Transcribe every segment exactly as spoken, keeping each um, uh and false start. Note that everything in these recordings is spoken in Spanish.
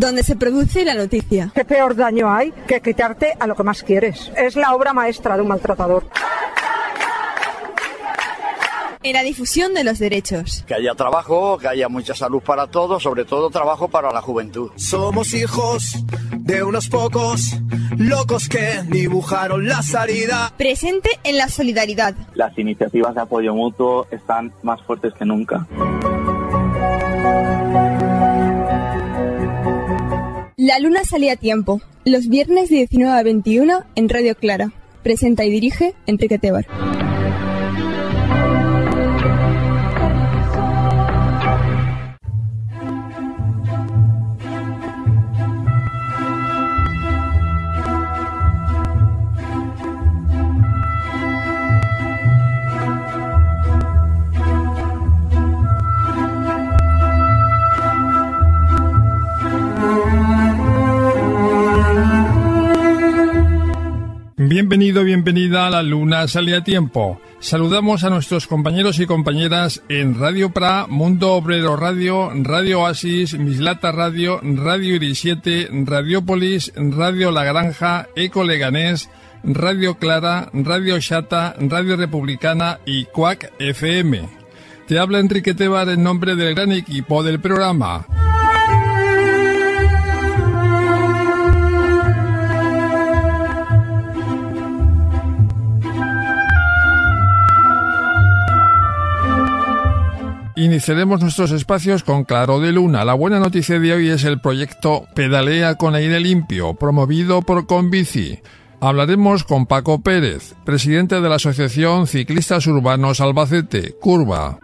donde se produce la noticia. ¿Qué peor daño hay que quitarte a lo que más quieres? Es la obra maestra de un maltratador. En la difusión de los derechos. Que haya trabajo, que haya mucha salud para todos, sobre todo trabajo para la juventud. Somos hijos de unos pocos locos que dibujaron la salida. Presente en la solidaridad. Las iniciativas de apoyo mutuo están más fuertes que nunca. La luna salía a tiempo. Los viernes de diecinueve a veintiuno en Radio Clara. Presenta y dirige Enrique Tebar. Bienvenido, bienvenida a La Luna Sale a Tiempo. Saludamos a nuestros compañeros y compañeras en Radio Pra, Mundo Obrero Radio, Radio Oasis, Mislata Radio, Radio Iris siete, Radiopolis, Radio La Granja, Eco Leganés, Radio Clara, Radio Xata, Radio Republicana y Cuac F M. Te habla Enrique Tebar en nombre del gran equipo del programa. Iniciaremos nuestros espacios con Claro de Luna. La buena noticia de hoy es el proyecto Pedalea con aire limpio, promovido por Conbici. Hablaremos con Paco Pérez, presidente de la Asociación Ciclistas Urbanos Albacete, Curva.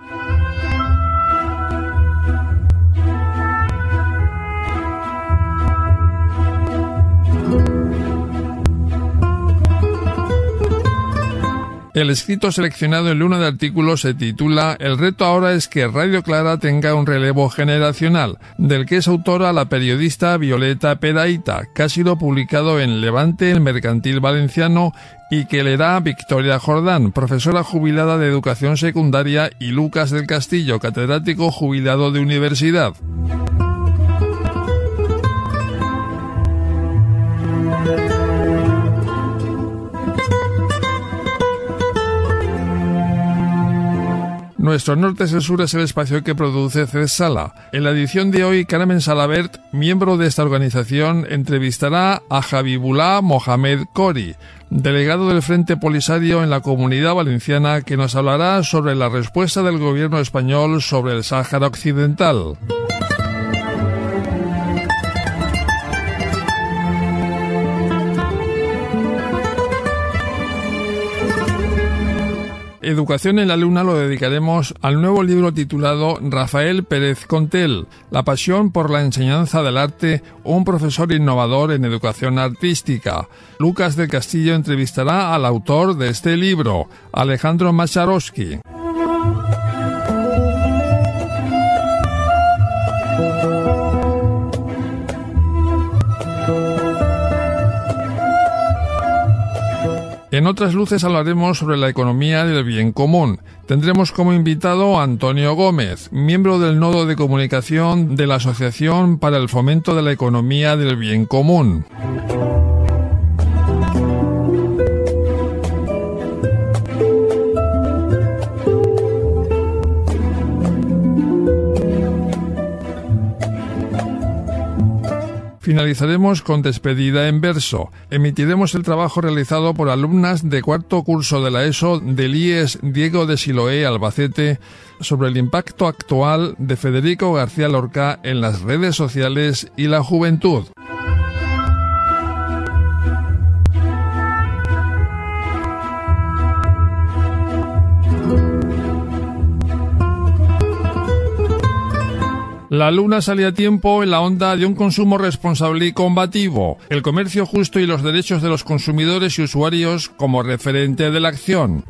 El escrito seleccionado en Luna de Artículos se titula El reto ahora es que Radio Clara tenga un relevo generacional, del que es autora la periodista Violeta Peraíta, que ha sido publicado en Levante, el Mercantil Valenciano, y que leerá Victoria Jordán, profesora jubilada de Educación Secundaria, y Lucas del Castillo, catedrático jubilado de Universidad. Nuestro Norte es el Sur es el espacio que produce C E S Sala. En la edición de hoy, Carmen Salabert, miembro de esta organización, entrevistará a Habibullah Mohamed Kori, delegado del Frente Polisario en la Comunidad Valenciana, que nos hablará sobre la respuesta del gobierno español sobre el Sáhara Occidental. Educación en la Luna lo dedicaremos al nuevo libro titulado Rafael Pérez Contel, La pasión por la enseñanza del arte, un profesor innovador en educación artística. Lucas del Castillo entrevistará al autor de este libro, Alejandro Macharowski. En otras luces hablaremos sobre la economía del bien común. Tendremos como invitado a Antonio Gómez, miembro del Nodo de Comunicación de la Asociación para el Fomento de la Economía del Bien Común. Finalizaremos con Despedida en verso. Emitiremos el trabajo realizado por alumnas de cuarto curso de la ESO del I E S Diego de Siloé Albacete sobre el impacto actual de Federico García Lorca en las redes sociales y la juventud. La Luna sale a tiempo en la onda de un consumo responsable y combativo, el comercio justo y los derechos de los consumidores y usuarios como referente de la acción.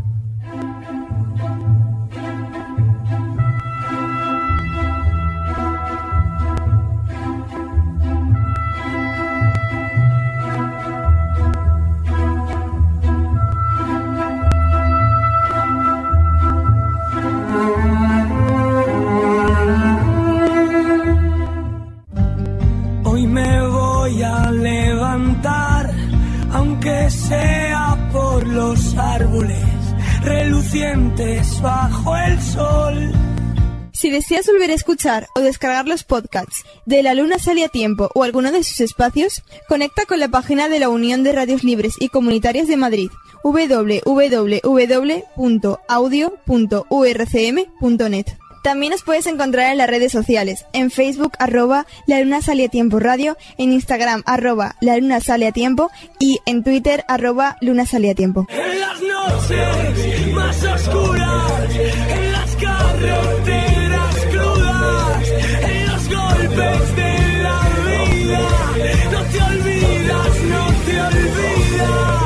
sientes bajo el sol. Si deseas volver a escuchar o descargar los podcasts de La Luna Sale a Tiempo o alguno de sus espacios, conecta con la página de la Unión de Radios Libres y Comunitarias de Madrid, doble u doble u doble u punto audio punto u r c m punto net. También nos puedes encontrar en las redes sociales, en Facebook, arroba La Luna Sale a Tiempo Radio, en Instagram, arroba La Luna Sale a Tiempo y en Twitter, arroba Luna Sale a Tiempo. En las noches más oscuras, en las carreteras crudas, en los golpes de la vida, no te olvidas, no te olvidas.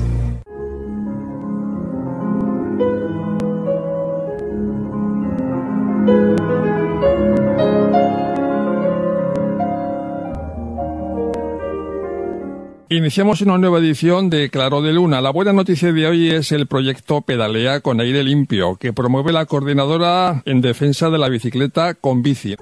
Iniciamos una nueva edición de Claro de Luna. La buena noticia de hoy es el proyecto Pedalea con Aire Limpio, que promueve la Coordinadora en Defensa de la Bicicleta Conbici.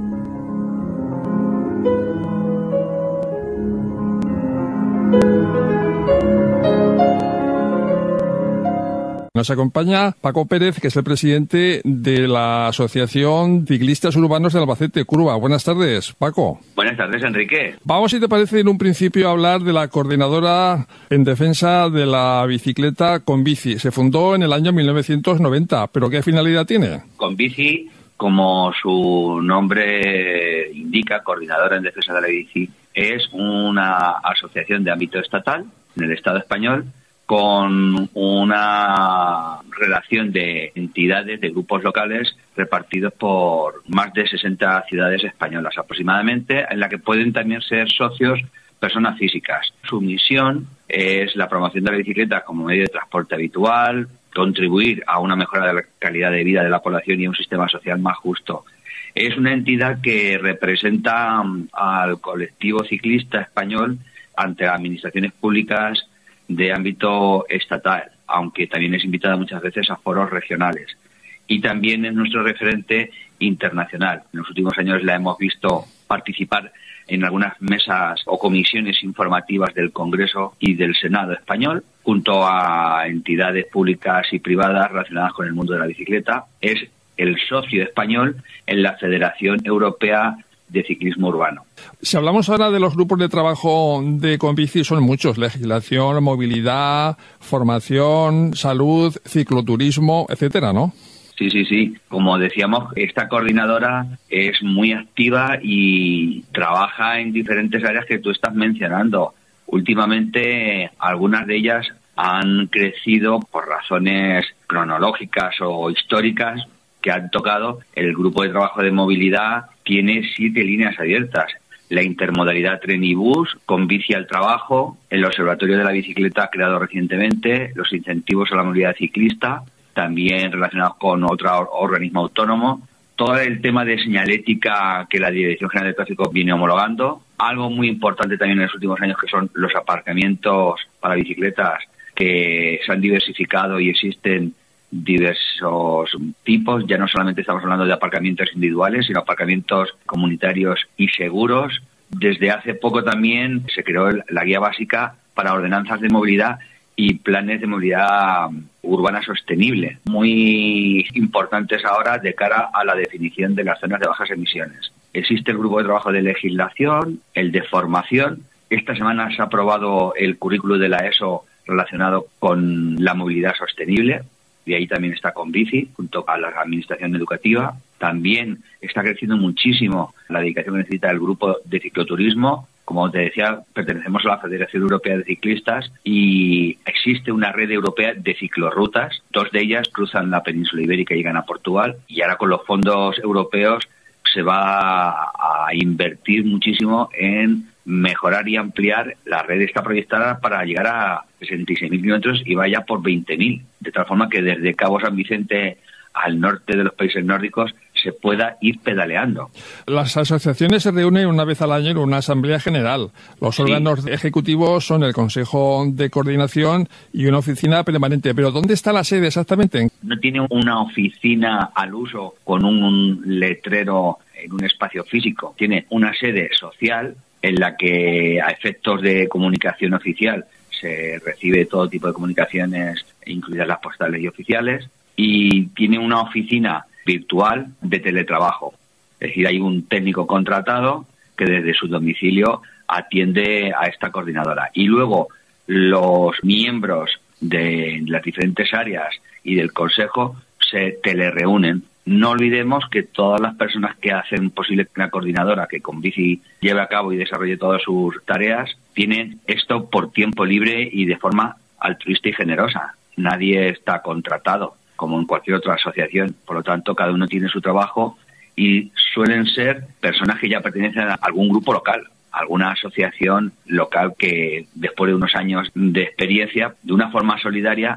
Nos acompaña Paco Pérez, que es el presidente de la Asociación Ciclistas Urbanos de Albacete, Curva. Buenas tardes, Paco. Buenas tardes, Enrique. Vamos, si te parece, en un principio a hablar de la Coordinadora en Defensa de la Bicicleta Conbici. Se fundó en el año mil novecientos noventa, ¿pero qué finalidad tiene? Conbici, como su nombre indica, Coordinadora en Defensa de la Bici, es una asociación de ámbito estatal en el Estado español, con una relación de entidades, de grupos locales repartidos por más de sesenta ciudades españolas aproximadamente, en la que pueden también ser socios personas físicas. Su misión es la promoción de la bicicleta como medio de transporte habitual, contribuir a una mejora de la calidad de vida de la población y a un sistema social más justo. Es una entidad que representa al colectivo ciclista español ante las administraciones públicas de ámbito estatal, aunque también es invitada muchas veces a foros regionales. Y también es nuestro referente internacional. En los últimos años la hemos visto participar en algunas mesas o comisiones informativas del Congreso y del Senado español, junto a entidades públicas y privadas relacionadas con el mundo de la bicicleta. Es el socio español en la Federación Europea de Ciclismo Urbano. Si hablamos ahora de los grupos de trabajo de Conbici, son muchos: legislación, movilidad, formación, salud, cicloturismo, etcétera, ¿no? Sí, sí, sí. Como decíamos, esta coordinadora es muy activa y trabaja en diferentes áreas que tú estás mencionando. Últimamente, algunas de ellas han crecido por razones cronológicas o históricas que han tocado. El grupo de trabajo de movilidad tiene siete líneas abiertas: la intermodalidad tren y bus, con bici al trabajo, el observatorio de la bicicleta creado recientemente, los incentivos a la movilidad ciclista, también relacionados con otro organismo autónomo, todo el tema de señalética que la Dirección General de Tráfico viene homologando, algo muy importante también en los últimos años que son los aparcamientos para bicicletas, que se han diversificado y existen diversos tipos. Ya no solamente estamos hablando de aparcamientos individuales, sino aparcamientos comunitarios y seguros. Desde hace poco también se creó la guía básica para ordenanzas de movilidad y planes de movilidad urbana sostenible, muy importantes ahora de cara a la definición de las zonas de bajas emisiones. Existe el grupo de trabajo de legislación, el de formación. Esta semana se ha aprobado el currículo de la ESO relacionado con la movilidad sostenible. De ahí también está Conbici, junto a la administración educativa. También está creciendo muchísimo la dedicación que necesita el grupo de cicloturismo. Como te decía, pertenecemos a la Federación Europea de Ciclistas y existe una red europea de ciclorrutas. Dos de ellas cruzan la península ibérica y llegan a Portugal. Y ahora con los fondos europeos se va a invertir muchísimo en mejorar y ampliar. La red está proyectada para llegar a sesenta y seis mil kilómetros y vaya por veinte mil, de tal forma que desde Cabo San Vicente al norte de los países nórdicos se pueda ir pedaleando. Las asociaciones se reúnen una vez al año en una asamblea general. Los sí. órganos ejecutivos son el Consejo de Coordinación y una oficina permanente. ¿Pero dónde está la sede exactamente? No tiene una oficina al uso con un letrero en un espacio físico. Tiene una sede social en la que, a efectos de comunicación oficial, se recibe todo tipo de comunicaciones, incluidas las postales y oficiales. y tiene una oficina virtual de teletrabajo. Es decir, hay un técnico contratado que desde su domicilio atiende a esta coordinadora. Y luego los miembros de las diferentes áreas y del consejo se telereúnen. No olvidemos que todas las personas que hacen posible que la coordinadora, que con Bici lleve a cabo y desarrolle todas sus tareas, tienen esto por tiempo libre y de forma altruista y generosa. Nadie está contratado, como en cualquier otra asociación. Por lo tanto, cada uno tiene su trabajo y suelen ser personas que ya pertenecen a algún grupo local, alguna asociación local que, después de unos años de experiencia, de una forma solidaria,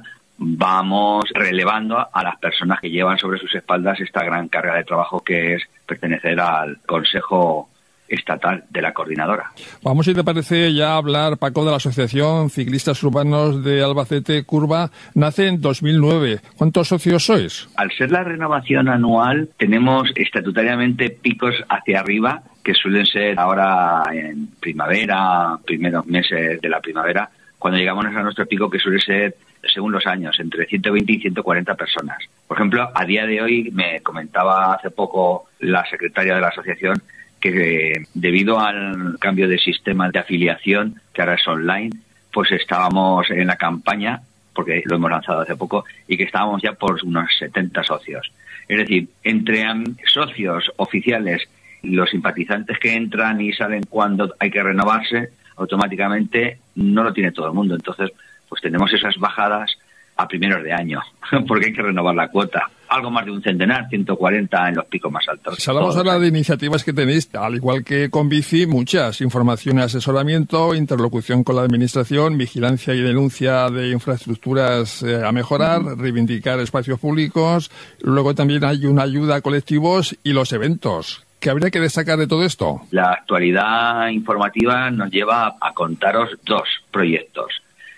vamos relevando a las personas que llevan sobre sus espaldas esta gran carga de trabajo que es pertenecer al Consejo Estatal de la Coordinadora. Vamos, si te parece, ya a hablar, Paco, de la Asociación Ciclistas Urbanos de Albacete, Curva. Nace en dos mil nueve. ¿Cuántos socios sois? Al ser la renovación anual, tenemos estatutariamente picos hacia arriba, que suelen ser ahora en primavera, primeros meses de la primavera, cuando llegamos a nuestro pico, que suele ser, según los años, entre ciento veinte y ciento cuarenta personas. Por ejemplo, a día de hoy, me comentaba hace poco la secretaria de la asociación que eh, debido al cambio de sistema de afiliación, que ahora es online, pues estábamos en la campaña, porque lo hemos lanzado hace poco, y que estábamos ya por unos setenta socios. Es decir, entre um, socios oficiales y los simpatizantes que entran y salen cuando hay que renovarse, automáticamente no lo tiene todo el mundo. Entonces, pues tenemos esas bajadas a primeros de año, porque hay que renovar la cuota. Algo más de un centenar, ciento cuarenta en los picos más altos. Si hablamos ahora de iniciativas que tenéis, al igual que con Bici, muchas: información y asesoramiento, interlocución con la administración, vigilancia y denuncia de infraestructuras eh, a mejorar, uh-huh. reivindicar espacios públicos. Luego también hay una ayuda a colectivos y los eventos. ¿Qué habría que destacar de todo esto? La actualidad informativa nos lleva a contaros dos proyectos.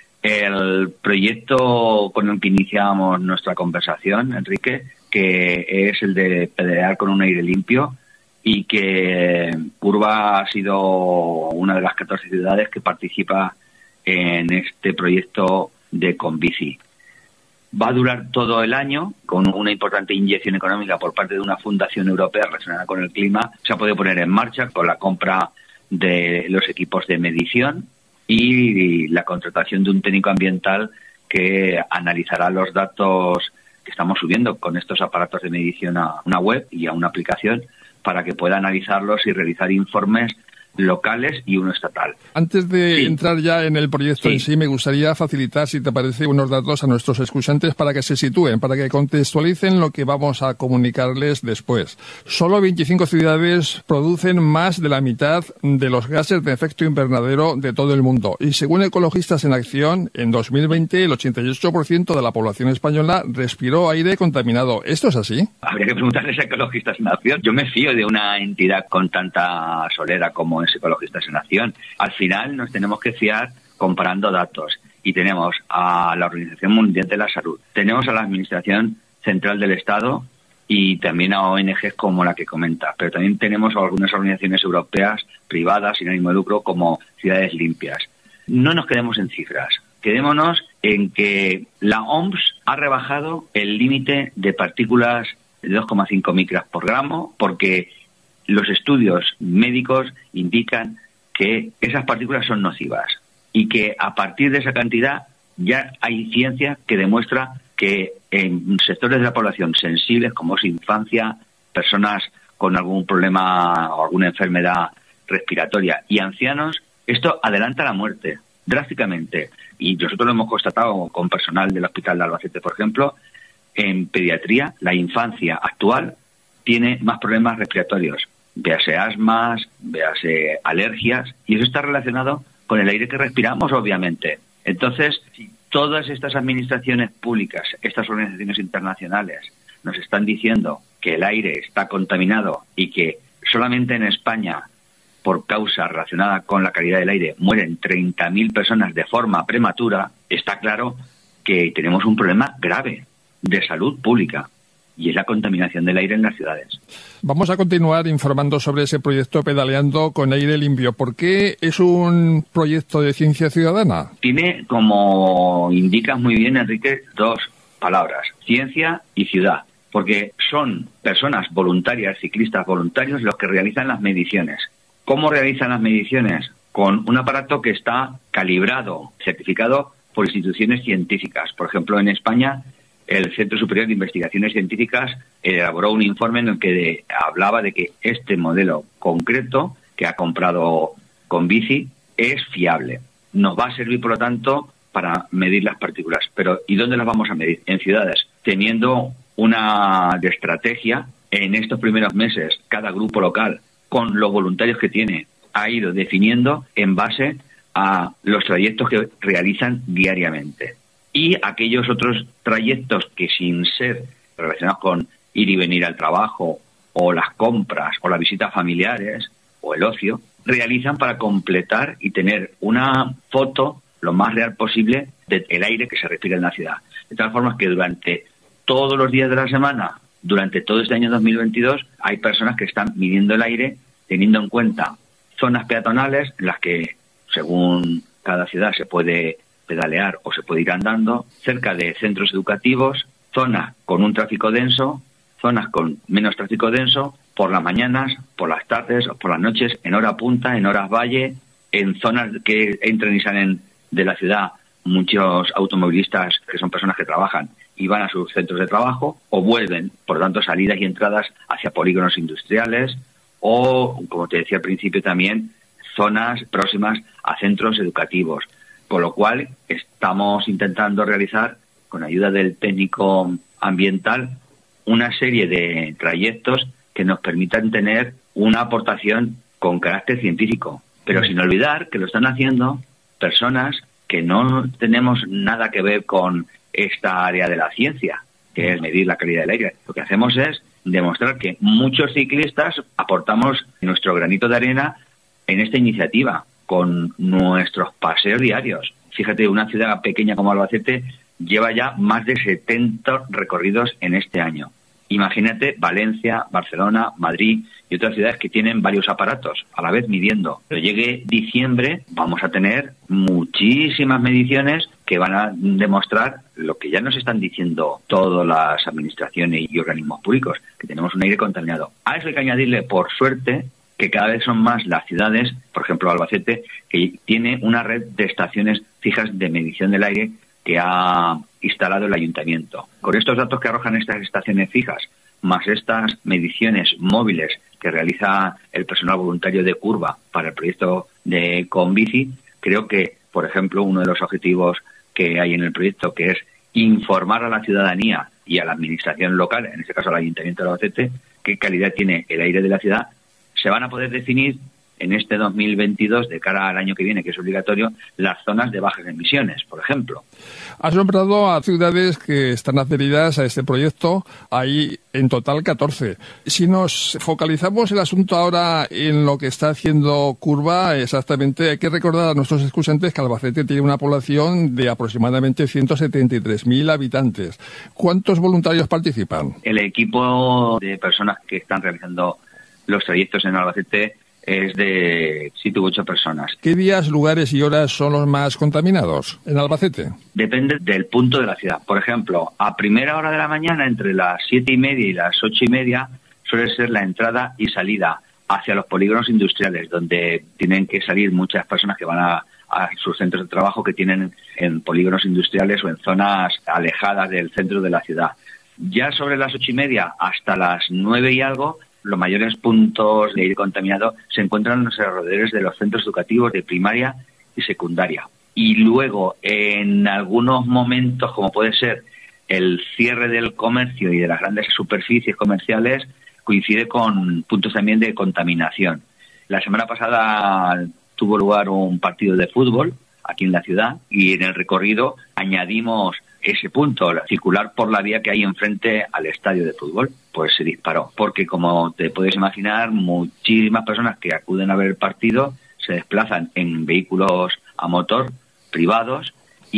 El proyecto con el que iniciamos nuestra conversación, Enrique, que es el de pedalear con un aire limpio, y que Curva ha sido una de las catorce ciudades que participa en este proyecto de Conbici. Va a durar todo el año, con una importante inyección económica por parte de una fundación europea relacionada con el clima. Se ha podido poner en marcha con la compra de los equipos de medición y la contratación de un técnico ambiental que analizará los datos que estamos subiendo con estos aparatos de medición a una web y a una aplicación, para que pueda analizarlos y realizar informes locales y uno estatal. Antes de sí. entrar ya en el proyecto sí. en sí, me gustaría facilitar, si te parece, unos datos a nuestros escuchantes para que se sitúen, para que contextualicen lo que vamos a comunicarles después. Solo veinticinco ciudades producen más de la mitad de los gases de efecto invernadero de todo el mundo. Y según Ecologistas en Acción, en dos mil veinte el ochenta y ocho por ciento de la población española respiró aire contaminado. ¿Esto es así? Habría que preguntarles a Ecologistas en Acción. Yo me fío de una entidad con tanta solera como es Ecologistas en Acción. Al final nos tenemos que fiar comparando datos, y tenemos a la Organización Mundial de la Salud, tenemos a la Administración Central del Estado y también a O N Ges como la que comenta, pero también tenemos a algunas organizaciones europeas privadas sin ánimo de lucro como Ciudades Limpias. No nos quedemos en cifras, quedémonos en que la O M S ha rebajado el límite de partículas de dos coma cinco micras por gramo, porque los estudios médicos indican que esas partículas son nocivas y que a partir de esa cantidad ya hay ciencia que demuestra que en sectores de la población sensibles, como es infancia, personas con algún problema o alguna enfermedad respiratoria y ancianos, esto adelanta la muerte drásticamente. Y nosotros lo hemos constatado con personal del Hospital de Albacete, por ejemplo. En pediatría, la infancia actual tiene más problemas respiratorios. Véase asmas, véase alergias, y eso está relacionado con el aire que respiramos, obviamente. Entonces, si todas estas administraciones públicas, estas organizaciones internacionales, nos están diciendo que el aire está contaminado y que solamente en España, por causa relacionada con la calidad del aire, mueren treinta mil personas de forma prematura, está claro que tenemos un problema grave de salud pública, y es la contaminación del aire en las ciudades. Vamos a continuar informando sobre ese proyecto Pedaleando con Aire Limpio. ¿Por qué es un proyecto de ciencia ciudadana? Tiene, como indicas muy bien, Enrique, dos palabras, ciencia y ciudad, porque son personas voluntarias, ciclistas voluntarios, los que realizan las mediciones. ¿Cómo realizan las mediciones? Con un aparato que está calibrado, certificado por instituciones científicas. Por ejemplo, en España, el Centro Superior de Investigaciones Científicas elaboró un informe en el que de, hablaba de que este modelo concreto que ha comprado Convici es fiable. Nos va a servir, por lo tanto, para medir las partículas. Pero ¿y dónde las vamos a medir? En ciudades, teniendo una de estrategia. En estos primeros meses, cada grupo local, con los voluntarios que tiene, ha ido definiendo en base a los trayectos que realizan diariamente. Y aquellos otros trayectos que, sin ser relacionados con ir y venir al trabajo, o las compras, o las visitas familiares, o el ocio, realizan para completar y tener una foto lo más real posible del aire que se respira en la ciudad. De tal forma que durante todos los días de la semana, durante todo este año dos mil veintidós, hay personas que están midiendo el aire, teniendo en cuenta zonas peatonales en las que, según cada ciudad, se puede pedalear o se puede ir andando, cerca de centros educativos, zonas con un tráfico denso, zonas con menos tráfico denso, por las mañanas, por las tardes o por las noches, en hora punta, en horas valle, en zonas que entran y salen de la ciudad muchos automovilistas que son personas que trabajan y van a sus centros de trabajo o vuelven, por tanto, salidas y entradas hacia polígonos industriales o, como te decía al principio también, zonas próximas a centros educativos. Con lo cual, estamos intentando realizar, con ayuda del técnico ambiental, una serie de trayectos que nos permitan tener una aportación con carácter científico, pero sin olvidar que lo están haciendo personas que no tenemos nada que ver con esta área de la ciencia, que es medir la calidad del aire. Lo que hacemos es demostrar que muchos ciclistas aportamos nuestro granito de arena en esta iniciativa, con nuestros paseos diarios. Fíjate, una ciudad pequeña como Albacete lleva ya más de setenta recorridos en este año. Imagínate Valencia, Barcelona, Madrid y otras ciudades que tienen varios aparatos a la vez midiendo. Pero llegue diciembre, vamos a tener muchísimas mediciones que van a demostrar lo que ya nos están diciendo todas las administraciones y organismos públicos, que tenemos un aire contaminado. A eso hay que añadirle, por suerte, que cada vez son más las ciudades, por ejemplo Albacete, que tiene una red de estaciones fijas de medición del aire que ha instalado el ayuntamiento. Con estos datos que arrojan estas estaciones fijas, más estas mediciones móviles que realiza el personal voluntario de Curva para el proyecto de Convici, creo que, por ejemplo, uno de los objetivos que hay en el proyecto, que es informar a la ciudadanía y a la administración local, en este caso al Ayuntamiento de Albacete, qué calidad tiene el aire de la ciudad, se van a poder definir en este dos mil veintidós, de cara al año que viene, que es obligatorio, las zonas de bajas emisiones, por ejemplo. Has nombrado a ciudades que están adheridas a este proyecto, hay en total catorce. Si nos focalizamos el asunto ahora en lo que está haciendo Curva, exactamente hay que recordar a nuestros escuchantes que Albacete tiene una población de aproximadamente ciento setenta y tres mil habitantes. ¿Cuántos voluntarios participan? El equipo de personas que están realizando los trayectos en Albacete es de siete u ocho personas. ¿Qué días, lugares y horas son los más contaminados en Albacete? Depende del punto de la ciudad. Por ejemplo, a primera hora de la mañana, entre las siete y media y las ocho y media, suele ser la entrada y salida hacia los polígonos industriales, donde tienen que salir muchas personas que van a, a sus centros de trabajo que tienen en polígonos industriales o en zonas alejadas del centro de la ciudad. Ya sobre las ocho y media hasta las nueve y algo, los mayores puntos de aire contaminado se encuentran en los alrededores de los centros educativos de primaria y secundaria. Y luego, en algunos momentos, como puede ser el cierre del comercio y de las grandes superficies comerciales, coincide con puntos también de contaminación. La semana pasada tuvo lugar un partido de fútbol aquí en la ciudad y en el recorrido añadimos ese punto, circular por la vía que hay enfrente al estadio de fútbol, pues se disparó. Porque, como te puedes imaginar, muchísimas personas que acuden a ver el partido se desplazan en vehículos a motor privados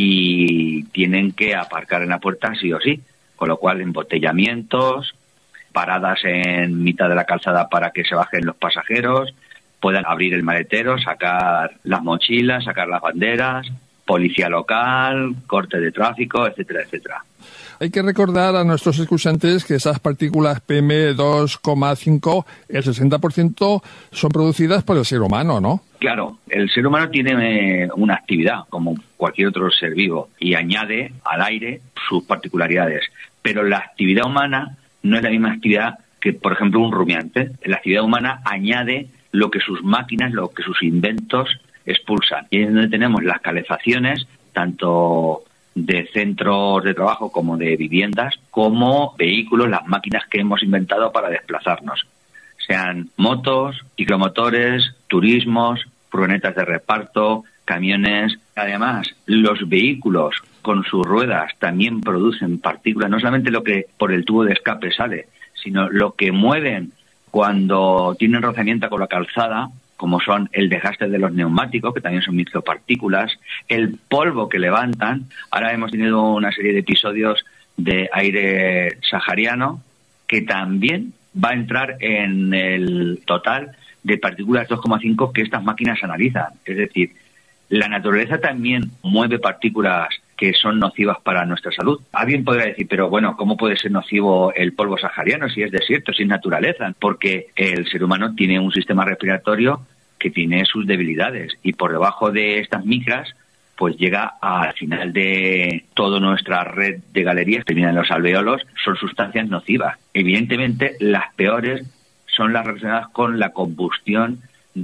y tienen que aparcar en la puerta sí o sí. Con lo cual, embotellamientos, paradas en mitad de la calzada para que se bajen los pasajeros, puedan abrir el maletero, sacar las mochilas, sacar las banderas, policía local, corte de tráfico, etcétera, etcétera. Hay que recordar a nuestros escuchantes que esas partículas P M dos coma cinco, el sesenta por ciento son producidas por el ser humano, ¿no? Claro, el ser humano tiene eh, una actividad como cualquier otro ser vivo y añade al aire sus particularidades. Pero la actividad humana no es la misma actividad que, por ejemplo, un rumiante. La actividad humana añade lo que sus máquinas, lo que sus inventos expulsan. Y es donde tenemos las calefacciones, tanto de centros de trabajo como de viviendas, como vehículos, las máquinas que hemos inventado para desplazarnos. Sean motos, ciclomotores, turismos, furgonetas de reparto, camiones. Además, los vehículos con sus ruedas también producen partículas, no solamente lo que por el tubo de escape sale, sino lo que mueven cuando tienen rozamiento con la calzada, como son el desgaste de los neumáticos, que también son micropartículas, el polvo que levantan. Ahora hemos tenido una serie de episodios de aire sahariano que también va a entrar en el total de partículas dos coma cinco que estas máquinas analizan. Es decir, la naturaleza también mueve partículas que son nocivas para nuestra salud. Alguien podrá decir, pero bueno, ¿cómo puede ser nocivo el polvo sahariano si es desierto, si es naturaleza? Porque el ser humano tiene un sistema respiratorio que tiene sus debilidades y por debajo de estas micras pues llega al final de toda nuestra red de galerías, terminan los alvéolos, son sustancias nocivas. Evidentemente, las peores son las relacionadas con la combustión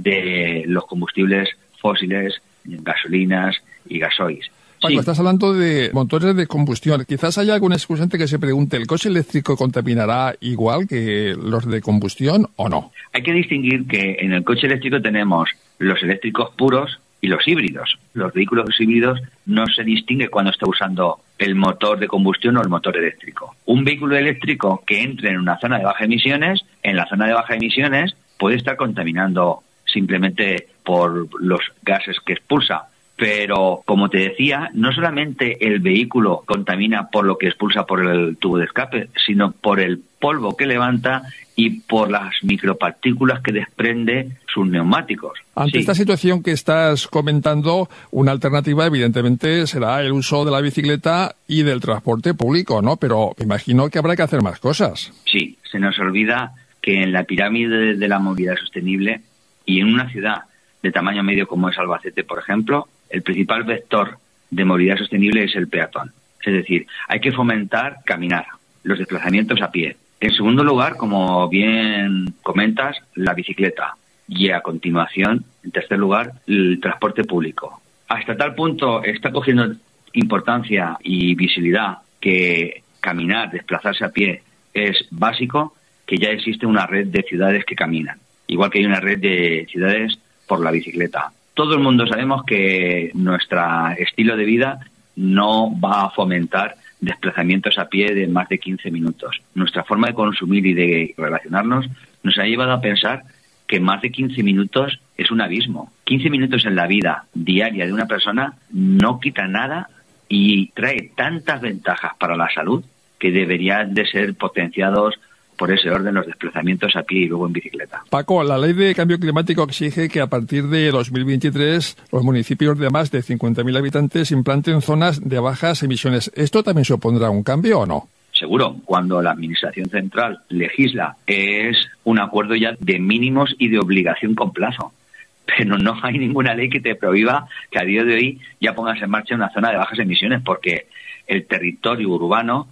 de los combustibles fósiles, gasolinas y gasoils. Paco, sí. Estás hablando de motores de combustión. Quizás haya algún escuchante que se pregunte, ¿el coche eléctrico contaminará igual que los de combustión o no? Hay que distinguir que en el coche eléctrico tenemos los eléctricos puros y los híbridos. Los vehículos híbridos no se distingue cuando está usando el motor de combustión o el motor eléctrico. Un vehículo eléctrico que entre en una zona de baja emisiones, en la zona de baja emisiones puede estar contaminando simplemente por los gases que expulsa. Pero, como te decía, no solamente el vehículo contamina por lo que expulsa por el tubo de escape, sino por el polvo que levanta y por las micropartículas que desprende sus neumáticos. Ante sí. esta situación que estás comentando, una alternativa evidentemente será el uso de la bicicleta y del transporte público, ¿no? Pero me imagino que habrá que hacer más cosas. Sí, se nos olvida que en la pirámide de la movilidad sostenible y en una ciudad de tamaño medio como es Albacete, por ejemplo, el principal vector de movilidad sostenible es el peatón. Es decir, hay que fomentar caminar, los desplazamientos a pie. En segundo lugar, como bien comentas, la bicicleta. Y a continuación, en tercer lugar, el transporte público. Hasta tal punto está cogiendo importancia y visibilidad que caminar, desplazarse a pie es básico, que ya existe una red de ciudades que caminan. Igual que hay una red de ciudades por la bicicleta. Todo el mundo sabemos que nuestro estilo de vida no va a fomentar desplazamientos a pie de más de quince minutos. Nuestra forma de consumir y de relacionarnos nos ha llevado a pensar que más de quince minutos es un abismo. quince minutos en la vida diaria de una persona no quita nada y trae tantas ventajas para la salud que deberían de ser potenciados por ese orden los desplazamientos a pie y luego en bicicleta. Paco, la ley de cambio climático exige que a partir de dos mil veintitrés los municipios de más de cincuenta mil habitantes implanten zonas de bajas emisiones. ¿Esto también supondrá un cambio o no? Seguro, cuando la Administración Central legisla es un acuerdo ya de mínimos y de obligación con plazo. Pero no hay ninguna ley que te prohíba que a día de hoy ya pongas en marcha una zona de bajas emisiones, porque el territorio urbano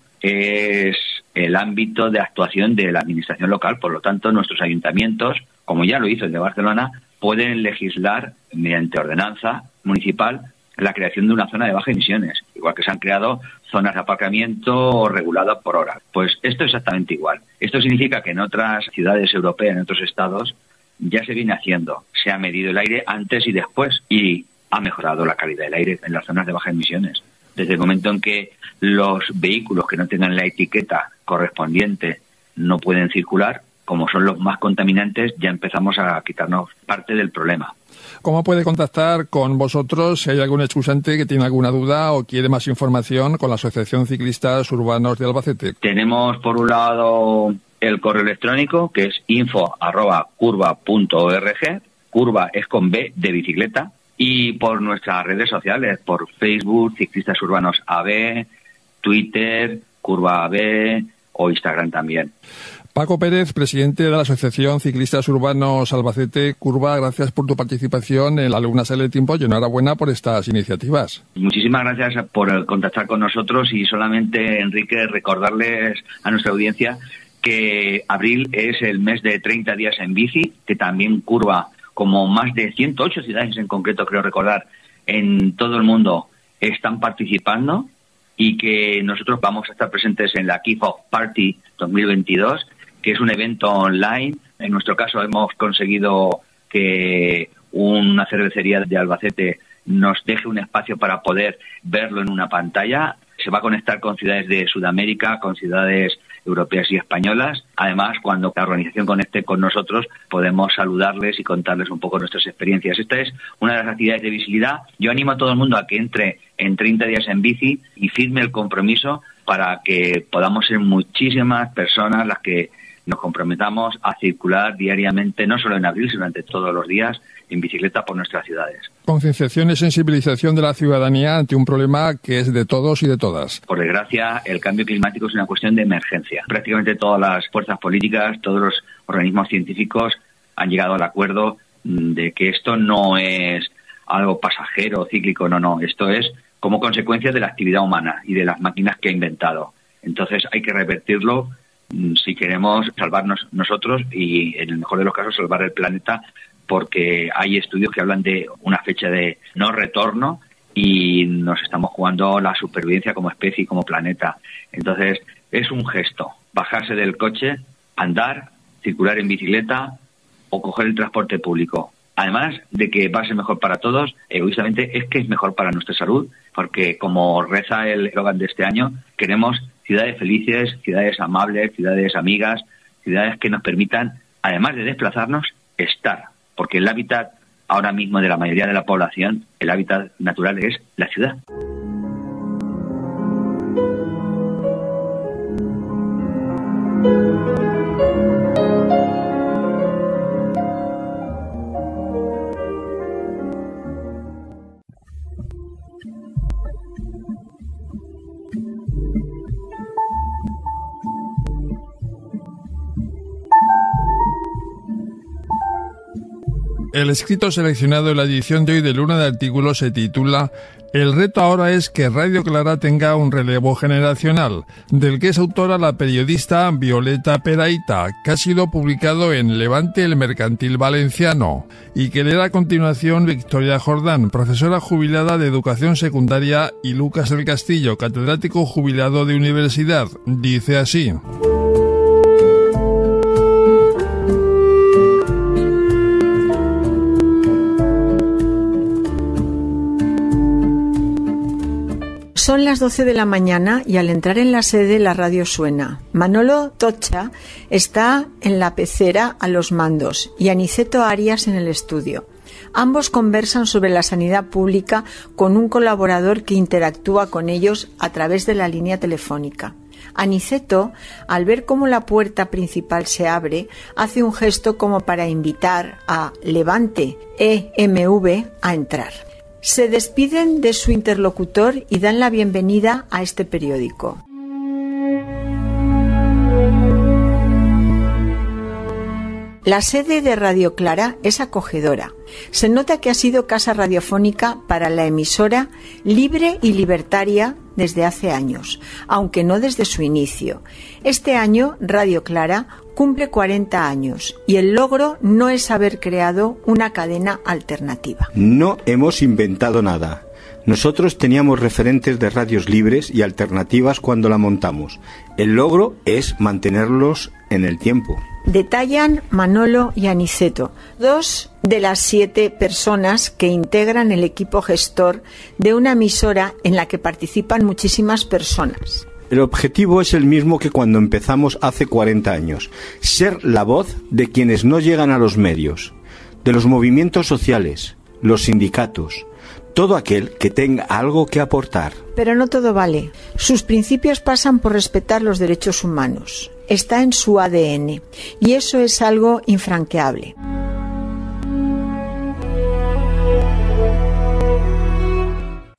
es el ámbito de actuación de la administración local. Por lo tanto, nuestros ayuntamientos, como ya lo hizo el de Barcelona, pueden legislar mediante ordenanza municipal la creación de una zona de bajas emisiones, igual que se han creado zonas de aparcamiento reguladas por hora. Pues esto es exactamente igual. Esto significa que en otras ciudades europeas, en otros estados, ya se viene haciendo. Se ha medido el aire antes y después y ha mejorado la calidad del aire en las zonas de bajas emisiones. Desde el momento en que los vehículos que no tengan la etiqueta correspondiente no pueden circular, como son los más contaminantes, ya empezamos a quitarnos parte del problema. ¿Cómo puede contactar con vosotros si hay algún escuchante que tiene alguna duda o quiere más información con la Asociación Ciclistas Urbanos de Albacete? Tenemos por un lado el correo electrónico, que es info arroba curva punto org. Curva es con B de bicicleta. y por nuestras redes sociales, por Facebook, Ciclistas Urbanos A B, Twitter, Curva A B o Instagram también. Paco Pérez, presidente de la Asociación Ciclistas Urbanos Albacete Curva, gracias por tu participación en la Luna Sale Tiempo y enhorabuena por estas iniciativas. Muchísimas gracias por contactar con nosotros y solamente, Enrique, recordarles a nuestra audiencia que abril es el mes de treinta días en bici, que también Curva, como más de ciento ocho ciudades en concreto, creo recordar, en todo el mundo están participando y que nosotros vamos a estar presentes en la Kickoff Party dos mil veintidós, que es un evento online. En nuestro caso hemos conseguido que una cervecería de Albacete nos deje un espacio para poder verlo en una pantalla. Se va a conectar con ciudades de Sudamérica, con ciudades europeas y españolas. Además, cuando la organización conecte con nosotros, podemos saludarles y contarles un poco nuestras experiencias. Esta es una de las actividades de visibilidad. Yo animo a todo el mundo a que entre en treinta días en bici y firme el compromiso para que podamos ser muchísimas personas las que nos comprometamos a circular diariamente, no solo en abril, sino durante todos los días, en bicicleta por nuestras ciudades. Concienciación y sensibilización de la ciudadanía ante un problema que es de todos y de todas. Por desgracia, el cambio climático es una cuestión de emergencia. Prácticamente todas las fuerzas políticas, todos los organismos científicos han llegado al acuerdo de que esto no es algo pasajero, cíclico, no, no. Esto es como consecuencia de la actividad humana y de las máquinas que ha inventado. Entonces hay que revertirlo si queremos salvarnos nosotros y, en el mejor de los casos, salvar el planeta, porque hay estudios que hablan de una fecha de no retorno y nos estamos jugando la supervivencia como especie y como planeta. Entonces, es un gesto, bajarse del coche, andar, circular en bicicleta o coger el transporte público. Además de que va a ser mejor para todos, egoístamente es que es mejor para nuestra salud, porque como reza el eslogan de este año, queremos ciudades felices, ciudades amables, ciudades amigas, ciudades que nos permitan, además de desplazarnos, estar. Porque el hábitat ahora mismo de la mayoría de la población, el hábitat natural es la ciudad. El escrito seleccionado en la edición de hoy de Luna de Artículos se titula El reto ahora es que Radio Clara tenga un relevo generacional, del que es autora la periodista Violeta Peraíta, que ha sido publicado en Levante el Mercantil Valenciano, y que leerá a continuación Victoria Jordán, profesora jubilada de Educación Secundaria, y Lucas del Castillo, catedrático jubilado de Universidad. Dice así: Son las doce de la mañana y al entrar en la sede la radio suena. Manolo Tocha está en la pecera a los mandos y Aniceto Arias en el estudio. Ambos conversan sobre la sanidad pública con un colaborador que interactúa con ellos a través de la línea telefónica. Aniceto, al ver cómo la puerta principal se abre, hace un gesto como para invitar a Levante E M V a entrar. Se despiden de su interlocutor y dan la bienvenida a este periódico. La sede de Radio Clara es acogedora. Se nota que ha sido casa radiofónica para la emisora, libre y libertaria desde hace años, aunque no desde su inicio. Este año Radio Clara cumple cuarenta años y el logro no es haber creado una cadena alternativa. No hemos inventado nada. Nosotros teníamos referentes de radios libres y alternativas cuando la montamos. El logro es mantenerlos en el tiempo. Detallan Manolo y Aniceto, dos de las siete personas que integran el equipo gestor de una emisora en la que participan muchísimas personas. El objetivo es el mismo que cuando empezamos hace cuarenta años, ser la voz de quienes no llegan a los medios, de los movimientos sociales, los sindicatos, todo aquel que tenga algo que aportar. Pero no todo vale. Sus principios pasan por respetar los derechos humanos. Está en su A D N y eso es algo infranqueable.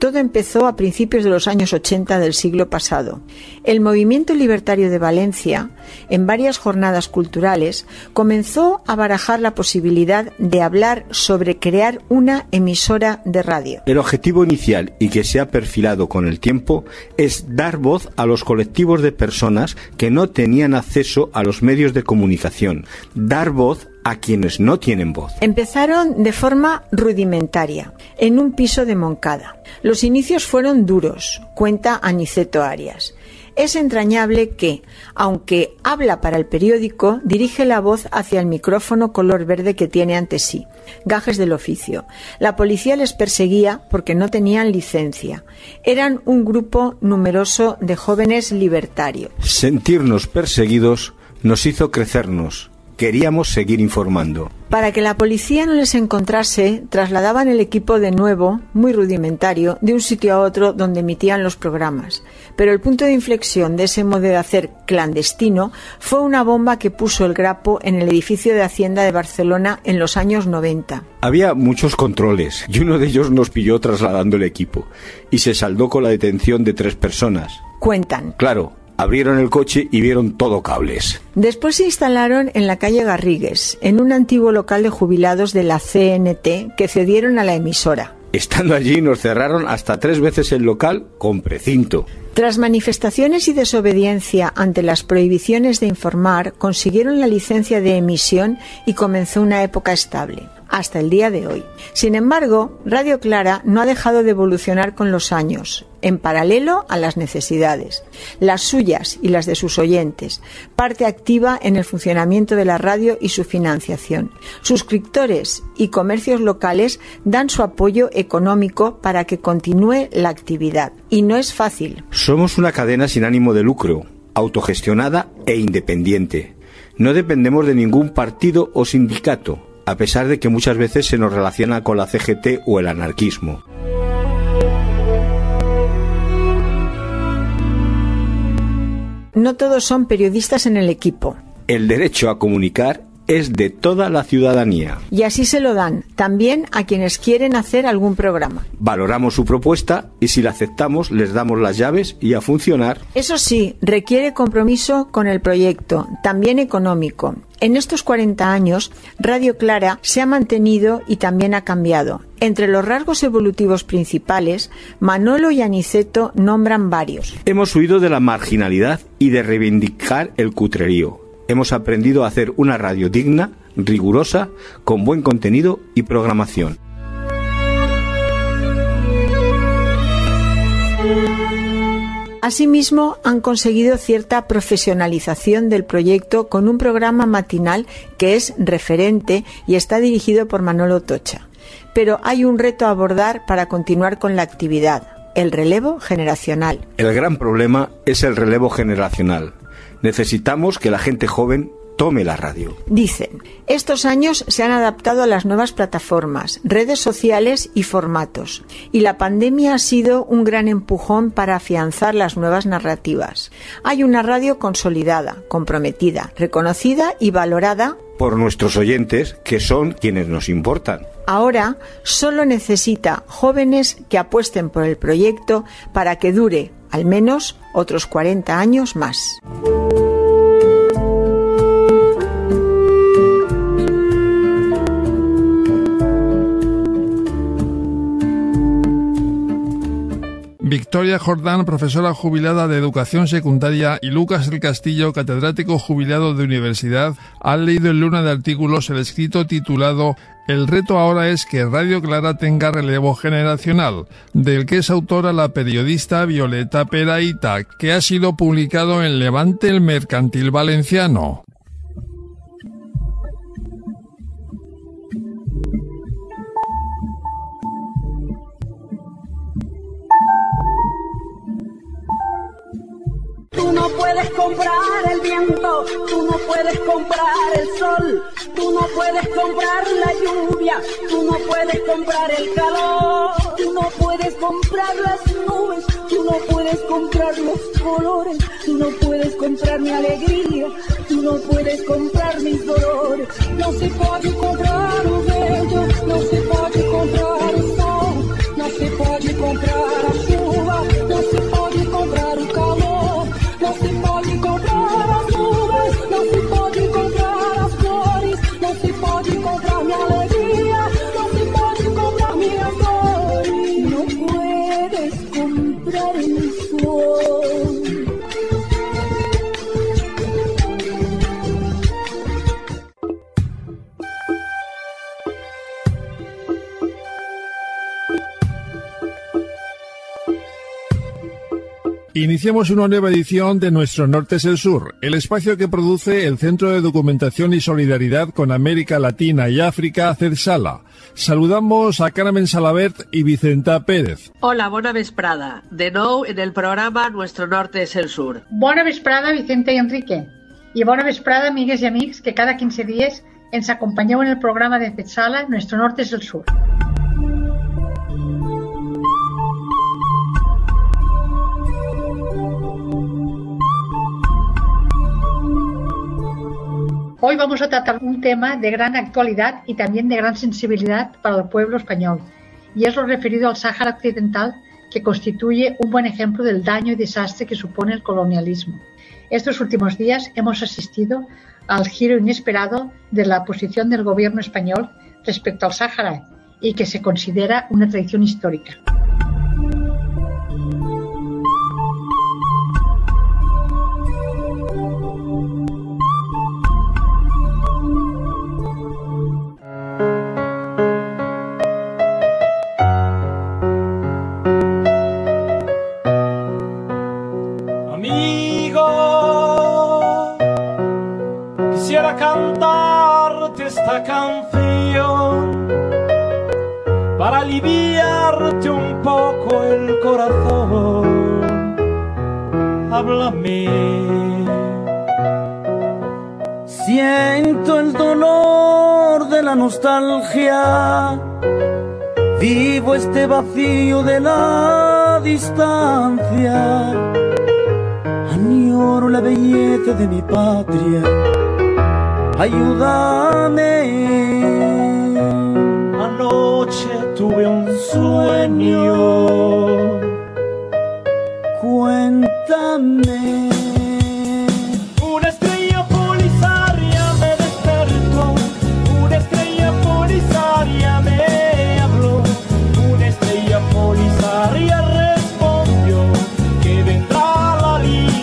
Todo empezó a principios de los años ochenta del siglo pasado. El movimiento libertario de Valencia, en varias jornadas culturales, comenzó a barajar la posibilidad de hablar sobre crear una emisora de radio. El objetivo inicial, y que se ha perfilado con el tiempo, es dar voz a los colectivos de personas que no tenían acceso a los medios de comunicación, dar voz a quienes no tienen voz. Empezaron de forma rudimentaria, en un piso de Moncada. Los inicios fueron duros, cuenta Aniceto Arias. Es entrañable que, aunque habla para el periódico, dirige la voz hacia el micrófono color verde que tiene ante sí. Gajes del oficio. La policía les perseguía porque no tenían licencia. Eran un grupo numeroso de jóvenes libertarios. Sentirnos perseguidos nos hizo crecernos. Queríamos seguir informando. Para que la policía no les encontrase, trasladaban el equipo de nuevo, muy rudimentario, de un sitio a otro donde emitían los programas. Pero el punto de inflexión de ese modo de hacer clandestino fue una bomba que puso el grapo en el edificio de Hacienda de Barcelona en los años noventa. Había muchos controles y uno de ellos nos pilló trasladando el equipo y se saldó con la detención de tres personas. Cuentan. Claro. Abrieron el coche y vieron todo cables. Después se instalaron en la calle Garrigues, en un antiguo local de jubilados de la C N T que cedieron a la emisora. Estando allí nos cerraron hasta tres veces el local con precinto. Tras manifestaciones y desobediencia ante las prohibiciones de informar, consiguieron la licencia de emisión y comenzó una época estable, hasta el día de hoy. Sin embargo, Radio Clara no ha dejado de evolucionar con los años, en paralelo a las necesidades, las suyas y las de sus oyentes, parte activa en el funcionamiento de la radio y su financiación. Suscriptores y comercios locales dan su apoyo económico para que continúe la actividad. Y no es fácil. Somos una cadena sin ánimo de lucro, autogestionada e independiente. No dependemos de ningún partido o sindicato, a pesar de que muchas veces se nos relaciona con la C G T o el anarquismo. No todos son periodistas en el equipo. El derecho a comunicar es de toda la ciudadanía. Y así se lo dan, también a quienes quieren hacer algún programa. Valoramos su propuesta y si la aceptamos les damos las llaves y a funcionar. Eso sí, requiere compromiso con el proyecto, también económico. En estos cuarenta años, Radio Clara se ha mantenido y también ha cambiado. Entre los rasgos evolutivos principales, Manolo y Aniceto nombran varios. Hemos huido de la marginalidad y de reivindicar el cutrerío. Hemos aprendido a hacer una radio digna, rigurosa, con buen contenido y programación. Asimismo, han conseguido cierta profesionalización del proyecto con un programa matinal que es referente y está dirigido por Manolo Tocha. Pero hay un reto a abordar para continuar con la actividad, el relevo generacional. El gran problema es el relevo generacional. Necesitamos que la gente joven tome la radio. Dicen, estos años se han adaptado a las nuevas plataformas, redes sociales y formatos, y la pandemia ha sido un gran empujón para afianzar las nuevas narrativas. Hay una radio consolidada, comprometida, reconocida y valorada por nuestros oyentes, que son quienes nos importan. Ahora solo necesita jóvenes que apuesten por el proyecto para que dure al menos otros cuarenta años más. Victoria Jordán, profesora jubilada de Educación Secundaria, y Lucas del Castillo, catedrático jubilado de Universidad, han leído en Luna de Artículos el escrito titulado El reto ahora es que Radio Clara tenga relevo generacional, del que es autora la periodista Violeta Peraíta, que ha sido publicado en Levante el Mercantil Valenciano. Tú no puedes comprar el viento, tú no puedes comprar el sol, tú no puedes comprar la lluvia, tú no puedes comprar el calor, tú no puedes comprar las nubes, tú no puedes comprar los colores, tú no puedes comprar mi alegría, tú no puedes comprar mis dolores. No se puede comprar o bello, no se puede comprar o sol, no se puede comprar Iniciamos una nueva edición de Nuestro Norte es el Sur, el espacio que produce el Centro de Documentación y Solidaridad con América Latina y África, CEDSALA. Saludamos a Carmen Salabert y Vicenta Pérez. Hola, bona vesprada. De nou en el programa Nuestro Norte es el Sur. Bona vesprada, Vicenta i Enrique. I bona vesprada, amigues i amics, que cada quinze dies ens acompanyeu en el programa de CEDSALA Nuestro Norte es el Sur. Hoy vamos a tratar un tema de gran actualidad y también de gran sensibilidad para el pueblo español, y es lo referido al Sáhara Occidental, que constituye un buen ejemplo del daño y desastre que supone el colonialismo. Estos últimos días hemos asistido al giro inesperado de la posición del gobierno español respecto al Sáhara, y que se considera una traición histórica. Esta canción para aliviarte un poco el corazón. Háblame. Siento el dolor de la nostalgia, vivo este vacío de la distancia, añoro la belleza de mi patria. Ayúdame. Anoche tuve un sueño. Cuéntame. Una estrella polisaria me despertó. Una estrella polisaria me habló. Una estrella polisaria respondió que vendrá la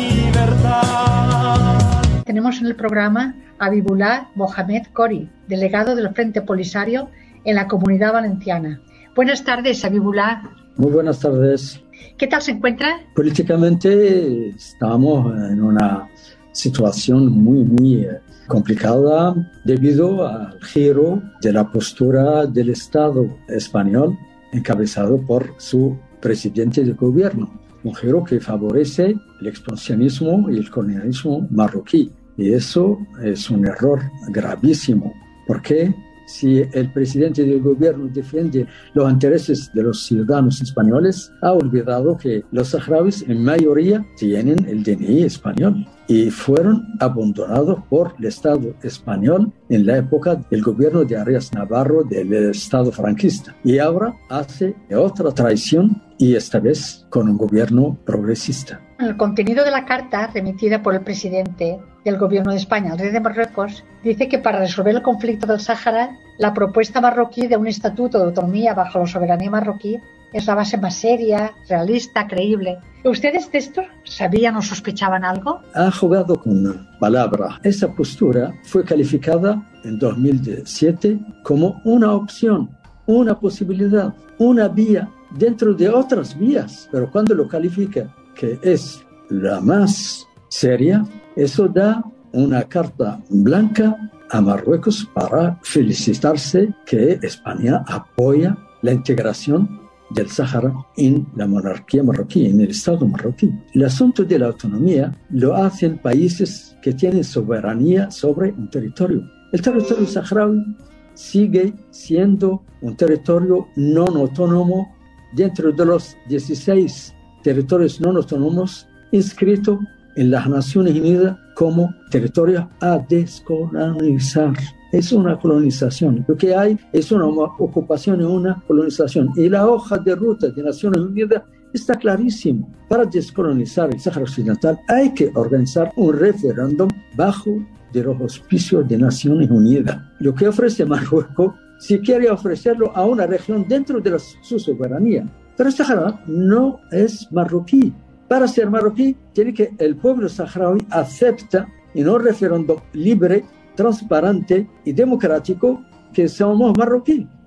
libertad. Tenemos en el programa a Habibullah Mohamed Kori, delegado del Frente Polisario en la Comunidad Valenciana. Buenas tardes, Habibullah. Muy buenas tardes. ¿Qué tal se encuentra? Políticamente estamos en una situación muy, muy complicada debido al giro de la postura del Estado español encabezado por su presidente de gobierno. Un giro que favorece el expansionismo y el colonialismo marroquí. Y eso es un error gravísimo, porque si el presidente del gobierno defiende los intereses de los ciudadanos españoles, ha olvidado que los saharauis en mayoría tienen el D N I español y fueron abandonados por el Estado español en la época del gobierno de Arias Navarro del Estado franquista. Y ahora hace otra traición, y esta vez con un gobierno progresista. El contenido de la carta remitida por el presidente del gobierno de España al rey de Marruecos dice que para resolver el conflicto del Sáhara, la propuesta marroquí de un estatuto de autonomía bajo la soberanía marroquí es la base más seria, realista, creíble. ¿Ustedes de esto sabían o sospechaban algo? Ha jugado con una palabra. Esa postura fue calificada en dos mil siete como una opción, una posibilidad, una vía dentro de otras vías. Pero cuando lo califica que es la más seria, eso da una carta blanca a Marruecos para felicitarse que España apoya la integración del Sáhara en la monarquía marroquí, en el Estado marroquí. El asunto de la autonomía lo hacen países que tienen soberanía sobre un territorio. El territorio saharaui sigue siendo un territorio no autónomo dentro de los dieciséis territorios no autónomos inscritos en las Naciones Unidas como territorio a descolonizar. Es una colonización. Lo que hay es una ocupación y una colonización. Y la hoja de ruta de Naciones Unidas está clarísimo. Para descolonizar el Sáhara Occidental hay que organizar un referéndum bajo de los auspicios de Naciones Unidas. Lo que ofrece Marruecos, si quiere ofrecerlo a una región dentro de la, su soberanía. Pero el Sáhara no es marroquí. Para ser marroquí, tiene que el pueblo saharaui acepta en un referéndum libre, transparente y democrático que somos marroquí.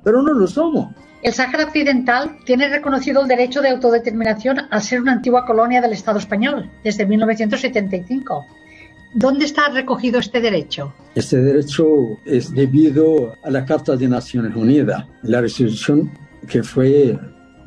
pero no lo somos. El Sáhara Occidental tiene reconocido el derecho de autodeterminación al ser una antigua colonia del Estado español desde mil novecientos setenta y cinco. ¿Dónde está recogido este derecho? Este derecho es debido a la Carta de Naciones Unidas, la resolución que fue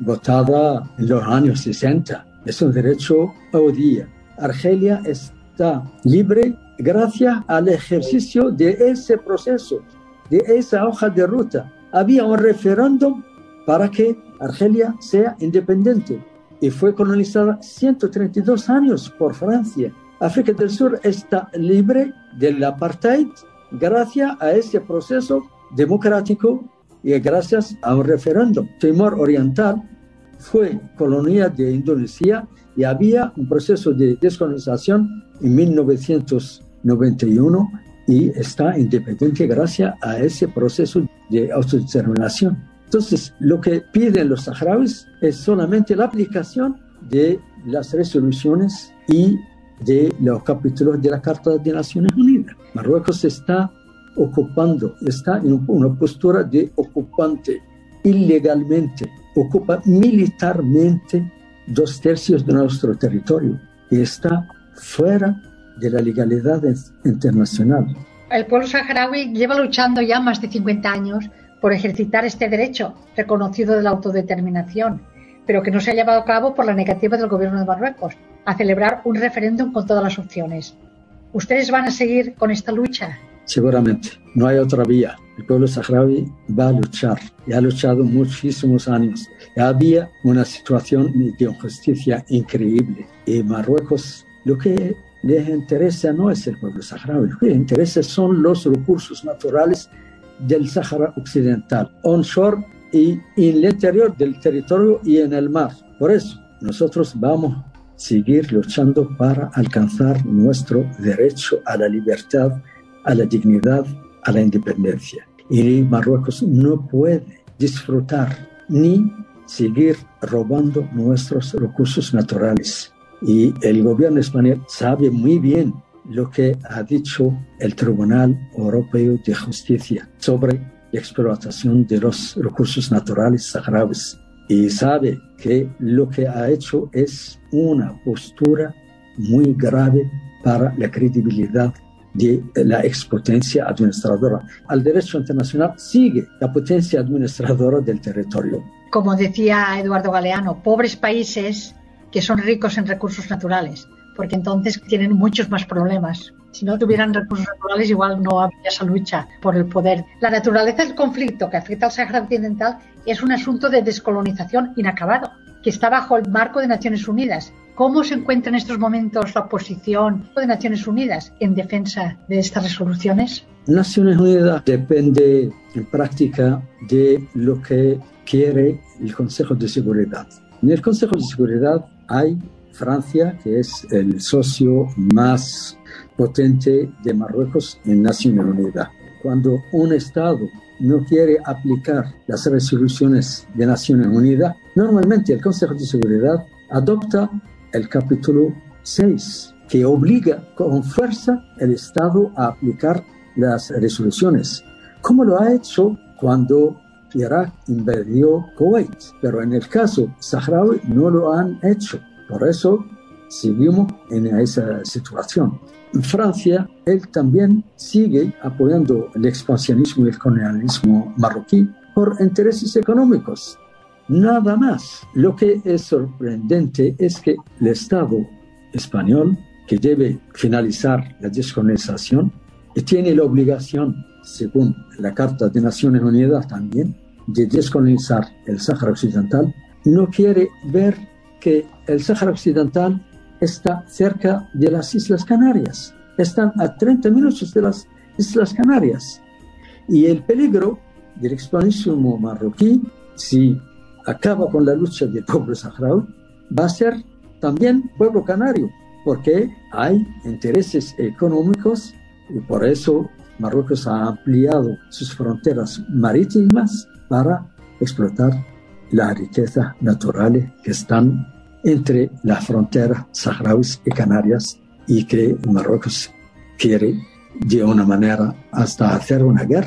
votada en los años sesenta. Es un derecho hoy día. Argelia está libre gracias al ejercicio de ese proceso, de esa hoja de ruta. Había un referéndum para que Argelia sea independiente y fue colonizada ciento treinta y dos años por Francia. África del Sur está libre del apartheid gracias a ese proceso democrático y gracias a un referéndum. Timor Oriental fue colonia de Indonesia y había un proceso de descolonización en mil novecientos noventa y uno y está independiente gracias a ese proceso de autodeterminación. Entonces, lo que piden los saharauis es solamente la aplicación de las resoluciones y de los capítulos de la Carta de Naciones Unidas. Marruecos está ocupando, está en una postura de ocupante ilegalmente, ocupa militarmente dos tercios de nuestro territorio y está fuera de la legalidad internacional. El pueblo saharaui lleva luchando ya más de cincuenta años por ejercitar este derecho reconocido de la autodeterminación, pero que no se ha llevado a cabo por la negativa del gobierno de Marruecos a celebrar un referéndum con todas las opciones. ¿Ustedes van a seguir con esta lucha? Seguramente, no hay otra vía. El pueblo saharaui va a luchar y ha luchado muchísimos años. Había una situación de injusticia increíble y Marruecos, lo que les interesa no es el pueblo saharaui, lo que les interesa son los recursos naturales del Sáhara Occidental, onshore y en el interior del territorio y en el mar. Por eso, nosotros vamos a seguir luchando para alcanzar nuestro derecho a la libertad, a la dignidad, a la independencia. Y Marruecos no puede disfrutar ni seguir robando nuestros recursos naturales. Y el gobierno español sabe muy bien lo que ha dicho el Tribunal Europeo de Justicia sobre la explotación de los recursos naturales saharauis. Y sabe que lo que ha hecho es una postura muy grave para la credibilidad de la expotencia administradora. Al derecho internacional sigue la potencia administradora del territorio. Como decía Eduardo Galeano, pobres países que son ricos en recursos naturales, porque entonces tienen muchos más problemas. Si no tuvieran recursos naturales, igual no habría esa lucha por el poder. La naturaleza del conflicto que afecta al Sáhara Occidental es un asunto de descolonización inacabado, que está bajo el marco de Naciones Unidas. ¿Cómo se encuentra en estos momentos la posición de Naciones Unidas en defensa de estas resoluciones? Naciones Unidas depende en práctica de lo que quiere el Consejo de Seguridad. En el Consejo de Seguridad hay Francia, que es el socio más potente de Marruecos en Naciones Unidas. Cuando un Estado no quiere aplicar las resoluciones de Naciones Unidas, normalmente el Consejo de Seguridad adopta el capítulo seis, que obliga con fuerza al Estado a aplicar las resoluciones, como lo ha hecho cuando Irak invadió Kuwait, pero en el caso saharaui no lo han hecho. Por eso seguimos en esa situación. En Francia, él también sigue apoyando el expansionismo y el colonialismo marroquí por intereses económicos. Nada más. Lo que es sorprendente es que el Estado español, que debe finalizar la descolonización y tiene la obligación, según la Carta de Naciones Unidas también, de descolonizar el Sáhara Occidental, no quiere ver que el Sáhara Occidental está cerca de las Islas Canarias. Están a treinta minutos de las Islas Canarias. Y el peligro del expansionismo marroquí, si acaba con la lucha del pueblo saharaui, va a ser también pueblo canario, porque hay intereses económicos y por eso Marruecos ha ampliado sus fronteras marítimas para explotar las riquezas naturales que están entre las fronteras saharauis y canarias y que Marruecos quiere de una manera hasta hacer una guerra.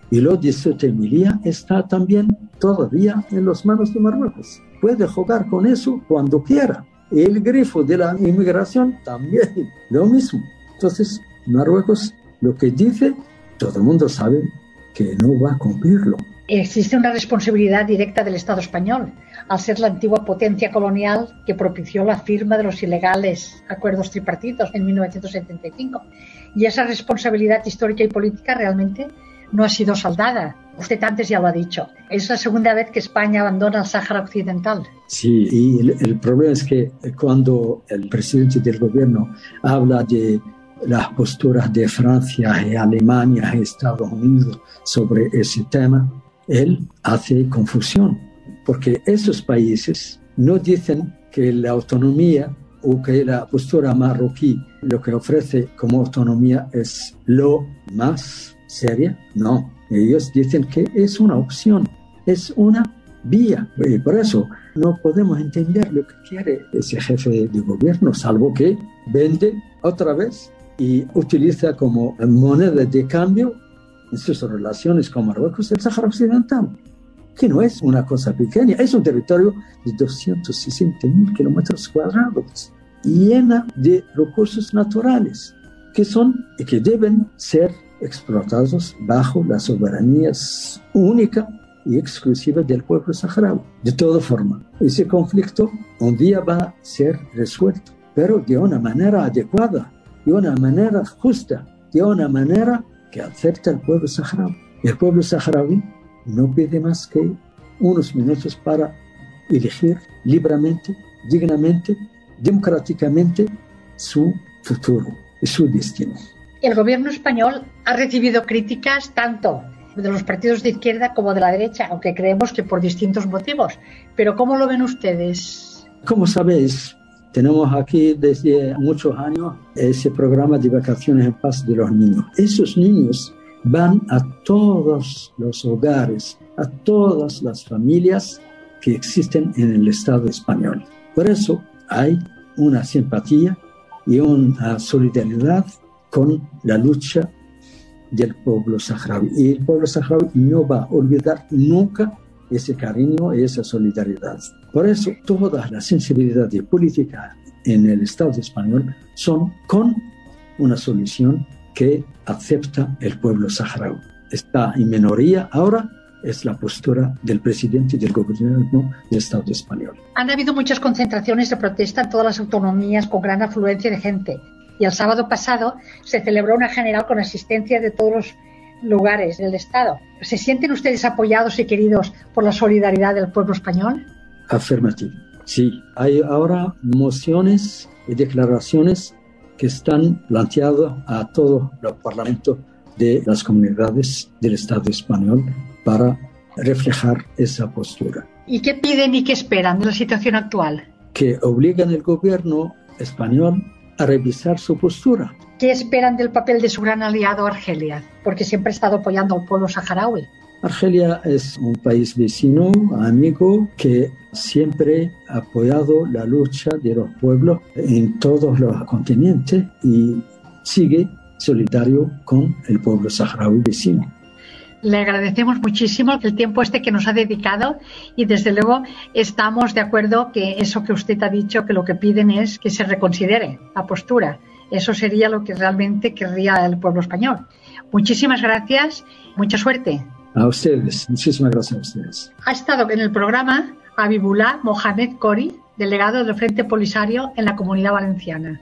Y lo de Ceuta y Melilla está también todavía en las manos de Marruecos. Puede jugar con eso cuando quiera. El grifo de la inmigración también, lo mismo. Entonces, Marruecos lo que dice, todo el mundo sabe que no va a cumplirlo. Existe una responsabilidad directa del Estado español, al ser la antigua potencia colonial que propició la firma de los ilegales acuerdos tripartitos en mil novecientos setenta y cinco. Y esa responsabilidad histórica y política realmente no ha sido saldada. Usted antes ya lo ha dicho. Es la segunda vez que España abandona el Sáhara Occidental. Sí, y el, el problema es que cuando el presidente del gobierno habla de las posturas de Francia y Alemania y Estados Unidos sobre ese tema, él hace confusión, porque esos países no dicen que la autonomía o que la postura marroquí lo que ofrece como autonomía es lo más seria. No, ellos dicen que es una opción, es una vía. Y por eso no podemos entender lo que quiere ese jefe de gobierno, salvo que vende otra vez y utiliza como moneda de cambio en sus relaciones con Marruecos el Sáhara Occidental, que no es una cosa pequeña, es un territorio de doscientos sesenta mil kilómetros cuadrados, llena de recursos naturales que son y que deben ser explotados bajo la soberanía única y exclusiva del pueblo saharaui. De toda forma, ese conflicto un día va a ser resuelto, pero de una manera adecuada, de una manera justa, de una manera que acepta el pueblo saharaui. El pueblo saharaui no pide más que unos minutos para elegir libremente, dignamente, democráticamente su futuro y su destino. El gobierno español ha recibido críticas tanto de los partidos de izquierda como de la derecha, aunque creemos que por distintos motivos. Pero ¿cómo lo ven ustedes? Como sabéis, tenemos aquí desde muchos años ese programa de vacaciones en paz de los niños. Esos niños van a todos los hogares, a todas las familias que existen en el Estado español. Por eso hay una simpatía y una solidaridad con la lucha del pueblo saharaui. Y el pueblo saharaui no va a olvidar nunca ese cariño y esa solidaridad. Por eso, todas las sensibilidades políticas en el Estado español son con una solución que acepta el pueblo saharaui. Está en minoría ahora, es la postura del presidente y del gobierno del Estado español. Han habido muchas concentraciones de protesta en todas las autonomías con gran afluencia de gente. Y el sábado pasado se celebró una general con asistencia de todos los lugares del Estado. ¿Se sienten ustedes apoyados y queridos por la solidaridad del pueblo español? Afirmativo. Sí, hay ahora mociones y declaraciones que están planteadas a todos los parlamentos de las comunidades del Estado español para reflejar esa postura. ¿Y qué piden y qué esperan de la situación actual? Que obligan al gobierno español a revisar su postura. ¿Qué esperan del papel de su gran aliado Argelia? Porque siempre ha estado apoyando al pueblo saharaui. Argelia es un país vecino, amigo, que siempre ha apoyado la lucha de los pueblos en todos los continentes y sigue solidario con el pueblo saharaui vecino. Le agradecemos muchísimo el tiempo este que nos ha dedicado y desde luego estamos de acuerdo que eso que usted ha dicho, que lo que piden es que se reconsidere la postura. Eso sería lo que realmente querría el pueblo español. Muchísimas gracias, mucha suerte. A ustedes, muchísimas gracias a ustedes. Ha estado en el programa Habibullah Mohamed Kori, delegado del Frente Polisario en la Comunidad Valenciana.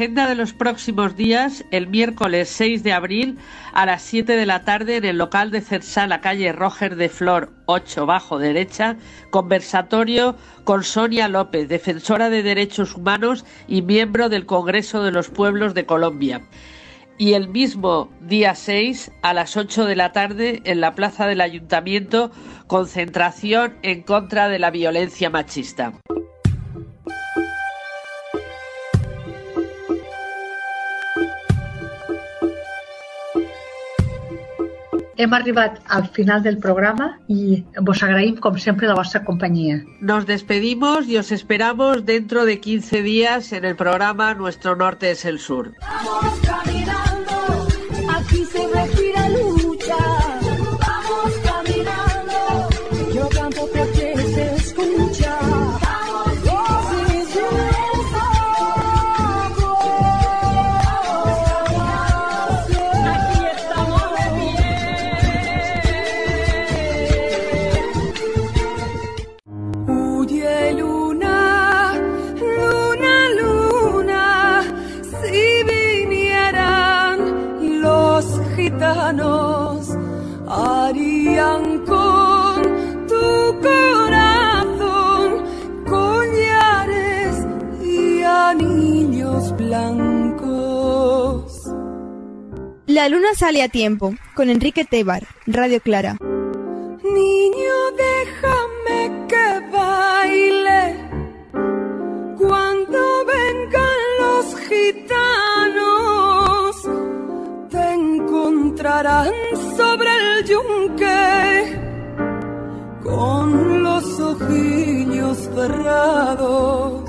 agenda de los próximos días, el miércoles seis de abril a las siete de la tarde en el local de CERSA, la calle Roger de Flor ocho bajo derecha, conversatorio con Sonia López, defensora de derechos humanos y miembro del Congreso de los Pueblos de Colombia. Y el mismo día seis a las ocho de la tarde en la plaza del Ayuntamiento, concentración en contra de la violencia machista. Hem arribat al final del programa y vos agraïm, com sempre, la vostra companyia. Nos despedimos y os esperamos dentro de quince días en el programa Nuestro Norte es el Sur. Vamos caminando, aquí se respira lucha. Vamos caminando, yo canto porque se escucha. Vamos, sin cesar. Aquí estamos de pie. Huye luna, luna, luna, si vinieran los gitanos, harían con tu corazón collares y anillos blancos. La luna sale a tiempo, con Enrique Tebar, Radio Clara. Niño, déjame que baile cuando vengan los gitanos. Te encontrarán sobre el yunque con los ojillos cerrados.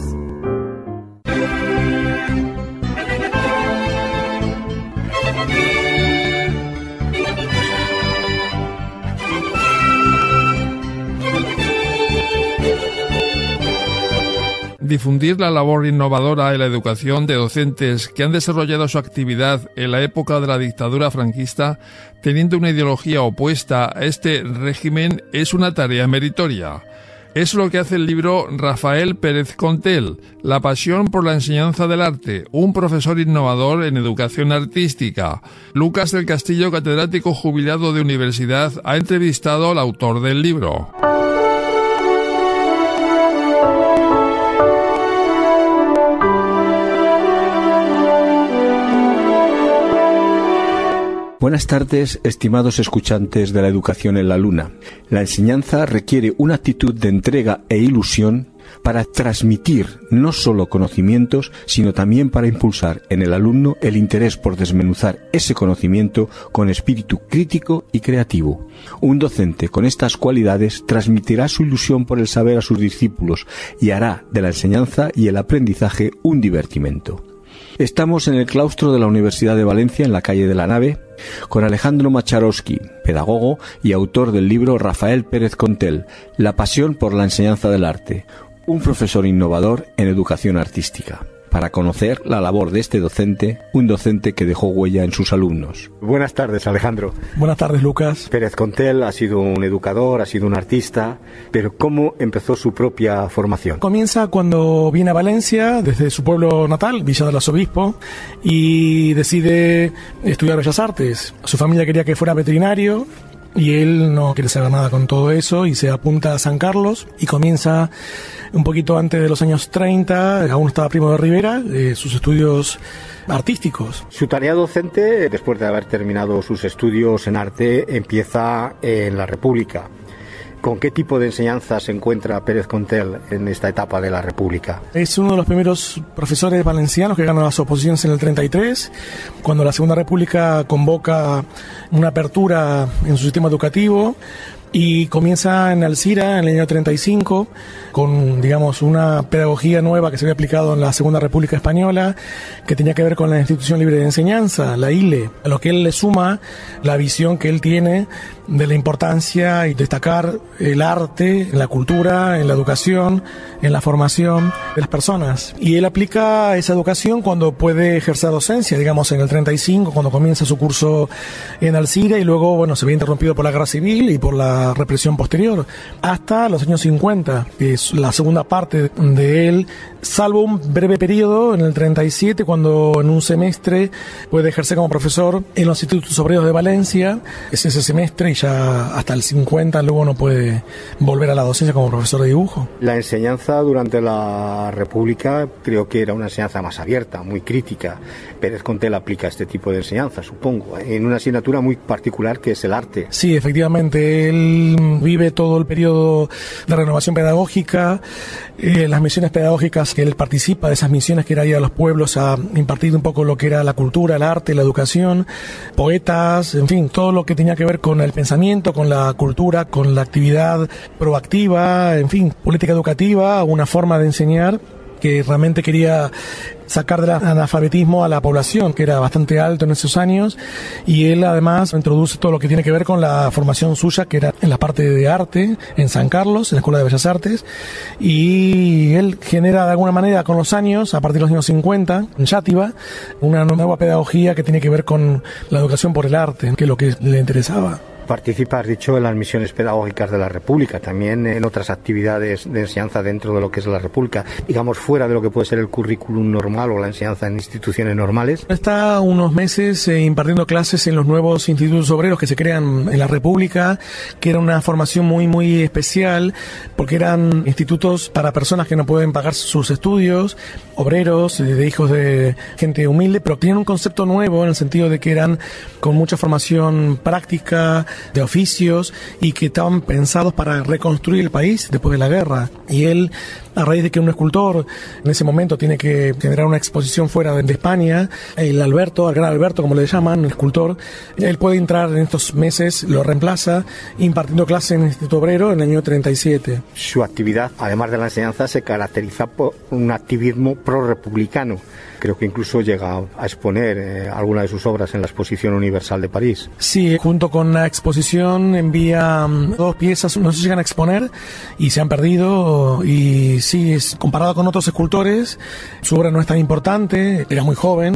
Difundir la labor innovadora en la educación de docentes que han desarrollado su actividad en la época de la dictadura franquista, teniendo una ideología opuesta a este régimen, es una tarea meritoria. Es lo que hace el libro Rafael Pérez Contel, La pasión por la enseñanza del arte, un profesor innovador en educación artística. Lucas del Castillo, catedrático jubilado de universidad, ha entrevistado al autor del libro. Buenas tardes, estimados escuchantes de la educación en la luna. La enseñanza requiere una actitud de entrega e ilusión para transmitir no solo conocimientos, sino también para impulsar en el alumno el interés por desmenuzar ese conocimiento con espíritu crítico y creativo. Un docente con estas cualidades transmitirá su ilusión por el saber a sus discípulos y hará de la enseñanza y el aprendizaje un divertimento. Estamos en el claustro de la Universidad de Valencia, en la calle de la Nave, con Alejandro Macharowski, pedagogo y autor del libro Rafael Pérez Contel, La pasión por la enseñanza del arte, un profesor innovador en educación artística, para conocer la labor de este docente, un docente que dejó huella en sus alumnos. Buenas tardes, Alejandro. Buenas tardes, Lucas. Pérez Contel ha sido un educador, ha sido un artista, pero ¿cómo empezó su propia formación? Comienza cuando viene a Valencia, desde su pueblo natal, Villa del Arzobispo, y decide estudiar Bellas Artes. Su familia quería que fuera veterinario, y él no quiere saber nada con todo eso y se apunta a San Carlos y comienza un poquito antes de los años treinta, aún estaba Primo de Rivera, eh, sus estudios artísticos. Su tarea docente, después de haber terminado sus estudios en arte, empieza en la República. ¿Con qué tipo de enseñanza se encuentra Pérez Contel en esta etapa de la República? Es uno de los primeros profesores valencianos que ganan las oposiciones en el treinta y tres, cuando la Segunda República convoca una apertura en su sistema educativo, y comienza en Alcira en el año treinta y cinco con, digamos, una pedagogía nueva que se había aplicado en la Segunda República Española, que tenía que ver con la Institución Libre de Enseñanza, la I L E, a lo que él le suma la visión que él tiene de la importancia y destacar el arte, en la cultura, en la educación, en la formación de las personas. Y él aplica esa educación cuando puede ejercer docencia, digamos en el treinta y cinco, cuando comienza su curso en Alcira, y luego, bueno, se ve interrumpido por la guerra civil y por la represión posterior, hasta los años cincuenta, que es la segunda parte de él, salvo un breve periodo en el treinta y siete, cuando en un semestre puede ejercer como profesor en los Institutos Obreros de Valencia. Es ese semestre y ya hasta el cincuenta luego no puede volver a la docencia como profesor de dibujo. La enseñanza durante la República creo que era una enseñanza más abierta, muy crítica. Pérez Contel aplica este tipo de enseñanza, supongo, en una asignatura muy particular que es el arte. Sí, efectivamente, él vive todo el periodo de renovación pedagógica, eh, las misiones pedagógicas que él participa, de esas misiones que era ir a los pueblos a impartir un poco lo que era la cultura, el arte, la educación, poetas, en fin, todo lo que tenía que ver con el pensamiento, con la cultura, con la actividad proactiva, en fin, política educativa, una forma de enseñar que realmente quería sacar del analfabetismo a la población, que era bastante alto en esos años, y él además introduce todo lo que tiene que ver con la formación suya, que era en la parte de arte, en San Carlos, en la Escuela de Bellas Artes, y él genera de alguna manera con los años, a partir de los años cincuenta, en Xàtiva, una nueva pedagogía que tiene que ver con la educación por el arte, que es lo que le interesaba. Participa, has dicho, en las misiones pedagógicas de la República, también en otras actividades de enseñanza dentro de lo que es la República, digamos fuera de lo que puede ser el currículum normal o la enseñanza en instituciones normales. Está unos meses eh, impartiendo clases en los nuevos institutos obreros que se crean en la República, que era una formación muy muy especial, porque eran institutos para personas que no pueden pagar sus estudios, obreros, de, de hijos de gente humilde, pero tenían un concepto nuevo en el sentido de que eran con mucha formación práctica, de oficios, y que estaban pensados para reconstruir el país después de la guerra. Y él, a raíz de que un escultor en ese momento tiene que generar una exposición fuera de España, el Alberto, el gran Alberto como le llaman, el escultor, él puede entrar en estos meses, lo reemplaza impartiendo clases en el Instituto Obrero en el año treinta y siete. Su actividad, además de la enseñanza, se caracteriza por un activismo pro-republicano. Creo que incluso llega a exponer eh, alguna de sus obras en la Exposición Universal de París. Sí, junto con la exposición envía um, dos piezas, no se llegan a exponer y se han perdido, y sí, es, comparado con otros escultores, su obra no es tan importante, era muy joven,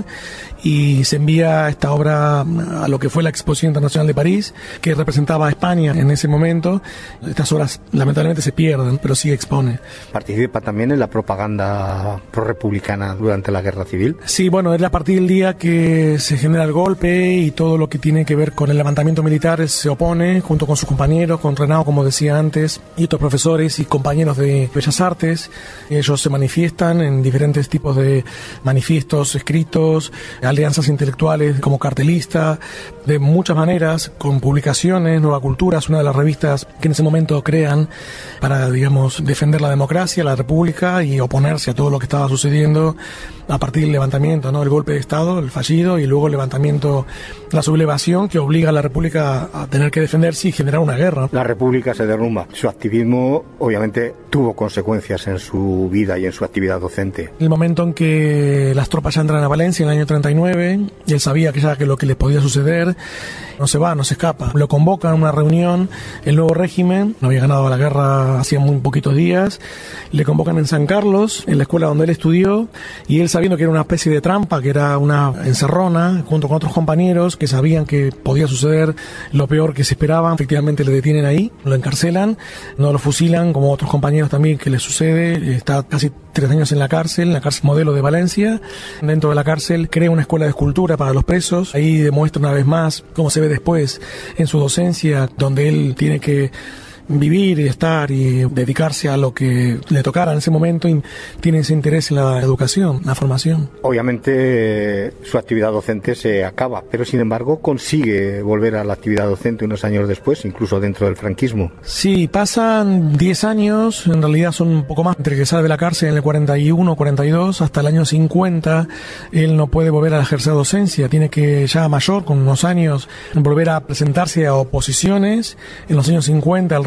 y se envía esta obra a lo que fue la Exposición Internacional de París, que representaba a España en ese momento. Estas obras lamentablemente se pierden, pero sí expone. ¿Participa también en la propaganda pro-republicana durante la Guerra Civil? Sí, bueno, es a partir del día que se genera el golpe y todo lo que tiene que ver con el levantamiento militar, él se opone junto con sus compañeros, con Renao, como decía antes, y otros profesores y compañeros de Bellas Artes. Ellos se manifiestan en diferentes tipos de manifiestos escritos, alianzas intelectuales como cartelista, de muchas maneras, con publicaciones. Nueva Cultura es una de las revistas que en ese momento crean para, digamos, defender la democracia, la república, y oponerse a todo lo que estaba sucediendo a partir del levantamiento, ¿no? El golpe de Estado, el fallido, y luego el levantamiento, la sublevación que obliga a la república a tener que defenderse y generar una guerra. La república se derrumba. Su activismo obviamente tuvo consecuencias en su vida y en su actividad docente. El momento en que las tropas ya entran a Valencia en el año treinta y nueve, y él sabía que ya que lo que le podía suceder, no se va, no se escapa. Lo convocan a una reunión, el nuevo régimen, no había ganado la guerra hacía muy poquitos días, le convocan en San Carlos, en la escuela donde él estudió, y él, sabiendo que era una especie de trampa, que era una encerrona, junto con otros compañeros que sabían que podía suceder lo peor que se esperaban, efectivamente le detienen ahí, lo encarcelan, no lo fusilan como otros compañeros también que le sucede. Está casi tres años en la cárcel, en la cárcel modelo de Valencia. Dentro de la cárcel crea una escuela de escultura para los presos. Ahí demuestra una vez más cómo se ve después en su docencia, donde él tiene que vivir y estar y dedicarse a lo que le tocara en ese momento, y tiene ese interés en la educación, la formación. Obviamente su actividad docente se acaba, pero sin embargo consigue volver a la actividad docente unos años después, incluso dentro del franquismo. Sí, pasan diez años, en realidad son un poco más, entre que sale de la cárcel en el cuarenta y uno, cuarenta y dos, hasta el año cincuenta, él no puede volver a ejercer docencia, tiene que, ya mayor, con unos años, volver a presentarse a oposiciones. En los años cincuenta el régimen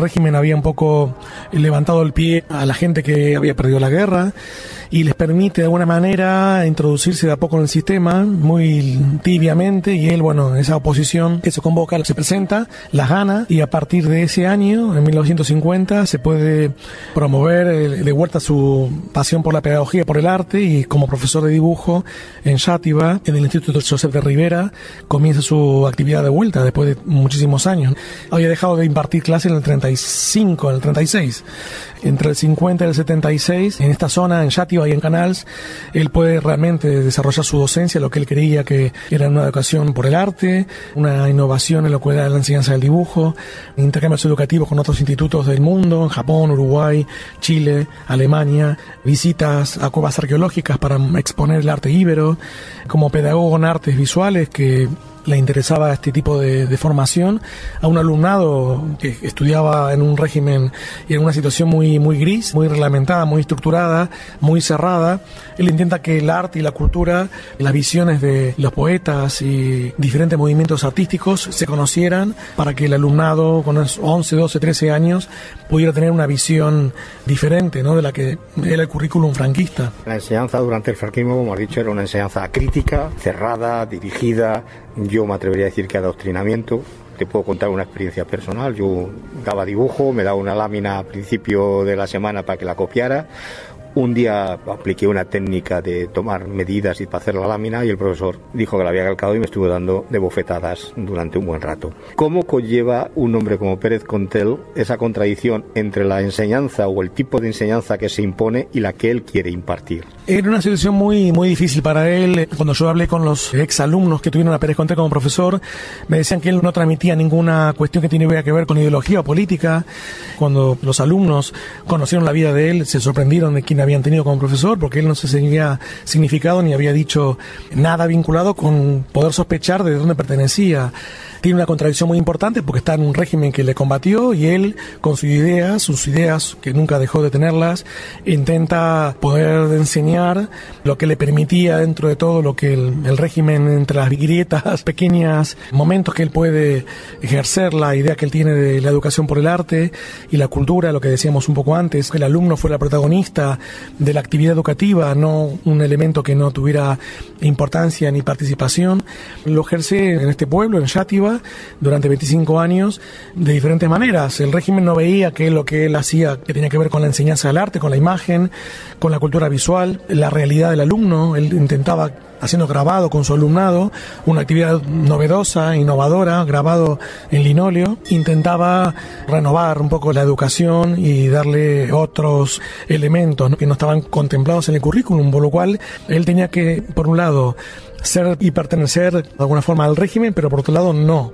régimen había un poco levantado el pie a la gente que había perdido la guerra y les permite de alguna manera introducirse de a poco en el sistema, muy tibiamente, y él, bueno, en esa oposición que se convoca, se presenta, las gana, y a partir de ese año, en mil novecientos cincuenta, se puede promover eh, de vuelta su pasión por la pedagogía, por el arte, y como profesor de dibujo en Xàtiva, en el Instituto Josep de Ribera, comienza su actividad de vuelta después de muchísimos años. Había dejado de impartir clases en el treinta y cinco, en el treinta y seis. Entre el cincuenta y el setenta y seis, en esta zona, en Xàtiva y en Canals, él puede realmente desarrollar su docencia, lo que él creía que era una educación por el arte, una innovación en lo que era la enseñanza del dibujo, intercambios educativos con otros institutos del mundo, en Japón, Uruguay, Chile, Alemania, visitas a cuevas arqueológicas para exponer el arte íbero, como pedagogo en artes visuales que le interesaba este tipo de, de formación a un alumnado que estudiaba en un régimen y en una situación muy, muy gris, muy reglamentada, muy estructurada, muy cerrada. Él intenta que el arte y la cultura, las visiones de los poetas y diferentes movimientos artísticos se conocieran para que el alumnado con once, doce, trece años pudiera tener una visión diferente, ¿no?, de la que era el currículum franquista. La enseñanza durante el franquismo, como has dicho, era una enseñanza crítica, cerrada, dirigida. Yo me atrevería a decir que adoctrinamiento. Te puedo contar una experiencia personal. Yo daba dibujo, me daba una lámina a principio de la semana para que la copiara. Un día apliqué una técnica de tomar medidas y para hacer la lámina y el profesor dijo que la había calcado y me estuvo dando de bofetadas durante un buen rato. ¿Cómo conlleva un hombre como Pérez Contel esa contradicción entre la enseñanza o el tipo de enseñanza que se impone y la que él quiere impartir? Era una situación muy, muy difícil para él. Cuando yo hablé con los exalumnos que tuvieron a Pérez Contel como profesor, me decían que él no transmitía ninguna cuestión que tiene que ver con ideología o política. Cuando los alumnos conocieron la vida de él, se sorprendieron de quién habían tenido como profesor, porque él no se seguía significado ni había dicho nada vinculado con poder sospechar de dónde pertenecía. Tiene una contradicción muy importante porque está en un régimen que le combatió y él, con sus ideas, sus ideas que nunca dejó de tenerlas, intenta poder enseñar lo que le permitía dentro de todo lo que el, el régimen, entre las grietas, pequeños momentos que él puede ejercer la idea que él tiene de la educación por el arte y la cultura, lo que decíamos un poco antes, que el alumno fuera el protagonista de la actividad educativa, no un elemento que no tuviera importancia ni participación. Lo ejerce en este pueblo, en Xàtiva, durante veinticinco años de diferentes maneras. El régimen no veía que lo que él hacía que tenía que ver con la enseñanza del arte, con la imagen, con la cultura visual, la realidad del alumno. Él intentaba, haciendo grabado con su alumnado, una actividad novedosa, innovadora, grabado en linóleo, intentaba renovar un poco la educación y darle otros elementos, ¿no?, que no estaban contemplados en el currículum, por lo cual él tenía que, por un lado, ser y pertenecer de alguna forma al régimen, pero por otro lado no.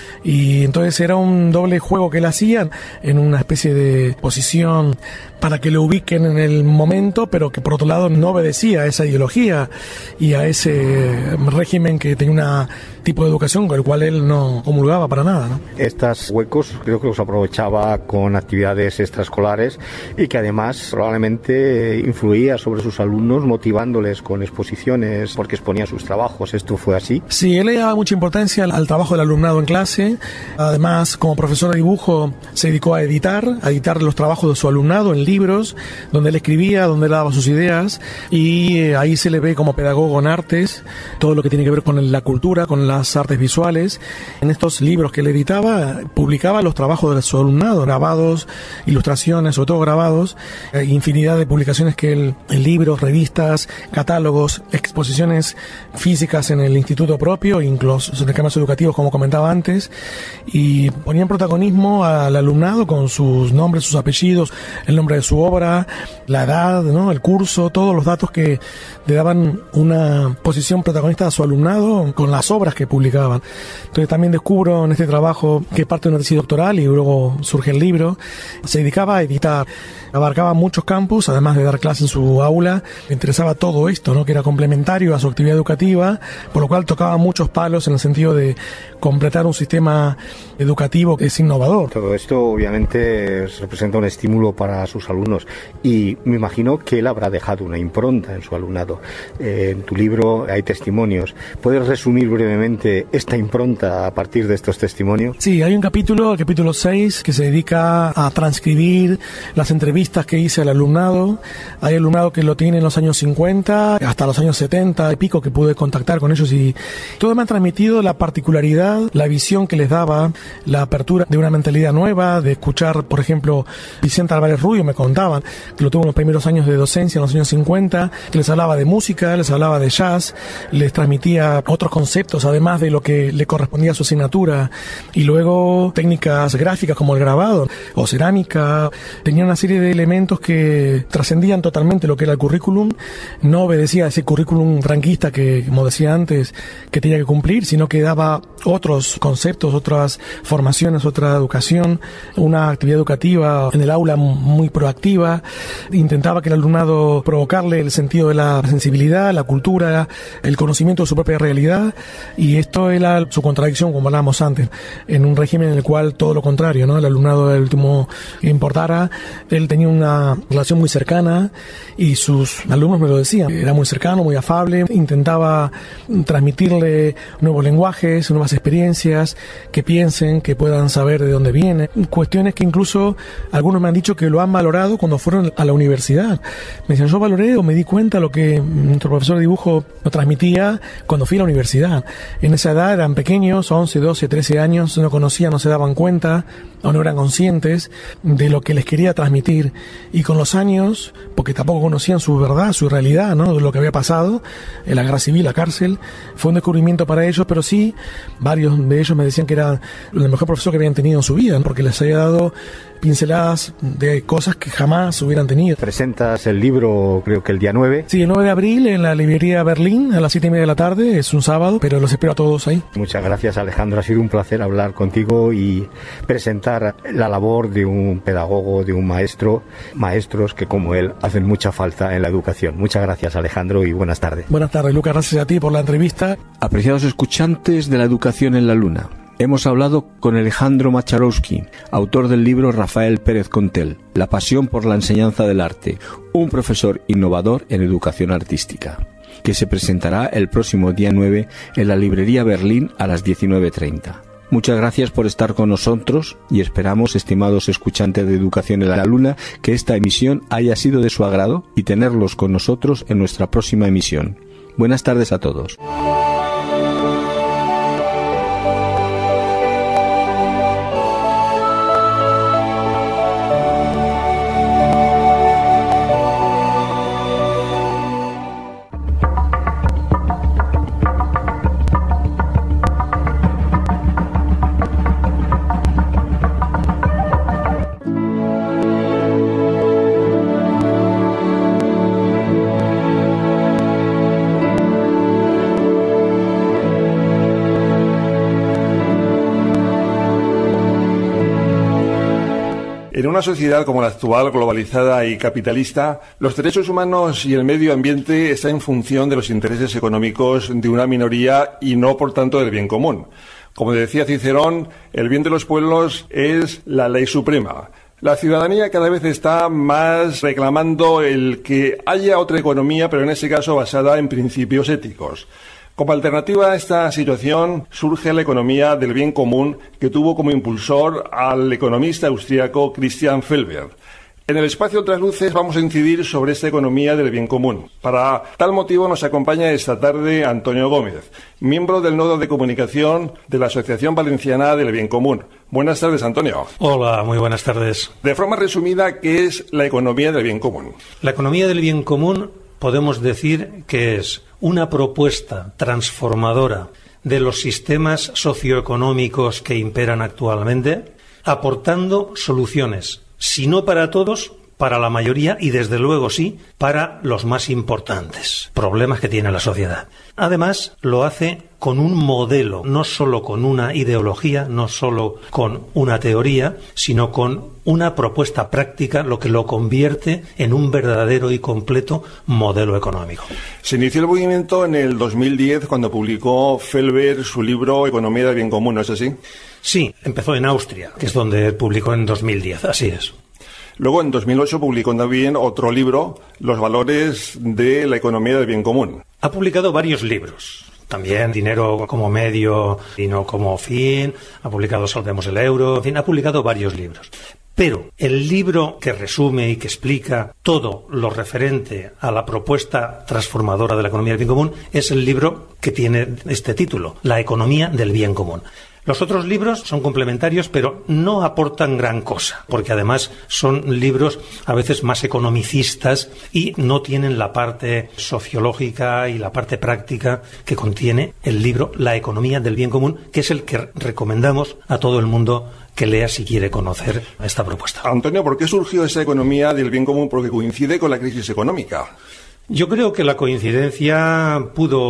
Y entonces era un doble juego que él hacía en una especie de posición para que lo ubiquen en el momento, pero que por otro lado no obedecía a esa ideología y a ese régimen que tenía un tipo de educación con el cual él no comulgaba para nada, ¿no? Estos huecos creo que los aprovechaba con actividades extraescolares y que además probablemente influía sobre sus alumnos motivándoles con exposiciones porque exponía sus trabajos. ¿Esto fue así? Sí, él le daba mucha importancia al, al trabajo del alumnado en clase. Además, como profesor de dibujo se dedicó a editar, a editar los trabajos de su alumnado en libros, donde él escribía, donde él daba sus ideas, y eh, ahí se le ve como pedagogo en artes, todo lo que tiene que ver con la cultura, con las artes visuales. En estos libros que él editaba, publicaba los trabajos de su alumnado, grabados, ilustraciones, sobre todo grabados, eh, infinidad de publicaciones que él, en libros, revistas, catálogos, exposiciones físicas en el instituto propio, incluso en esquemas educativos, como comentaba antes, y ponían protagonismo al alumnado con sus nombres, sus apellidos, el nombre de su obra, la edad, ¿no?, el curso, todos los datos que le daban una posición protagonista a su alumnado con las obras que publicaban. Entonces también descubro en este trabajo que parte de una tesis doctoral y luego surge el libro. Se dedicaba a editar, abarcaba muchos campos, además de dar clases en su aula. Le interesaba todo esto, ¿no?, que era complementario a su actividad educativa, por lo cual tocaba muchos palos en el sentido de completar un sistema educativo que es innovador. Todo esto obviamente representa un estímulo para sus alumnos y me imagino que él habrá dejado una impronta en su alumnado. Eh, en tu libro hay testimonios. ¿Puedes resumir brevemente nuevamente esta impronta a partir de estos testimonios? Sí, hay un capítulo, el capítulo seis, que se dedica a transcribir las entrevistas que hice al alumnado. Hay alumnado que lo tiene en los años cincuenta, hasta los años setenta y pico, que pude contactar con ellos, y todo me ha transmitido la particularidad, la visión que les daba, la apertura de una mentalidad nueva, de escuchar, por ejemplo, Vicente Álvarez Rubio, me contaban, que lo tuvo en los primeros años de docencia, en los años cincuenta, que les hablaba de música, les hablaba de jazz, les transmitía otros conceptos, además de lo que le correspondía a su asignatura, y luego técnicas gráficas como el grabado o cerámica. Tenía una serie de elementos que trascendían totalmente lo que era el currículum, no obedecía a ese currículum franquista que, como decía antes, que tenía que cumplir, sino que daba otros conceptos, otras formaciones, otra educación, una actividad educativa en el aula muy proactiva. Intentaba que el alumnado provocarle el sentido de la sensibilidad, la cultura, el conocimiento de su propia realidad, y esto era su contradicción, como hablábamos antes, en un régimen en el cual todo lo contrario, ¿no? El alumnado era el último que importara. Él tenía una relación muy cercana y sus alumnos me lo decían, era muy cercano, muy afable, intentaba transmitirle nuevos lenguajes, nuevas experiencias, que piensen, que puedan saber de dónde viene, cuestiones que incluso algunos me han dicho que lo han valorado cuando fueron a la universidad. Me decían, yo valoré o me di cuenta lo que nuestro profesor de dibujo nos transmitía cuando fui a la universidad. En esa edad eran pequeños, once, doce, trece años, no conocían, no se daban cuenta o no eran conscientes de lo que les quería transmitir, y con los años, porque tampoco conocían su verdad, su realidad, ¿no? De lo que había pasado, en la guerra civil, la cárcel, fue un descubrimiento para ellos, pero sí, varios de ellos me decían que era el mejor profesor que habían tenido en su vida, ¿no? Porque les había dado pinceladas de cosas que jamás hubieran tenido. Presentas el libro, creo que el día nueve. Sí, el nueve de abril en la librería Berlín a las siete y media de la tarde, es un sábado, pero los espero a todos ahí. Muchas gracias, Alejandro, ha sido un placer hablar contigo y presentar la labor de un pedagogo, de un maestro, maestros que como él hacen mucha falta en la educación. Muchas gracias, Alejandro, y buenas tardes. Buenas tardes, Lucas, gracias a ti por la entrevista. Apreciados escuchantes de la educación en la luna, hemos hablado con Alejandro Macharowski, autor del libro Rafael Pérez Contel, La pasión por la enseñanza del arte, un profesor innovador en educación artística, que se presentará el próximo día nueve en la librería Berlín a las diecinueve treinta. Muchas gracias por estar con nosotros y esperamos, estimados escuchantes de Educación en la Luna, que esta emisión haya sido de su agrado y tenerlos con nosotros en nuestra próxima emisión. Buenas tardes a todos. En una sociedad como la actual, globalizada y capitalista, los derechos humanos y el medio ambiente están en función de los intereses económicos de una minoría y no, por tanto, del bien común. Como decía Cicerón, el bien de los pueblos es la ley suprema. La ciudadanía cada vez está más reclamando el que haya otra economía, pero en ese caso basada en principios éticos. Como alternativa a esta situación surge la economía del bien común, que tuvo como impulsor al economista austríaco Christian Felber. En el espacio Otras Luces vamos a incidir sobre esta economía del bien común. Para tal motivo nos acompaña esta tarde Antonio Gómez, miembro del Nodo de Comunicación de la Asociación Valenciana del Bien Común. Buenas tardes, Antonio. Hola, muy buenas tardes. De forma resumida, ¿qué es la economía del bien común? La economía del bien común podemos decir que es una propuesta transformadora de los sistemas socioeconómicos que imperan actualmente, aportando soluciones, si no para todos, para la mayoría y, desde luego, sí, para los más importantes problemas que tiene la sociedad. Además, lo hace con un modelo, no solo con una ideología, no solo con una teoría, sino con una propuesta práctica, lo que lo convierte en un verdadero y completo modelo económico. Se inició el movimiento en el dos mil diez, cuando publicó Felber su libro Economía del Bien Común, ¿no es así? Sí, empezó en Austria, que es donde publicó en dos mil diez, así es. Luego, en dos mil ocho, publicó también otro libro, Los valores de la economía del bien común. Ha publicado varios libros, también dinero como medio y no como fin, ha publicado Salvemos el Euro, en fin, ha publicado varios libros. Pero el libro que resume y que explica todo lo referente a la propuesta transformadora de la economía del bien común es el libro que tiene este título, La economía del bien común. Los otros libros son complementarios, pero no aportan gran cosa, porque además son libros a veces más economicistas y no tienen la parte sociológica y la parte práctica que contiene el libro La economía del bien común, que es el que recomendamos a todo el mundo que lea si quiere conocer esta propuesta. Antonio, ¿por qué surgió esa economía del bien común? Porque coincide con la crisis económica. Yo creo que la coincidencia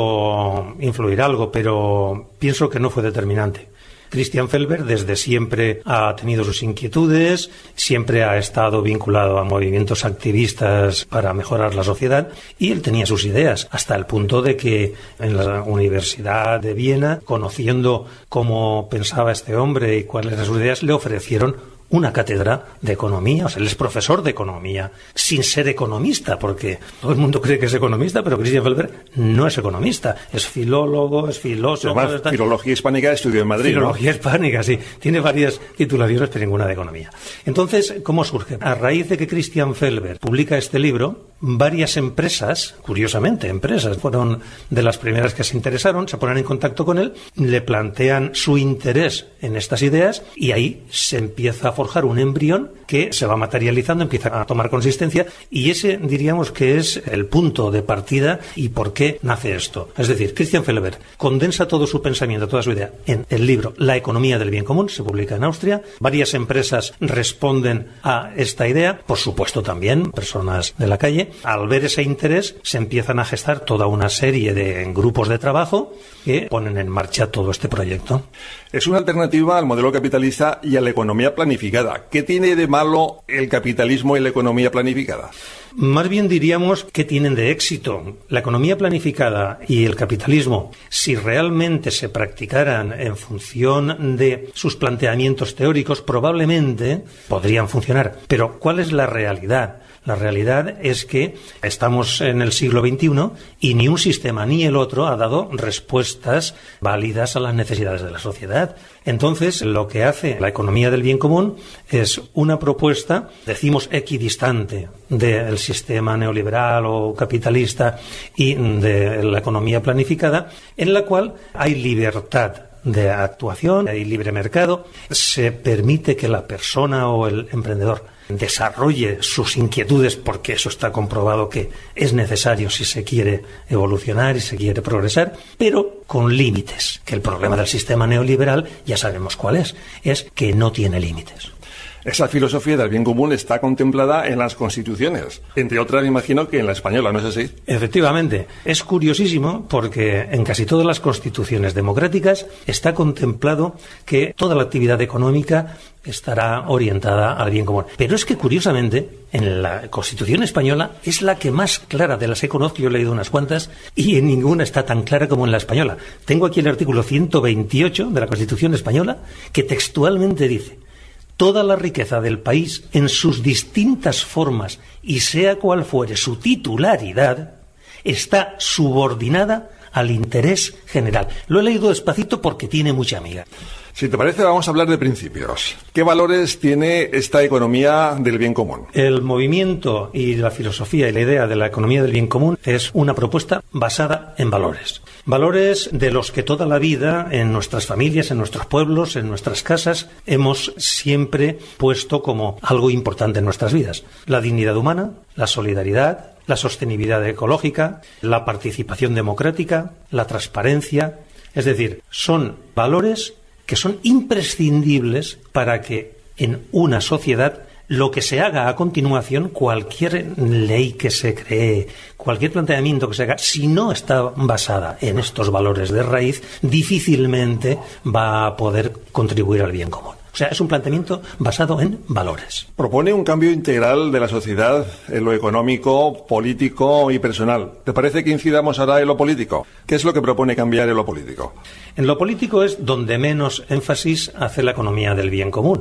pudo influir algo, pero pienso que no fue determinante. Christian Felber desde siempre ha tenido sus inquietudes, siempre ha estado vinculado a movimientos activistas para mejorar la sociedad y él tenía sus ideas, hasta el punto de que en la Universidad de Viena, conociendo cómo pensaba este hombre y cuáles eran sus ideas, le ofrecieron una cátedra de economía, o sea, él es profesor de economía, sin ser economista, porque todo el mundo cree que es economista, pero Christian Felber no es economista, es filólogo, es filósofo. Además, está... filología hispánica estudió en Madrid, Filología ¿no? hispánica, sí, tiene varias titulaciones, pero ninguna de economía. Entonces, ¿cómo surge? A raíz de que Christian Felber publica este libro, varias empresas, curiosamente, empresas, fueron de las primeras que se interesaron, se ponen en contacto con él, le plantean su interés en estas ideas y ahí se empieza a forjar un embrión que se va materializando, empieza a tomar consistencia y ese diríamos que es el punto de partida y por qué nace esto. Es decir, Christian Felber condensa todo su pensamiento, toda su idea en el libro La economía del bien común, se publica en Austria, varias empresas responden a esta idea, por supuesto también personas de la calle. Al ver ese interés se empiezan a gestar toda una serie de grupos de trabajo que ponen en marcha todo este proyecto. Es una alternativa al modelo capitalista y a la economía planificada. ¿Qué tiene de malo el capitalismo y la economía planificada? Más bien diríamos que tienen de éxito. La economía planificada y el capitalismo, si realmente se practicaran en función de sus planteamientos teóricos, probablemente podrían funcionar. Pero ¿cuál es la realidad? La realidad es que estamos en el siglo veintiuno y ni un sistema ni el otro ha dado respuestas válidas a las necesidades de la sociedad. Entonces, lo que hace la economía del bien común es una propuesta, decimos, equidistante del sistema neoliberal o capitalista y de la economía planificada, en la cual hay libertad de actuación, hay libre mercado, se permite que la persona o el emprendedor desarrolle sus inquietudes, porque eso está comprobado que es necesario si se quiere evolucionar y se quiere progresar, pero con límites, que el problema del sistema neoliberal ya sabemos cuál es, es que no tiene límites. Esa filosofía del bien común está contemplada en las constituciones, entre otras, me imagino que en la española, ¿no es así? Efectivamente. Es curiosísimo porque en casi todas las constituciones democráticas está contemplado que toda la actividad económica estará orientada al bien común. Pero es que, curiosamente, en la Constitución española es la que más clara de las que conozco, yo he leído unas cuantas, y en ninguna está tan clara como en la española. Tengo aquí el artículo ciento veintiocho de la Constitución española, que textualmente dice: toda la riqueza del país en sus distintas formas y sea cual fuere su titularidad está subordinada al interés general. Lo he leído despacito porque tiene mucha amiga. Si te parece, vamos a hablar de principios. ¿Qué valores tiene esta economía del bien común? El movimiento y la filosofía y la idea de la economía del bien común es una propuesta basada en valores. Valores de los que toda la vida en nuestras familias, en nuestros pueblos, en nuestras casas, hemos siempre puesto como algo importante en nuestras vidas. La dignidad humana, la solidaridad, la sostenibilidad ecológica, la participación democrática, la transparencia. Es decir, son valores que son imprescindibles para que en una sociedad lo que se haga a continuación, cualquier ley que se cree, cualquier planteamiento que se haga, si no está basada en estos valores de raíz, difícilmente va a poder contribuir al bien común. O sea, es un planteamiento basado en valores. Propone un cambio integral de la sociedad en lo económico, político y personal. ¿Te parece que incidamos ahora en lo político? ¿Qué es lo que propone cambiar en lo político? En lo político es donde menos énfasis hace la economía del bien común.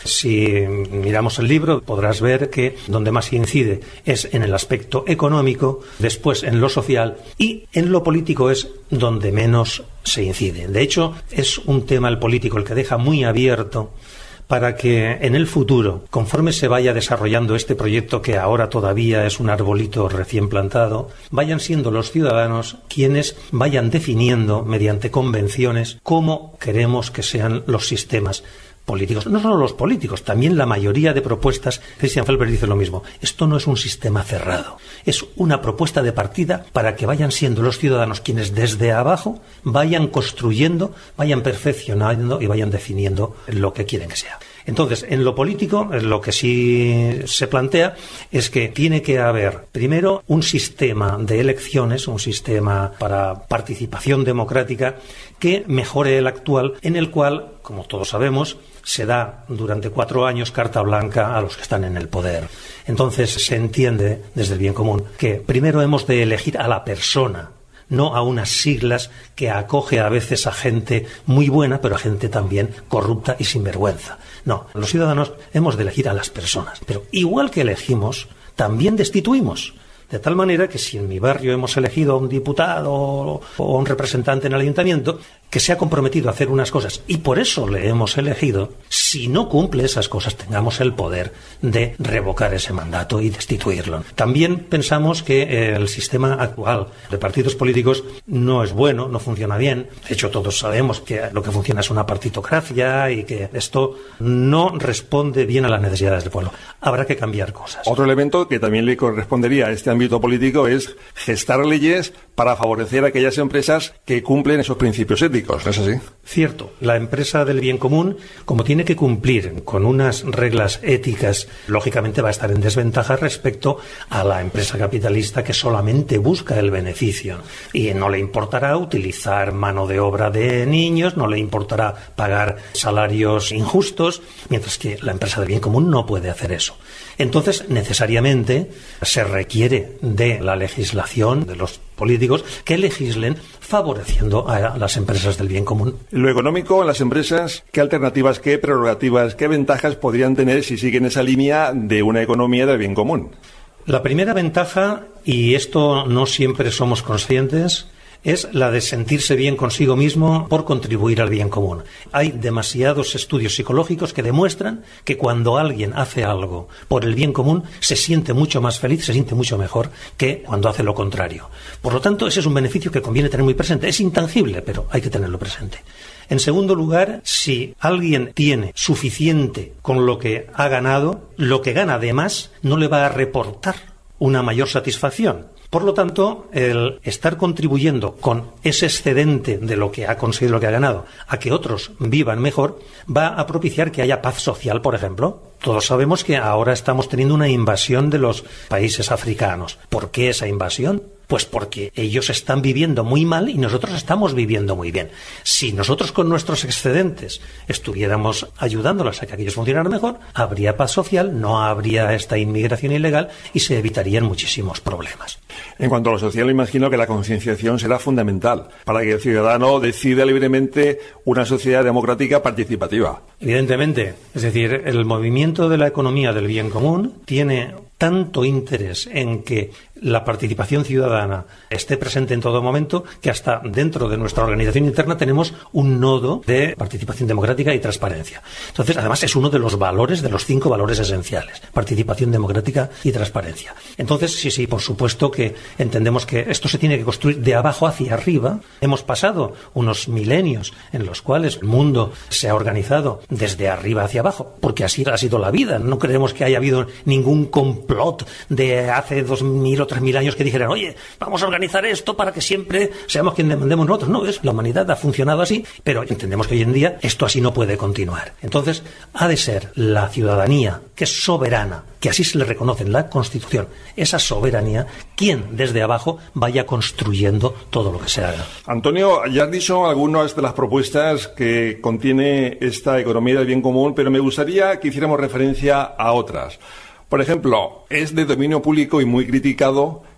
Si miramos el libro, podrás ver que donde más se incide es en el aspecto económico, después en lo social y en lo político es donde menos se incide. De hecho, es un tema el político el que deja muy abierto para que en el futuro, conforme se vaya desarrollando este proyecto que ahora todavía es un arbolito recién plantado, vayan siendo los ciudadanos quienes vayan definiendo mediante convenciones cómo queremos que sean los sistemas políticos. No solo los políticos, también la mayoría de propuestas. Christian Felber dice lo mismo. Esto no es un sistema cerrado, es una propuesta de partida para que vayan siendo los ciudadanos quienes desde abajo vayan construyendo, vayan perfeccionando y vayan definiendo lo que quieren que sea. Entonces, en lo político, lo que sí se plantea es que tiene que haber, primero, un sistema de elecciones, un sistema para participación democrática que mejore el actual, en el cual, como todos sabemos, se da durante cuatro años carta blanca a los que están en el poder. Entonces, se entiende desde el bien común que primero hemos de elegir a la persona, no a unas siglas que acoge a veces a gente muy buena, pero a gente también corrupta y sinvergüenza. No, los ciudadanos hemos de elegir a las personas, pero igual que elegimos, también destituimos. De tal manera que si en mi barrio hemos elegido a un diputado o a un representante en el ayuntamiento que se ha comprometido a hacer unas cosas y por eso le hemos elegido, si no cumple esas cosas tengamos el poder de revocar ese mandato y destituirlo. También pensamos que el sistema actual de partidos políticos no es bueno, no funciona bien. De hecho, todos sabemos que lo que funciona es una partitocracia y que esto no responde bien a las necesidades del pueblo. Habrá que cambiar cosas. Otro elemento que también le correspondería a este ámbito político es gestar leyes para favorecer a aquellas empresas que cumplen esos principios éticos. ¿No es así? Cierto. La empresa del bien común, como tiene que cumplir con unas reglas éticas, lógicamente va a estar en desventaja respecto a la empresa capitalista que solamente busca el beneficio. Y no le importará utilizar mano de obra de niños, no le importará pagar salarios injustos, mientras que la empresa del bien común no puede hacer eso. Entonces, necesariamente, se requiere de la legislación, de los políticos, que legislen favoreciendo a las empresas del bien común. Lo económico en las empresas, ¿qué alternativas, qué prerrogativas, qué ventajas podrían tener si siguen esa línea de una economía del bien común? La primera ventaja, y esto no siempre somos conscientes, es la de sentirse bien consigo mismo por contribuir al bien común. Hay demasiados estudios psicológicos que demuestran que cuando alguien hace algo por el bien común se siente mucho más feliz, se siente mucho mejor que cuando hace lo contrario. Por lo tanto, ese es un beneficio que conviene tener muy presente. Es intangible, pero hay que tenerlo presente. En segundo lugar, si alguien tiene suficiente con lo que ha ganado, lo que gana además no le va a reportar una mayor satisfacción. Por lo tanto, el estar contribuyendo con ese excedente de lo que ha conseguido, lo que ha ganado, a que otros vivan mejor, va a propiciar que haya paz social, por ejemplo. Todos sabemos que ahora estamos teniendo una invasión de los países africanos. ¿Por qué esa invasión? Pues porque ellos están viviendo muy mal y nosotros estamos viviendo muy bien. Si nosotros con nuestros excedentes estuviéramos ayudándolos a que aquellos funcionaran mejor, habría paz social, no habría esta inmigración ilegal y se evitarían muchísimos problemas. En cuanto a lo social, imagino que la concienciación será fundamental para que el ciudadano decida libremente una sociedad democrática participativa. Evidentemente. Es decir, el movimiento de la economía del bien común tiene tanto interés en que la participación ciudadana esté presente en todo momento que hasta dentro de nuestra organización interna tenemos un nodo de participación democrática y transparencia. Entonces, además, es uno de los valores, de los cinco valores esenciales: participación democrática y transparencia. Entonces, sí, sí, por supuesto que entendemos que esto se tiene que construir de abajo hacia arriba. Hemos pasado unos milenios en los cuales el mundo se ha organizado desde arriba hacia abajo, porque así ha sido la vida. No creemos que haya habido ningún complot de hace dos mil o tres mil años que dijeran, oye, vamos a organizar esto para que siempre seamos quien demandemos nosotros. No, es la humanidad ha funcionado así, pero entendemos que hoy en día esto así no puede continuar. Entonces, ha de ser la ciudadanía, que es soberana, que así se le reconoce en la Constitución, esa soberanía, quien desde abajo vaya construyendo todo lo que se haga. Antonio, ya has dicho algunas de las propuestas que contiene esta economía del bien común, pero me gustaría que hiciéramos referencia a otras. Por ejemplo, es de dominio público y muy criticado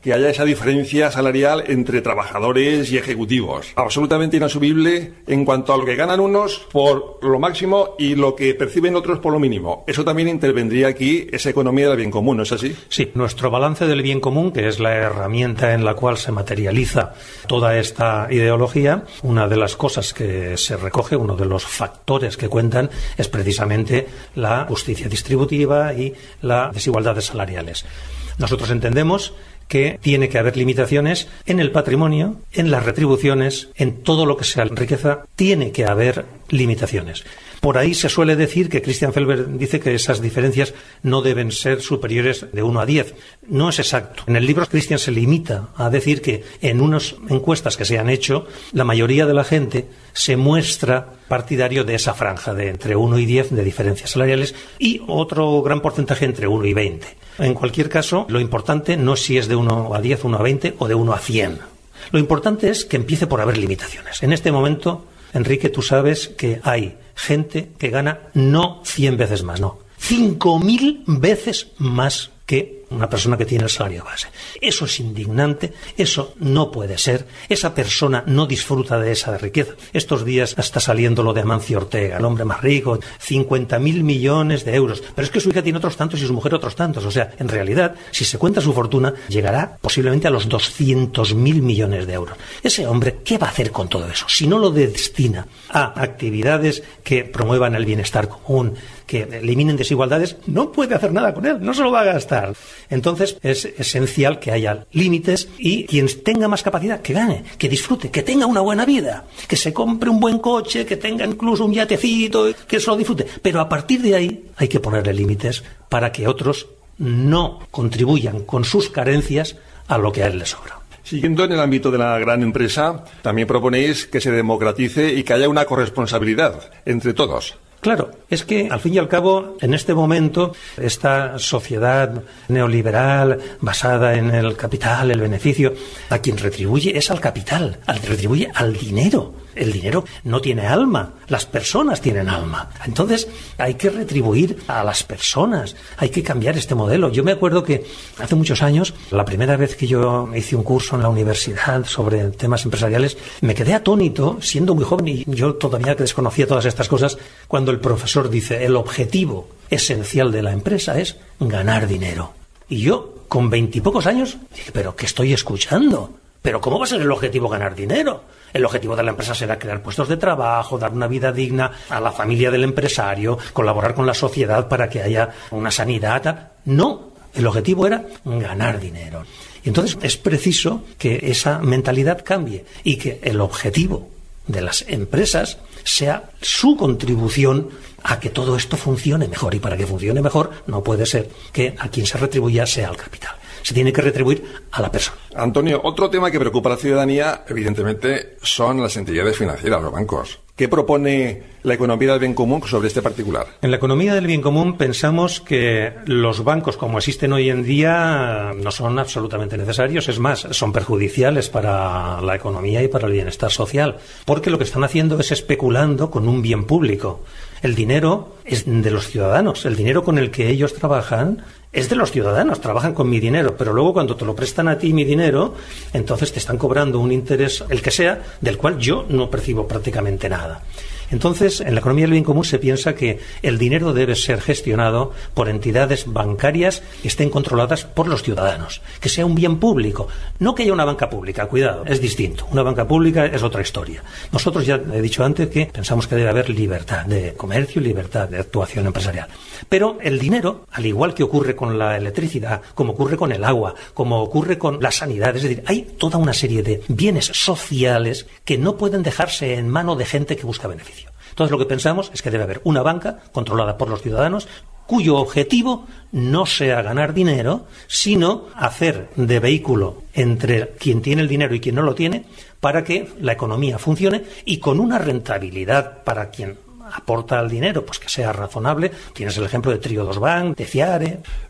que haya esa diferencia salarial entre trabajadores y ejecutivos. Absolutamente inasumible en cuanto a lo que ganan unos por lo máximo y lo que perciben otros por lo mínimo. Eso también intervendría aquí esa economía del bien común, ¿no es así? Sí, nuestro balance del bien común, que es la herramienta en la cual se materializa toda esta ideología, una de las cosas que se recoge, uno de los factores que cuentan, es precisamente la justicia distributiva y las desigualdades salariales. Nosotros entendemos que tiene que haber limitaciones en el patrimonio, en las retribuciones, en todo lo que sea riqueza, tiene que haber limitaciones. Por ahí se suele decir que Christian Felber dice que esas diferencias no deben ser superiores de uno a diez. No es exacto. En el libro Christian se limita a decir que en unas encuestas que se han hecho, la mayoría de la gente se muestra partidario de esa franja de entre uno y diez de diferencias salariales y otro gran porcentaje entre uno y veinte. En cualquier caso, lo importante no es si es de uno a diez, uno a veinte o de uno a cien. Lo importante es que empiece por haber limitaciones. En este momento, Enrique, tú sabes que hay gente que gana no cien veces más, no, cinco mil veces más que una persona que tiene el salario base. Eso es indignante, eso no puede ser, esa persona no disfruta de esa riqueza. Estos días está saliendo lo de Amancio Ortega, el hombre más rico, cincuenta mil millones de euros, pero es que su hija tiene otros tantos y su mujer otros tantos, o sea, en realidad, si se cuenta su fortuna, llegará posiblemente a los doscientos mil millones de euros. Ese hombre, ¿qué va a hacer con todo eso? Si no lo destina a actividades que promuevan el bienestar común, que eliminen desigualdades, no puede hacer nada con él, no se lo va a gastar. Entonces es esencial que haya límites y quien tenga más capacidad, que gane, que disfrute, que tenga una buena vida, que se compre un buen coche, que tenga incluso un yatecito, que se lo disfrute. Pero a partir de ahí hay que ponerle límites para que otros no contribuyan con sus carencias a lo que a él le sobra. Siguiendo en el ámbito de la gran empresa, también proponéis que se democratice y que haya una corresponsabilidad entre todos. Claro, es que al fin y al cabo, en este momento, esta sociedad neoliberal basada en el capital, el beneficio, a quien retribuye es al capital, al retribuye al dinero. El dinero no tiene alma, las personas tienen alma. Entonces hay que retribuir a las personas, hay que cambiar este modelo. Yo me acuerdo que hace muchos años, la primera vez que yo hice un curso en la universidad sobre temas empresariales, me quedé atónito, siendo muy joven y yo todavía que desconocía todas estas cosas, cuando el profesor dice, el objetivo esencial de la empresa es ganar dinero. Y yo, con veintipocos años, dije, ¿pero qué estoy escuchando? ¿Pero cómo va a ser el objetivo ganar dinero? El objetivo de la empresa será crear puestos de trabajo, dar una vida digna a la familia del empresario, colaborar con la sociedad para que haya una sanidad. No, el objetivo era ganar dinero. Y entonces es preciso que esa mentalidad cambie y que el objetivo de las empresas sea su contribución a que todo esto funcione mejor. Y para que funcione mejor no puede ser que a quien se retribuya sea al capital. Se tiene que retribuir a la persona. Antonio, otro tema que preocupa a la ciudadanía, evidentemente, son las entidades financieras, los bancos. ¿Qué propone la economía del bien común sobre este particular? En la economía del bien común pensamos que los bancos como existen hoy en día no son absolutamente necesarios, es más, son perjudiciales para la economía y para el bienestar social, porque lo que están haciendo es especulando con un bien público. El dinero es de los ciudadanos, el dinero con el que ellos trabajan es de los ciudadanos, trabajan con mi dinero, pero luego cuando te lo prestan a ti mi dinero, entonces te están cobrando un interés, el que sea, del cual yo no percibo prácticamente nada. Entonces, en la economía del bien común se piensa que el dinero debe ser gestionado por entidades bancarias que estén controladas por los ciudadanos, que sea un bien público, no que haya una banca pública, cuidado, es distinto. Una banca pública es otra historia. Nosotros ya he dicho antes que pensamos que debe haber libertad de comercio y libertad de actuación empresarial. Pero el dinero, al igual que ocurre con la electricidad, como ocurre con el agua, como ocurre con la sanidad, es decir, hay toda una serie de bienes sociales que no pueden dejarse en mano de gente que busca beneficio. Entonces lo que pensamos es que debe haber una banca controlada por los ciudadanos cuyo objetivo no sea ganar dinero, sino hacer de vehículo entre quien tiene el dinero y quien no lo tiene para que la economía funcione y con una rentabilidad para quien aporta el dinero, pues que sea razonable. Tienes el ejemplo de Triodos Bank, de Ciare.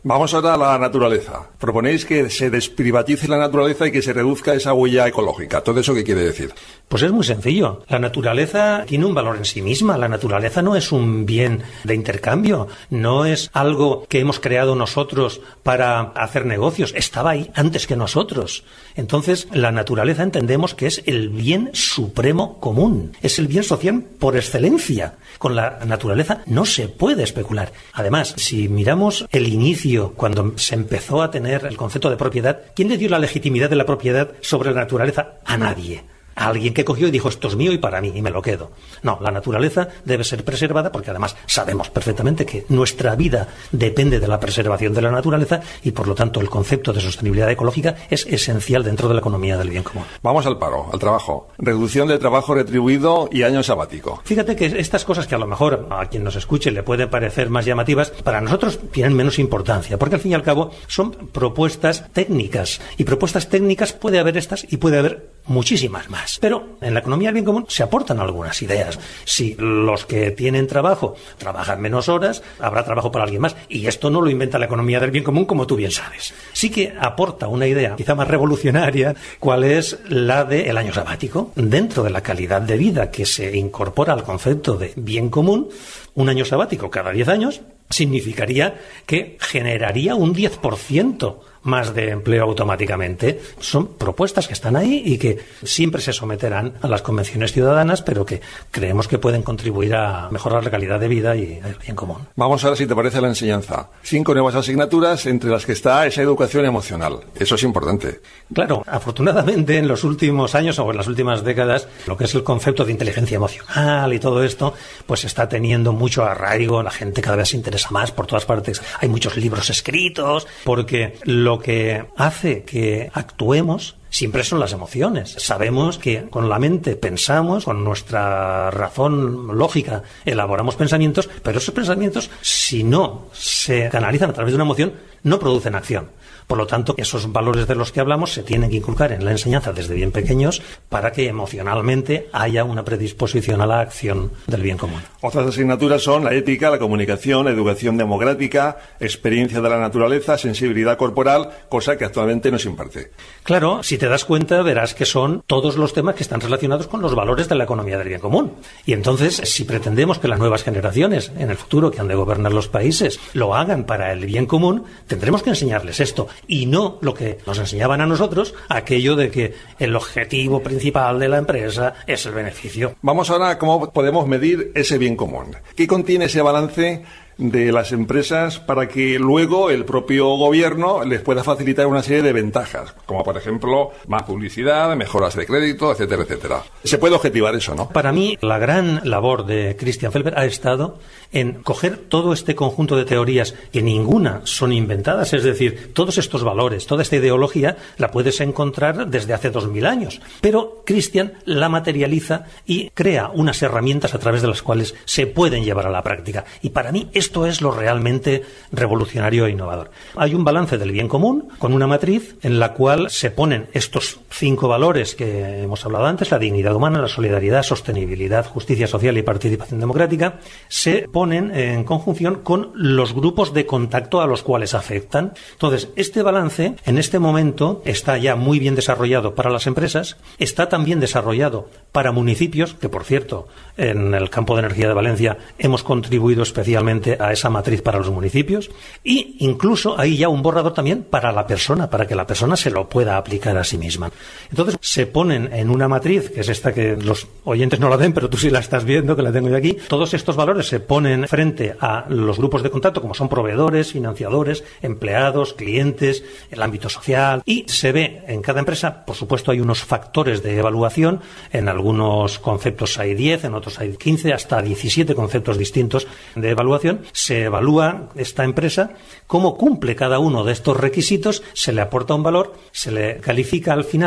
Vamos ahora a la naturaleza. Proponéis que se desprivatice la naturaleza y que se reduzca esa huella ecológica. ¿Todo eso qué quiere decir? Pues es muy sencillo. La naturaleza tiene un valor en sí misma. La naturaleza no es un bien de intercambio. No es algo que hemos creado nosotros para hacer negocios. Estaba ahí antes que nosotros. Entonces, la naturaleza entendemos que es el bien supremo común. Es el bien social por excelencia. Con la naturaleza no se puede especular. Además, si miramos el inicio, cuando se empezó a tener el concepto de propiedad, ¿quién le dio la legitimidad de la propiedad sobre la naturaleza? A nadie. A alguien que cogió y dijo, esto es mío y para mí, y me lo quedo. No, la naturaleza debe ser preservada porque además sabemos perfectamente que nuestra vida depende de la preservación de la naturaleza y por lo tanto el concepto de sostenibilidad ecológica es esencial dentro de la economía del bien común. Vamos al paro, al trabajo. Reducción del trabajo retribuido y año sabático. Fíjate que estas cosas que a lo mejor a quien nos escuche le pueden parecer más llamativas, para nosotros tienen menos importancia, porque al fin y al cabo son propuestas técnicas y propuestas técnicas puede haber estas y puede haber muchísimas más. Pero en la economía del bien común se aportan algunas ideas. Si los que tienen trabajo trabajan menos horas, habrá trabajo para alguien más. Y esto no lo inventa la economía del bien común, como tú bien sabes. Sí que aporta una idea quizá más revolucionaria, cuál es la del año sabático. Dentro de la calidad de vida que se incorpora al concepto de bien común, un año sabático cada diez años significaría que generaría un diez por ciento más de empleo automáticamente. Son propuestas que están ahí y que siempre se someterán a las convenciones ciudadanas, pero que creemos que pueden contribuir a mejorar la calidad de vida y el bien común. Vamos ahora, si te parece, a la enseñanza. Cinco nuevas asignaturas, entre las que está esa educación emocional. Eso es importante. Claro, afortunadamente en los últimos años o en las últimas décadas, lo que es el concepto de inteligencia emocional y todo esto, pues está teniendo mucho arraigo. La gente cada vez se interesa más por todas partes. Hay muchos libros escritos, porque lo Lo que hace que actuemos siempre son las emociones. Sabemos que con la mente pensamos, con nuestra razón lógica elaboramos pensamientos, pero esos pensamientos, si no se canalizan a través de una emoción, no producen acción. Por lo tanto, esos valores de los que hablamos se tienen que inculcar en la enseñanza desde bien pequeños para que emocionalmente haya una predisposición a la acción del bien común. Otras asignaturas son la ética, la comunicación, la educación democrática, experiencia de la naturaleza, sensibilidad corporal, cosa que actualmente no se imparte. Claro, si te das cuenta verás que son todos los temas que están relacionados con los valores de la economía del bien común. Y entonces, si pretendemos que las nuevas generaciones en el futuro que han de gobernar los países lo hagan para el bien común, tendremos que enseñarles esto. Y no lo que nos enseñaban a nosotros, aquello de que el objetivo principal de la empresa es el beneficio. Vamos ahora a cómo podemos medir ese bien común. ¿Qué contiene ese balance de las empresas para que luego el propio gobierno les pueda facilitar una serie de ventajas, como por ejemplo más publicidad, mejoras de crédito, etcétera, etcétera? Se puede objetivar eso, ¿no? Para mí, la gran labor de Christian Felber ha estado en coger todo este conjunto de teorías que ninguna son inventadas, es decir, todos estos valores, toda esta ideología la puedes encontrar desde hace dos mil años, pero Christian la materializa y crea unas herramientas a través de las cuales se pueden llevar a la práctica. Y para mí esto es lo realmente revolucionario e innovador. Hay un balance del bien común con una matriz en la cual se ponen estos cinco valores que hemos hablado antes: la dignidad humana, la solidaridad, sostenibilidad, justicia social y participación democrática. Se ponen en conjunción con los grupos de contacto a los cuales afectan. Entonces, este balance en este momento está ya muy bien desarrollado para las empresas, está también desarrollado para municipios, que por cierto, en el campo de energía de Valencia hemos contribuido especialmente a esa matriz para los municipios, y incluso hay ya un borrador también para la persona, para que la persona se lo pueda aplicar a sí misma. Entonces se ponen en una matriz, que es esta que los oyentes no la ven, pero tú sí la estás viendo, que la tengo yo aquí. Todos estos valores se ponen frente a los grupos de contacto, como son proveedores, financiadores, empleados, clientes, el ámbito social, y se ve en cada empresa, por supuesto hay unos factores de evaluación, en algunos conceptos hay diez, en otros hay quince, hasta diecisiete conceptos distintos de evaluación. Se evalúa esta empresa, cómo cumple cada uno de estos requisitos, se le aporta un valor, se le califica al final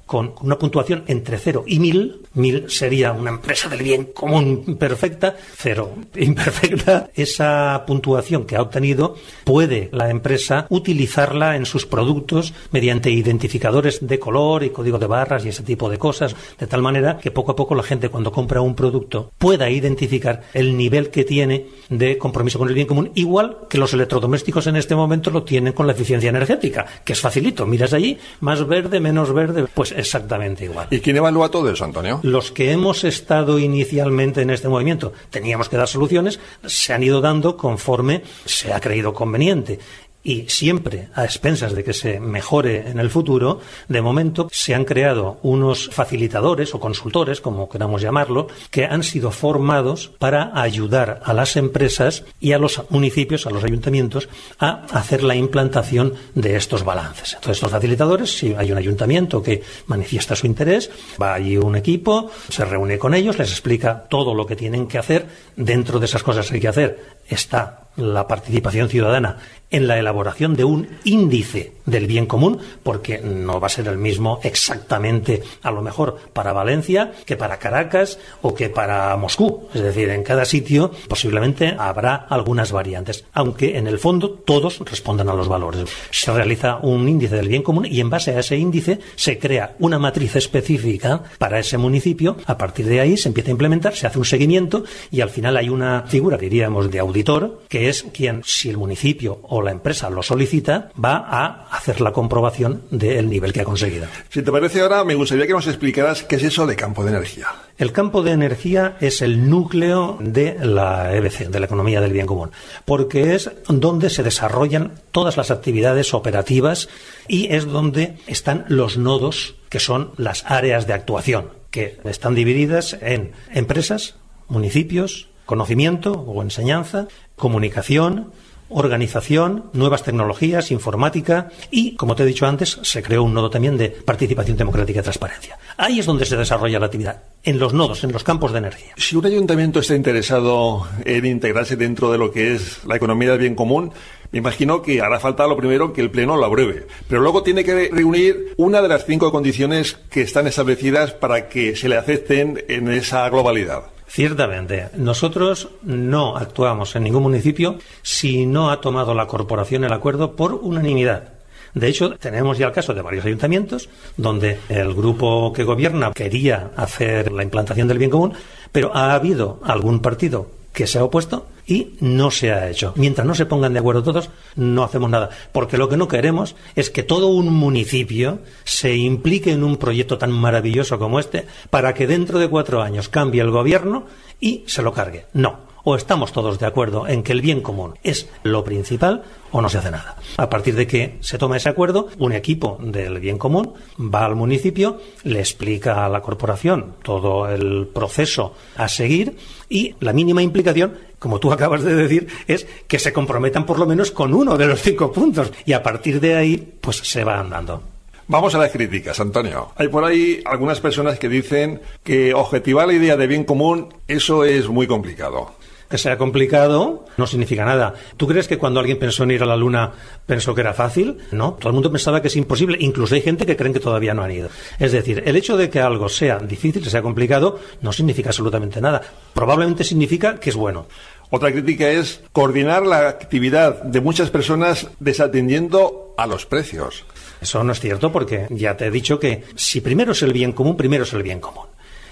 con una puntuación entre cero y mil. Mil sería una empresa del bien común perfecta, cero imperfecta. Esa puntuación que ha obtenido puede la empresa utilizarla en sus productos mediante identificadores de color y código de barras y ese tipo de cosas, de tal manera que poco a poco la gente, cuando compra un producto, pueda identificar el nivel que tiene de compromiso con el bien común, igual que los electrodomésticos en este momento lo tienen con la eficiencia energética, que es facilito, miras allí, más verde, menos verde, pues exactamente igual. ¿Y quién evalúa todo eso, Antonio? Los que hemos estado inicialmente en este movimiento teníamos que dar soluciones, se han ido dando conforme se ha creído conveniente. Y siempre a expensas de que se mejore en el futuro, de momento se han creado unos facilitadores o consultores, como queramos llamarlo, que han sido formados para ayudar a las empresas y a los municipios, a los ayuntamientos, a hacer la implantación de estos balances. Entonces, estos facilitadores, si hay un ayuntamiento que manifiesta su interés, va allí un equipo, se reúne con ellos, les explica todo lo que tienen que hacer. Dentro de esas cosas que hay que hacer está la participación ciudadana en la elaboración de un índice del bien común, porque no va a ser el mismo exactamente, a lo mejor, para Valencia que para Caracas o que para Moscú. Es decir, en cada sitio posiblemente habrá algunas variantes, aunque en el fondo todos respondan a los valores. Se realiza un índice del bien común y en base a ese índice se crea una matriz específica para ese municipio. A partir de ahí se empieza a implementar, se hace un seguimiento y al final hay una figura, diríamos, de auditor, que es quien, si el municipio o la empresa lo solicita, va a hacer la comprobación del nivel que ha conseguido. Si te parece, ahora me gustaría que nos explicaras qué es eso de campo de energía. El campo de energía es el núcleo de la E B C, de la economía del bien común, porque es donde se desarrollan todas las actividades operativas y es donde están los nodos, que son las áreas de actuación, que están divididas en empresas, municipios, conocimiento o enseñanza, comunicación, organización, nuevas tecnologías, informática y, como te he dicho antes, se creó un nodo también de participación democrática y transparencia. Ahí es donde se desarrolla la actividad, en los nodos, en los campos de energía. Si un ayuntamiento está interesado en integrarse dentro de lo que es la economía del bien común, me imagino que hará falta lo primero que el Pleno lo apruebe, pero luego tiene que reunir una de las cinco condiciones que están establecidas para que se le acepten en esa globalidad. Ciertamente, nosotros no actuamos en ningún municipio si no ha tomado la corporación el acuerdo por unanimidad. De hecho, tenemos ya el caso de varios ayuntamientos donde el grupo que gobierna quería hacer la implantación del bien común, pero ha habido algún partido que se ha opuesto y no se ha hecho. Mientras no se pongan de acuerdo todos, no hacemos nada. Porque lo que no queremos es que todo un municipio se implique en un proyecto tan maravilloso como este para que dentro de cuatro años cambie el gobierno y se lo cargue. No. O estamos todos de acuerdo en que el bien común es lo principal o no se hace nada. A partir de que se toma ese acuerdo, un equipo del bien común va al municipio, le explica a la corporación todo el proceso a seguir y la mínima implicación, como tú acabas de decir, es que se comprometan por lo menos con uno de los cinco puntos y a partir de ahí pues se va andando. Vamos a las críticas, Antonio. Hay por ahí algunas personas que dicen que objetivar la idea de bien común, eso es muy complicado. Que sea complicado no significa nada. ¿Tú crees que cuando alguien pensó en ir a la Luna pensó que era fácil? No, todo el mundo pensaba que es imposible. Incluso hay gente que creen que todavía no han ido. Es decir, el hecho de que algo sea difícil, sea complicado, no significa absolutamente nada. Probablemente significa que es bueno. Otra crítica es coordinar la actividad de muchas personas desatendiendo a los precios. Eso no es cierto porque ya te he dicho que si primero es el bien común, primero es el bien común.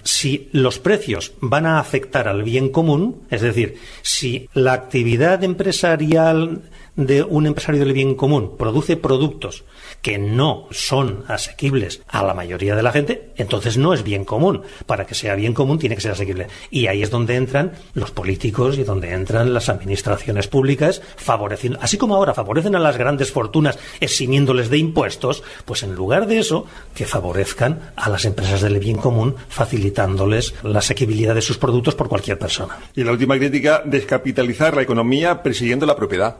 Si los precios van a afectar al bien común, es decir, si la actividad empresarial de un empresario del bien común produce productos que no son asequibles a la mayoría de la gente, entonces no es bien común. Para que sea bien común tiene que ser asequible. Y ahí es donde entran los políticos y donde entran las administraciones públicas, favoreciendo, así como ahora favorecen a las grandes fortunas eximiéndoles de impuestos, pues en lugar de eso, que favorezcan a las empresas del bien común, facilitándoles la asequibilidad de sus productos por cualquier persona. Y la última crítica, descapitalizar la economía persiguiendo la propiedad. Persiguiendo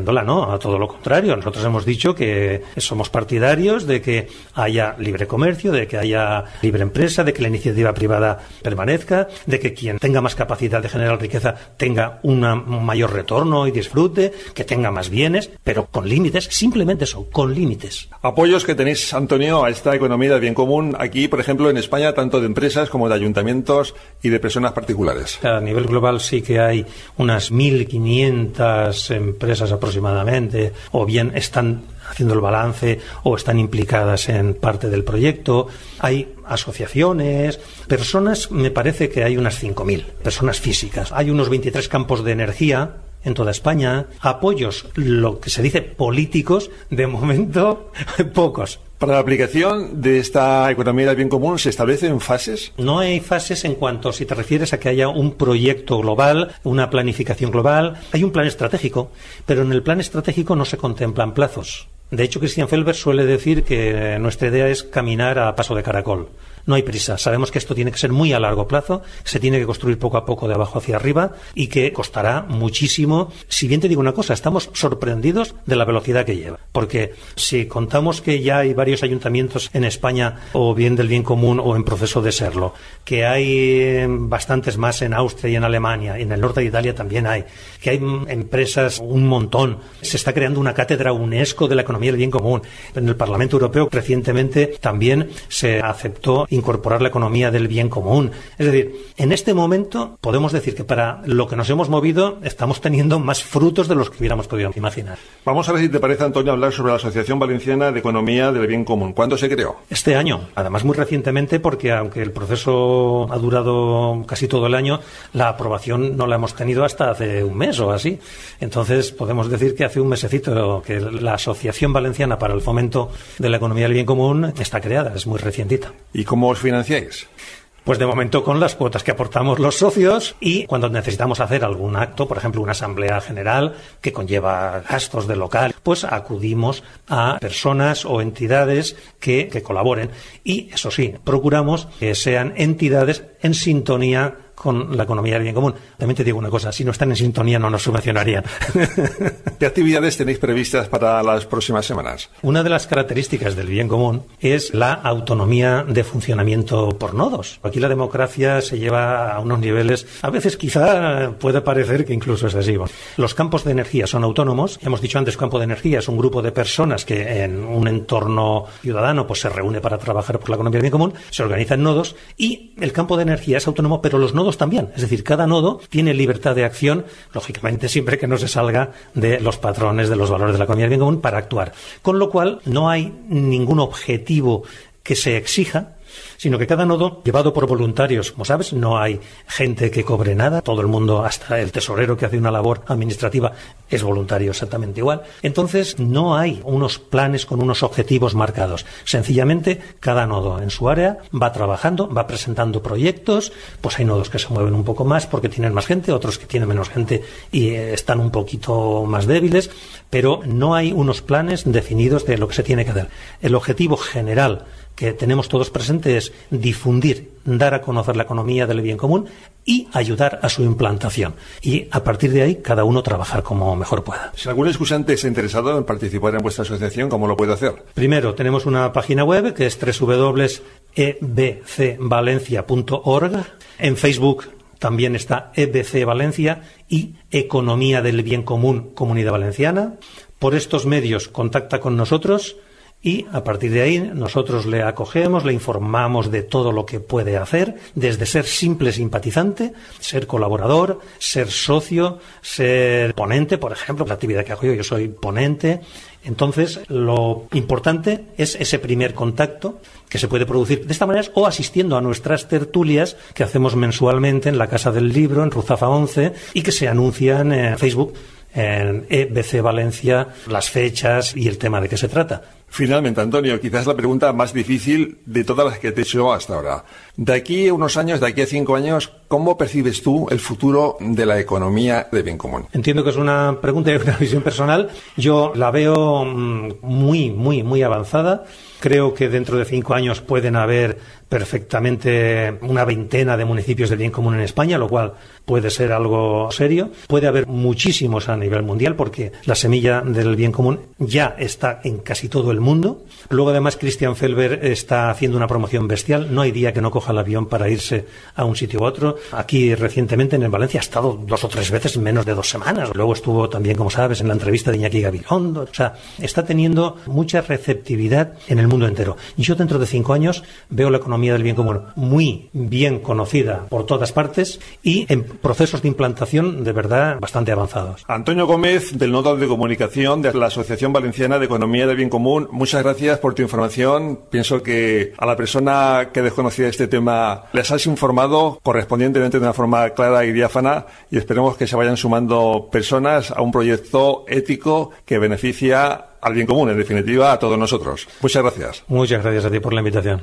reduciéndola, no, a todo lo contrario. Nosotros hemos dicho que somos partidarios de que haya libre comercio, de que haya libre empresa, de que la iniciativa privada permanezca, de que quien tenga más capacidad de generar riqueza tenga una, un mayor retorno y disfrute, que tenga más bienes, pero con límites, simplemente eso, con límites. Apoyos que tenéis, Antonio, a esta economía del bien común aquí, por ejemplo, en España, tanto de empresas como de ayuntamientos y de personas particulares. A nivel global sí que hay unas mil quinientas empresas aproximadamente, o bien están haciendo el balance o están implicadas en parte del proyecto. Hay asociaciones, personas, me parece que hay unas cinco mil personas físicas. Hay unos veintitrés campos de energía en toda España. Apoyos, lo que se dice políticos, de momento pocos. ¿Para la aplicación de esta economía del bien común se establecen fases? No hay fases en cuanto, si te refieres a que haya un proyecto global, una planificación global. Hay un plan estratégico, pero en el plan estratégico no se contemplan plazos. De hecho, Christian Felber suele decir que nuestra idea es caminar a paso de caracol. No hay prisa. Sabemos que esto tiene que ser muy a largo plazo, se tiene que construir poco a poco de abajo hacia arriba y que costará muchísimo. Si bien te digo una cosa, estamos sorprendidos de la velocidad que lleva. Porque si contamos que ya hay varios ayuntamientos en España, o bien del bien común o en proceso de serlo, que hay bastantes más en Austria y en Alemania, y en el norte de Italia también hay, que hay empresas un montón, se está creando una cátedra UNESCO de la economía del bien común. En el Parlamento Europeo recientemente también se aceptó incorporar la economía del bien común. Es decir, en este momento podemos decir que para lo que nos hemos movido estamos teniendo más frutos de los que hubiéramos podido imaginar. Vamos a ver si te parece, Antonio, hablar sobre la Asociación Valenciana de Economía del Bien Común. ¿Cuándo se creó? Este año, además muy recientemente, porque aunque el proceso ha durado casi todo el año, la aprobación no la hemos tenido hasta hace un mes o así. Entonces podemos decir que hace un mesecito que la Asociación Valenciana para el Fomento de la Economía del Bien Común está creada, es muy recientita. ¿Y cómo os financiáis? Pues de momento con las cuotas que aportamos los socios, y cuando necesitamos hacer algún acto, por ejemplo una asamblea general que conlleva gastos de local, pues acudimos a personas o entidades que, que colaboren, y eso sí, procuramos que sean entidades en sintonía con la economía del bien común. También te digo una cosa, si no están en sintonía no nos subvencionarían. ¿Qué actividades tenéis previstas para las próximas semanas? Una de las características del bien común es la autonomía de funcionamiento por nodos. Aquí la democracia se lleva a unos niveles, a veces quizá puede parecer que incluso excesivos. Los campos de energía son autónomos. Hemos dicho antes, campo de energía es un grupo de personas que en un entorno ciudadano pues se reúne para trabajar por la economía del bien común, se organiza en nodos, y el campo de energía es autónomo, pero los nodos también. Es decir, cada nodo tiene libertad de acción, lógicamente siempre que no se salga de los patrones, de los valores de la economía del bien común, para actuar. Con lo cual, no hay ningún objetivo que se exija, sino que cada nodo, llevado por voluntarios, como sabes, no hay gente que cobre nada, todo el mundo, hasta el tesorero que hace una labor administrativa, es voluntario exactamente igual. Entonces, no hay unos planes con unos objetivos marcados. Sencillamente, cada nodo en su área va trabajando, va presentando proyectos, pues hay nodos que se mueven un poco más porque tienen más gente, otros que tienen menos gente y eh, están un poquito más débiles, pero no hay unos planes definidos de lo que se tiene que hacer. El objetivo general que tenemos todos presentes es difundir, dar a conocer la economía del bien común y ayudar a su implantación. Y a partir de ahí, cada uno trabajar como mejor pueda. Si algún escuchante está interesado en participar en vuestra asociación, ¿cómo lo puede hacer? Primero, tenemos una página web que es doble u doble u doble u punto e b c valencia punto org. En Facebook también está E B C Valencia y Economía del Bien Común Comunidad Valenciana. Por estos medios contacta con nosotros y a partir de ahí nosotros le acogemos, le informamos de todo lo que puede hacer, desde ser simple simpatizante, ser colaborador, ser socio, ser ponente, por ejemplo, la actividad que hago yo, yo soy ponente. Entonces, lo importante es ese primer contacto que se puede producir de esta manera o asistiendo a nuestras tertulias que hacemos mensualmente en la Casa del Libro, en Ruzafa once, y que se anuncian en Facebook, en E B C Valencia, las fechas y el tema de qué se trata. Finalmente, Antonio, quizás la pregunta más difícil de todas las que te he hecho hasta ahora. De aquí a unos años, de aquí a cinco años, ¿cómo percibes tú el futuro de la economía de bien común? Entiendo que es una pregunta y una visión personal. Yo la veo muy, muy, muy avanzada. Creo que dentro de cinco años pueden haber perfectamente una veintena de municipios del bien común en España, lo cual puede ser algo serio. Puede haber muchísimos a nivel mundial porque la semilla del bien común ya está en casi todo el mundo. Luego, además, Christian Felber está haciendo una promoción bestial. No hay día que no coja el avión para irse a un sitio u otro. Aquí, recientemente, en Valencia, ha estado dos o tres veces en menos de dos semanas. Luego estuvo también, como sabes, en la entrevista de Iñaki Gabilondo. O sea, está teniendo mucha receptividad en el mundo entero. Yo, dentro de cinco años, veo la economía del bien común muy bien conocida por todas partes y en procesos de implantación de verdad bastante avanzados. Antonio Gómez, del Nodo de Comunicación de la Asociación Valenciana de Economía del Bien Común, muchas gracias por tu información. Pienso que a la persona que desconocía este tema les has informado correspondientemente de una forma clara y diáfana, y esperemos que se vayan sumando personas a un proyecto ético que beneficia al bien común, en definitiva a todos nosotros. Muchas gracias. Muchas gracias a ti por la invitación.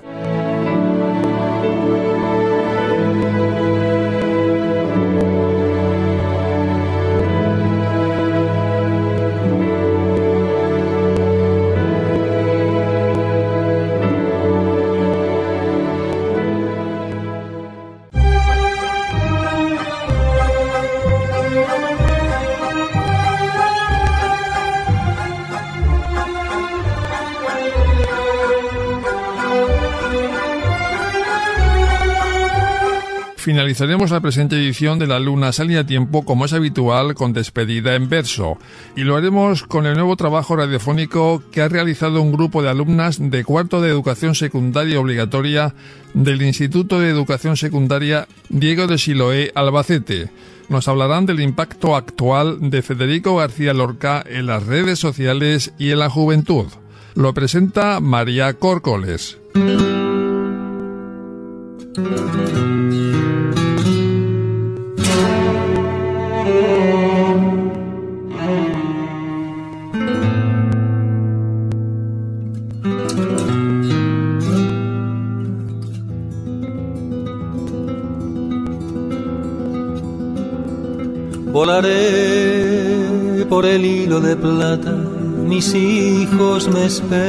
Finalizaremos la presente edición de La Luna Sale a Tiempo, como es habitual, con despedida en verso. Y lo haremos con el nuevo trabajo radiofónico que ha realizado un grupo de alumnas de cuarto de Educación Secundaria Obligatoria del Instituto de Educación Secundaria Diego de Siloé, Albacete. Nos hablarán del impacto actual de Federico García Lorca en las redes sociales y en la juventud. Lo presenta María Córcoles. Volaré por el hilo de plata, mis hijos me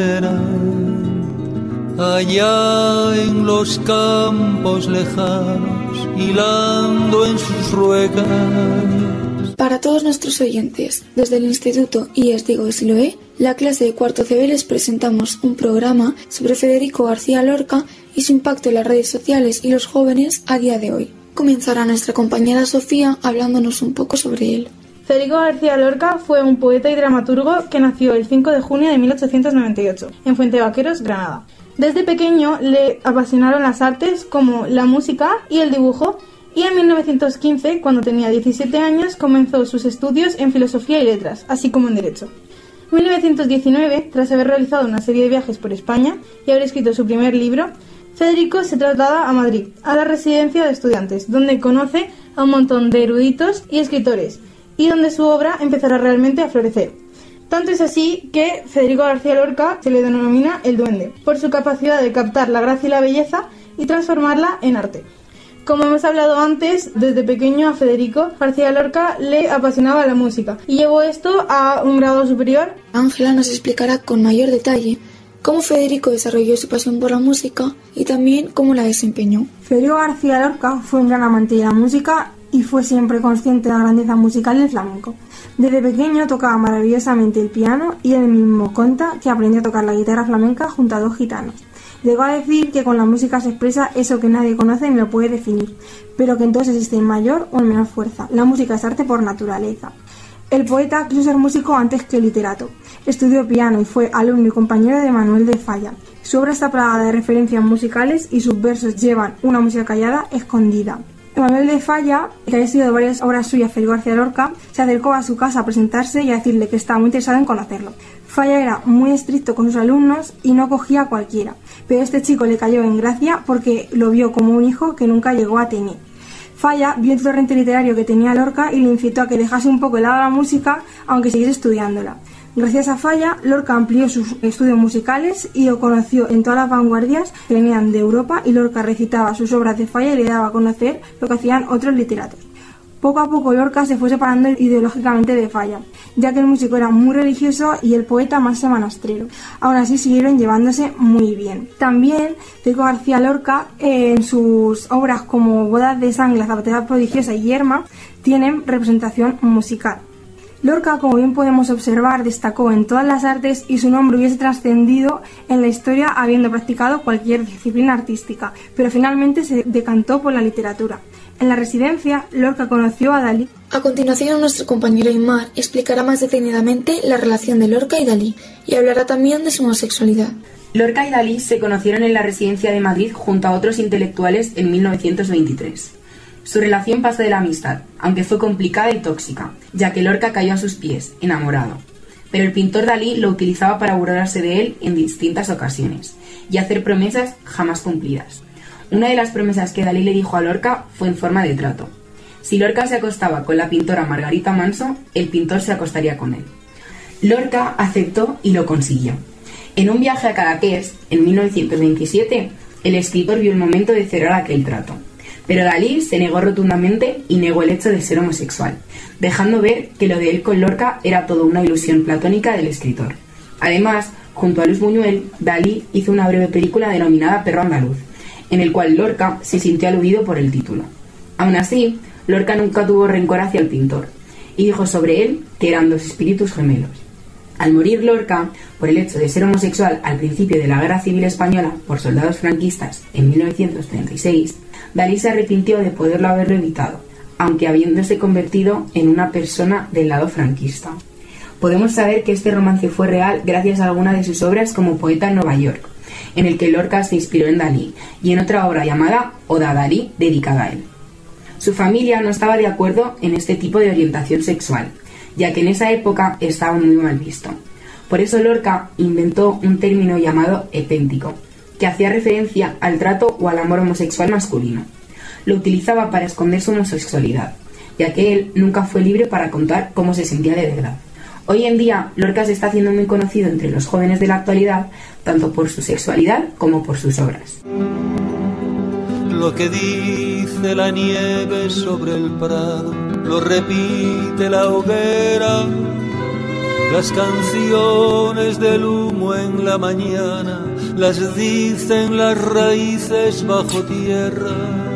esperan, allá en los campos lejanos, hilando en sus ruecas. Para todos nuestros oyentes, desde el Instituto I E S Diego de Siloé, la clase de cuarto C B les presentamos un programa sobre Federico García Lorca y su impacto en las redes sociales y los jóvenes a día de hoy. Comenzará nuestra compañera Sofía hablándonos un poco sobre él. Federico García Lorca fue un poeta y dramaturgo que nació el cinco de junio de mil ochocientos noventa y ocho, en Fuentevaqueros, Granada. Desde pequeño le apasionaron las artes como la música y el dibujo, y en mil novecientos quince, cuando tenía diecisiete años, comenzó sus estudios en Filosofía y Letras, así como en Derecho. En mil novecientos diecinueve, tras haber realizado una serie de viajes por España y haber escrito su primer libro, Federico se traslada a Madrid, a la residencia de estudiantes, donde conoce a un montón de eruditos y escritores, y donde su obra empezará realmente a florecer. Tanto es así que Federico García Lorca se le denomina el Duende, por su capacidad de captar la gracia y la belleza y transformarla en arte. Como hemos hablado antes, desde pequeño a Federico García Lorca le apasionaba la música, y llevó esto a un grado superior. Ángela nos explicará con mayor detalle cómo Federico desarrolló su pasión por la música y también cómo la desempeñó. Federico García Lorca fue un gran amante de la música y fue siempre consciente de la grandeza musical del flamenco. Desde pequeño tocaba maravillosamente el piano y él mismo cuenta que aprendió a tocar la guitarra flamenca junto a dos gitanos. Llegó a decir que con la música se expresa eso que nadie conoce ni lo puede definir, pero que entonces existe en mayor o en menor fuerza. La música es arte por naturaleza. El poeta quiso ser músico antes que literato. Estudió piano y fue alumno y compañero de Manuel de Falla. Su obra está plagada de referencias musicales y sus versos llevan una música callada escondida. Manuel de Falla, que había estudiado varias obras suyas, Federico García Lorca, se acercó a su casa a presentarse y a decirle que estaba muy interesado en conocerlo. Falla era muy estricto con sus alumnos y no cogía a cualquiera, pero este chico le cayó en gracia porque lo vio como un hijo que nunca llegó a tener. Falla vio el torrente literario que tenía Lorca y le incitó a que dejase un poco de lado la música, aunque siguiese estudiándola. Gracias a Falla, Lorca amplió sus estudios musicales y lo conoció en todas las vanguardias que venían de Europa, y Lorca recitaba sus obras de Falla y le daba a conocer lo que hacían otros literatos. Poco a poco Lorca se fue separando ideológicamente de Falla, ya que el músico era muy religioso y el poeta más semanastrero. Aún así siguieron llevándose muy bien. También Federico García Lorca, eh, en sus obras como Bodas de Sangre, La zapatera prodigiosa y Yerma, tienen representación musical. Lorca, como bien podemos observar, destacó en todas las artes y su nombre hubiese trascendido en la historia habiendo practicado cualquier disciplina artística, pero finalmente se decantó por la literatura. En la residencia, Lorca conoció a Dalí. A continuación, nuestro compañero Aimar explicará más detenidamente la relación de Lorca y Dalí y hablará también de su homosexualidad. Lorca y Dalí se conocieron en la residencia de Madrid junto a otros intelectuales en mil novecientos veintitrés. Su relación pasó de la amistad, aunque fue complicada y tóxica, ya que Lorca cayó a sus pies, enamorado. Pero el pintor Dalí lo utilizaba para burlarse de él en distintas ocasiones y hacer promesas jamás cumplidas. Una de las promesas que Dalí le dijo a Lorca fue en forma de trato. Si Lorca se acostaba con la pintora Margarita Manso, el pintor se acostaría con él. Lorca aceptó y lo consiguió. En un viaje a Cadaqués, en mil novecientos veintisiete, el escritor vio el momento de cerrar aquel trato. Pero Dalí se negó rotundamente y negó el hecho de ser homosexual, dejando ver que lo de él con Lorca era todo una ilusión platónica del escritor. Además, junto a Luis Buñuel, Dalí hizo una breve película denominada Perro andaluz, en el cual Lorca se sintió aludido por el título. Aún así, Lorca nunca tuvo rencor hacia el pintor, y dijo sobre él que eran dos espíritus gemelos. Al morir Lorca, por el hecho de ser homosexual al principio de la Guerra Civil Española por soldados franquistas en mil novecientos treinta y seis, Dalí se arrepintió de poderlo haberlo evitado, aunque habiéndose convertido en una persona del lado franquista. Podemos saber que este romance fue real gracias a alguna de sus obras como Poeta en Nueva York, en el que Lorca se inspiró en Dalí, y en otra obra llamada Oda a Dalí, dedicada a él. Su familia no estaba de acuerdo en este tipo de orientación sexual, ya que en esa época estaba muy mal visto. Por eso Lorca inventó un término llamado epéntico, que hacía referencia al trato o al amor homosexual masculino. Lo utilizaba para esconder su homosexualidad, ya que él nunca fue libre para contar cómo se sentía de verdad. Hoy en día, Lorca se está haciendo muy conocido entre los jóvenes de la actualidad, tanto por su sexualidad como por sus obras. Lo que dice la nieve sobre el prado, lo repite la hoguera, las canciones del humo en la mañana, las dicen las raíces bajo tierra.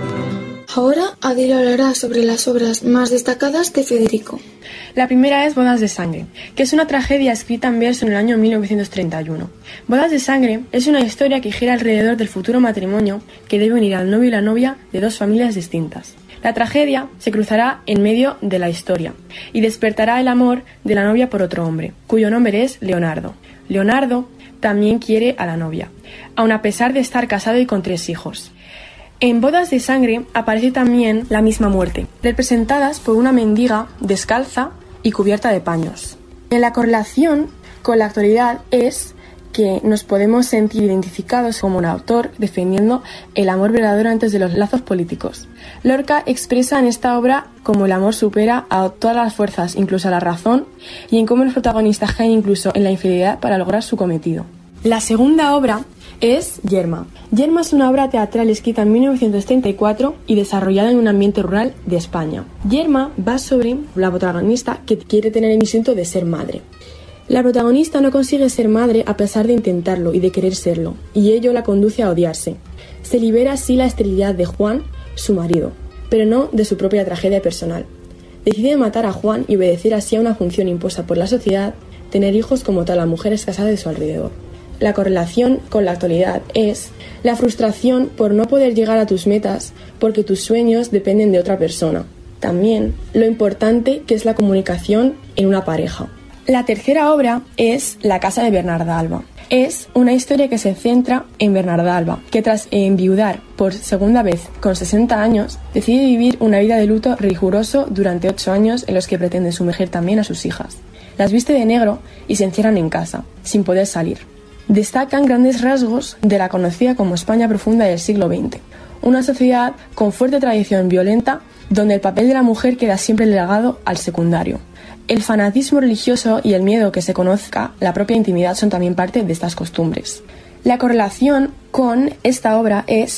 Ahora Adil hablará sobre las obras más destacadas de Federico. La primera es Bodas de Sangre, que es una tragedia escrita en verso en el año mil novecientos treinta y uno. Bodas de Sangre es una historia que gira alrededor del futuro matrimonio que debe unir al novio y la novia de dos familias distintas. La tragedia se cruzará en medio de la historia y despertará el amor de la novia por otro hombre, cuyo nombre es Leonardo. Leonardo también quiere a la novia, aun a pesar de estar casado y con tres hijos. En Bodas de Sangre aparece también la misma muerte, representadas por una mendiga descalza y cubierta de paños. En la correlación con la actualidad es que nos podemos sentir identificados como un autor defendiendo el amor verdadero antes de los lazos políticos. Lorca expresa en esta obra cómo el amor supera a todas las fuerzas, incluso a la razón, y en cómo los protagonistas caen incluso en la infidelidad para lograr su cometido. La segunda obra es Yerma. Yerma es una obra teatral escrita en mil novecientos treinta y cuatro y desarrollada en un ambiente rural de España. Yerma va sobre la protagonista que quiere tener el instinto de ser madre. La protagonista no consigue ser madre a pesar de intentarlo y de querer serlo, y ello la conduce a odiarse. Se libera así la esterilidad de Juan, su marido, pero no de su propia tragedia personal. Decide matar a Juan y obedecer así a una función impuesta por la sociedad, tener hijos como tal a mujeres casadas de su alrededor. La correlación con la actualidad es la frustración por no poder llegar a tus metas porque tus sueños dependen de otra persona. También lo importante que es la comunicación en una pareja. La tercera obra es La casa de Bernarda Alba. Es una historia que se centra en Bernarda Alba, que tras enviudar por segunda vez con sesenta años, decide vivir una vida de luto riguroso durante ocho años en los que pretende sumergir también a sus hijas. Las viste de negro y se encierran en casa, sin poder salir. Destacan grandes rasgos de la conocida como España profunda del siglo veinte, una sociedad con fuerte tradición violenta donde el papel de la mujer queda siempre relegado al secundario. El fanatismo religioso y el miedo que se conozca la propia intimidad son también parte de estas costumbres. La correlación con esta obra es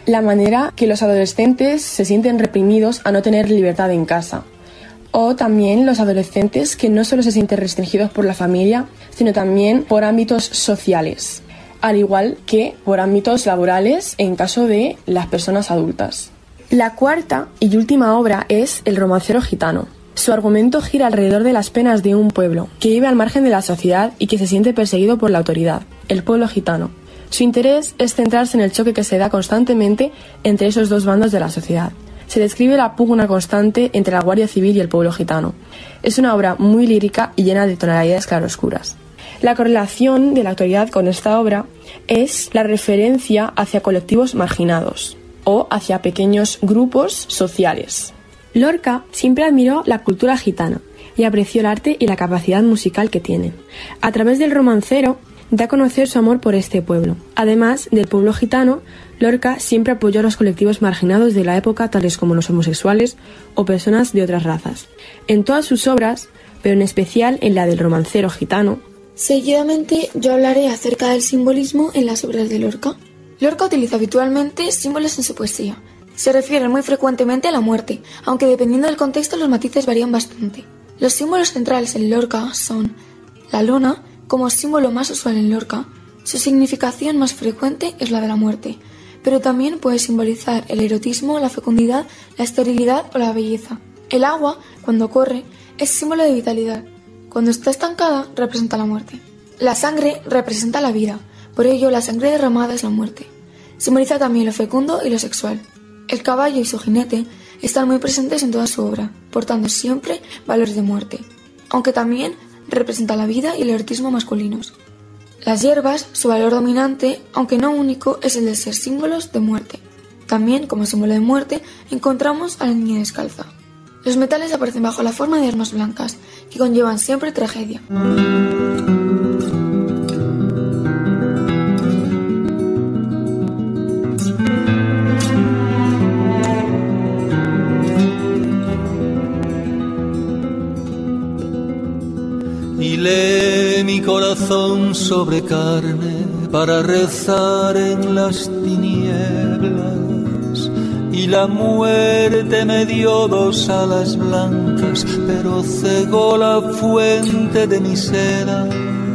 la manera que los adolescentes se sienten reprimidos a no tener libertad en casa. O también los adolescentes que no solo se sienten restringidos por la familia, sino también por ámbitos sociales, al igual que por ámbitos laborales en caso de las personas adultas. La cuarta y última obra es El romancero gitano. Su argumento gira alrededor de las penas de un pueblo que vive al margen de la sociedad y que se siente perseguido por la autoridad, el pueblo gitano. Su interés es centrarse en el choque que se da constantemente entre esos dos bandos de la sociedad. Se describe la pugna constante entre la Guardia Civil y el pueblo gitano. Es una obra muy lírica y llena de tonalidades claroscuras. La correlación de la actualidad con esta obra es la referencia hacia colectivos marginados o hacia pequeños grupos sociales. Lorca siempre admiró la cultura gitana y apreció el arte y la capacidad musical que tienen. A través del romancero da a conocer su amor por este pueblo. Además del pueblo gitano, Lorca siempre apoyó a los colectivos marginados de la época, tales como los homosexuales o personas de otras razas. En todas sus obras, pero en especial en la del romancero gitano, seguidamente yo hablaré acerca del simbolismo en las obras de Lorca. Lorca utiliza habitualmente símbolos en su poesía. Se refiere muy frecuentemente a la muerte, aunque dependiendo del contexto los matices varían bastante. Los símbolos centrales en Lorca son la luna, como símbolo más usual en Lorca. Su significación más frecuente es la de la muerte, pero también puede simbolizar el erotismo, la fecundidad, la esterilidad o la belleza. El agua, cuando corre, es símbolo de vitalidad. Cuando está estancada, representa la muerte. La sangre representa la vida, por ello la sangre derramada es la muerte. Simboliza también lo fecundo y lo sexual. El caballo y su jinete están muy presentes en toda su obra, portando siempre valores de muerte, aunque también representa la vida y el erotismo masculinos. Las hierbas, su valor dominante, aunque no único, es el de ser símbolos de muerte. También, como símbolo de muerte, encontramos a la niña descalza. Los metales aparecen bajo la forma de armas blancas, que conllevan siempre tragedia. Y lee mi corazón sobre carne para rezar en las tinieblas. Y la muerte me dio dos alas blancas, pero cegó la fuente de mi seda.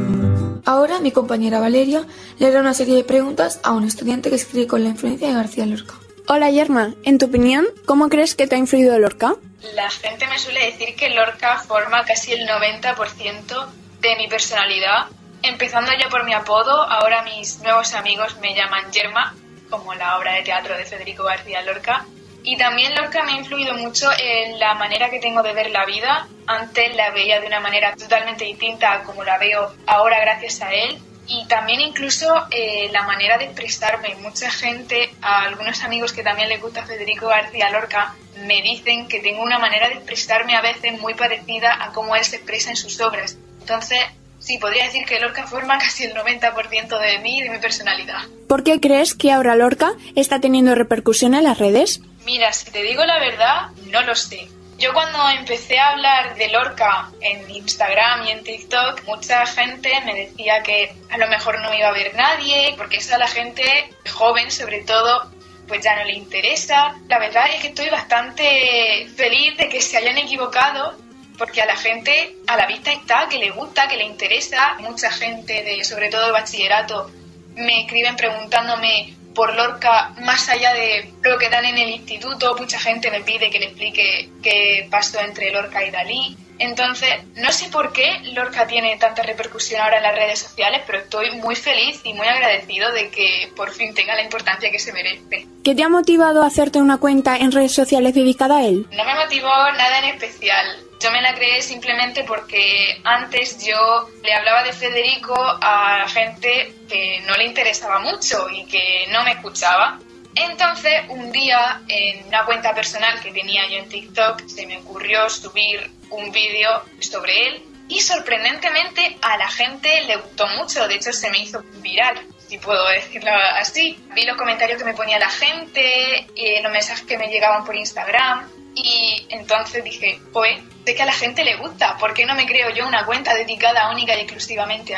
Ahora mi compañera Valeria le hará una serie de preguntas a un estudiante que escribe con la influencia de García Lorca. Hola Yerma, en tu opinión, ¿cómo crees que te ha influido Lorca? La gente me suele decir que Lorca forma casi el noventa por ciento de mi personalidad, empezando ya por mi apodo. Ahora mis nuevos amigos me llaman Yerma, como la obra de teatro de Federico García Lorca. Y también Lorca me ha influido mucho en la manera que tengo de ver la vida. Antes la veía de una manera totalmente distinta a como la veo ahora gracias a él. Y también incluso eh, la manera de expresarme. Mucha gente, a algunos amigos que también les gusta Federico García Lorca, me dicen que tengo una manera de expresarme a veces muy parecida a cómo él se expresa en sus obras. Entonces, sí, podría decir que Lorca forma casi el noventa por ciento de mí y de mi personalidad. ¿Por qué crees que ahora Lorca está teniendo repercusión en las redes? Mira, si te digo la verdad, no lo sé. Yo cuando empecé a hablar de Lorca en Instagram y en TikTok, mucha gente me decía que a lo mejor no me iba a ver nadie, porque eso a la gente joven, sobre todo, pues ya no le interesa. La verdad es que estoy bastante feliz de que se hayan equivocado, porque a la gente a la vista está que le gusta, que le interesa. Mucha gente, de sobre todo de bachillerato, me escriben preguntándome por Lorca, más allá de lo que dan en el instituto. Mucha gente me pide que le explique qué pasó entre Lorca y Dalí. Entonces, no sé por qué Lorca tiene tanta repercusión ahora en las redes sociales, pero estoy muy feliz y muy agradecido de que por fin tenga la importancia que se merece. ¿Qué te ha motivado a hacerte una cuenta en redes sociales dedicada a él? No me motivó nada en especial. Yo me la creé simplemente porque antes yo le hablaba de Federico a gente que no le interesaba mucho y que no me escuchaba. Entonces, un día, en una cuenta personal que tenía yo en TikTok, se me ocurrió subir un vídeo sobre él y sorprendentemente a la gente le gustó mucho. De hecho, se me hizo viral, si puedo decirlo así. Vi los comentarios que me ponía la gente, y los mensajes que me llegaban por Instagram, y entonces dije, pues, sé que a la gente le gusta, ¿por qué no me creo yo una cuenta dedicada única y exclusivamente a él?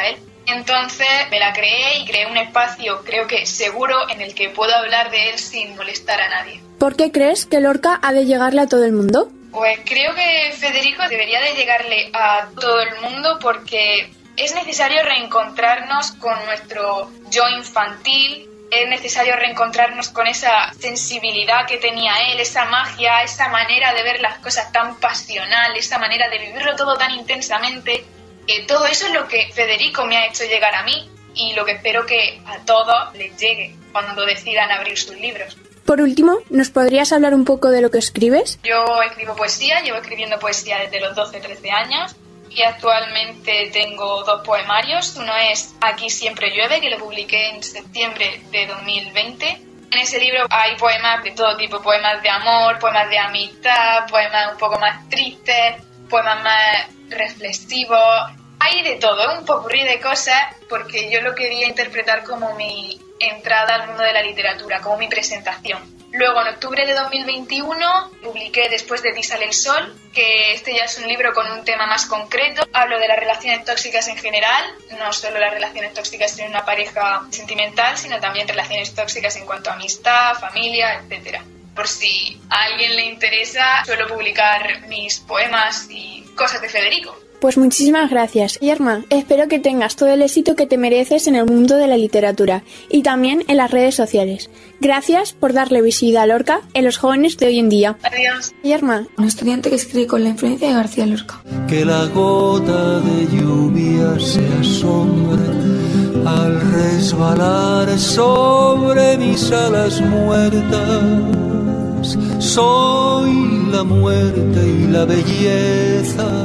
Entonces me la creé y creé un espacio, creo que seguro, en el que puedo hablar de él sin molestar a nadie. ¿Por qué crees que Lorca ha de llegarle a todo el mundo? Pues creo que Federico debería de llegarle a todo el mundo porque es necesario reencontrarnos con nuestro yo infantil, es necesario reencontrarnos con esa sensibilidad que tenía él, esa magia, esa manera de ver las cosas tan pasional, esa manera de vivirlo todo tan intensamente. Que todo eso es lo que Federico me ha hecho llegar a mí y lo que espero que a todos les llegue cuando decidan abrir sus libros. Por último, ¿nos podrías hablar un poco de lo que escribes? Yo escribo poesía, llevo escribiendo poesía desde los doce trece años y actualmente tengo dos poemarios. Uno es Aquí siempre llueve, que lo publiqué en septiembre de dos mil veinte. En ese libro hay poemas de todo tipo, poemas de amor, poemas de amistad, poemas un poco más tristes, poemas más reflexivos. Hay de todo, un popurrí de cosas, porque yo lo quería interpretar como mi entrada al mundo de la literatura, como mi presentación. Luego, en octubre de dos mil veintiuno, publiqué Después de ti sale el sol, que este ya es un libro con un tema más concreto. Hablo de las relaciones tóxicas en general, no solo las relaciones tóxicas en una pareja sentimental, sino también relaciones tóxicas en cuanto a amistad, familia, etcétera. Por si a alguien le interesa, suelo publicar mis poemas y cosas de Federico. Pues muchísimas gracias, Yerma. Espero que tengas todo el éxito que te mereces en el mundo de la literatura y también en las redes sociales. Gracias por darle visibilidad a Lorca en los jóvenes de hoy en día. Adiós. Yerma. Un estudiante que escribe con la influencia de García Lorca. Que la gota de lluvia se asombre al resbalar sobre mis alas muertas. Soy la muerte y la belleza.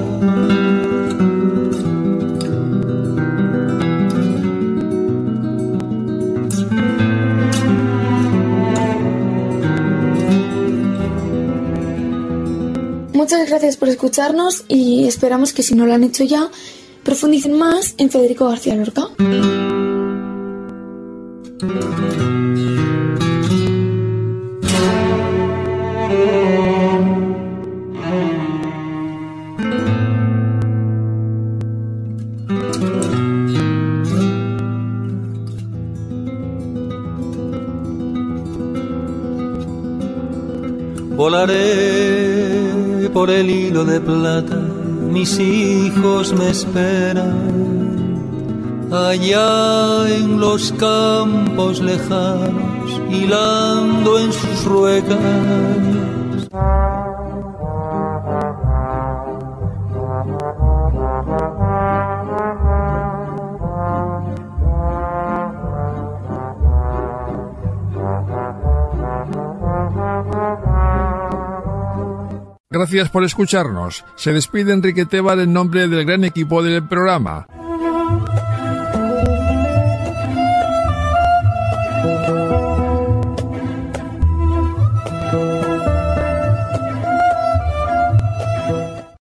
Muchas gracias por escucharnos y esperamos que si no lo han hecho ya, profundicen más en Federico García Lorca. Volaré por el hilo de plata, mis hijos me esperan allá en los campos lejanos, hilando en sus ruecas. Gracias por escucharnos. Se despide Enrique Tebar en nombre del gran equipo del programa.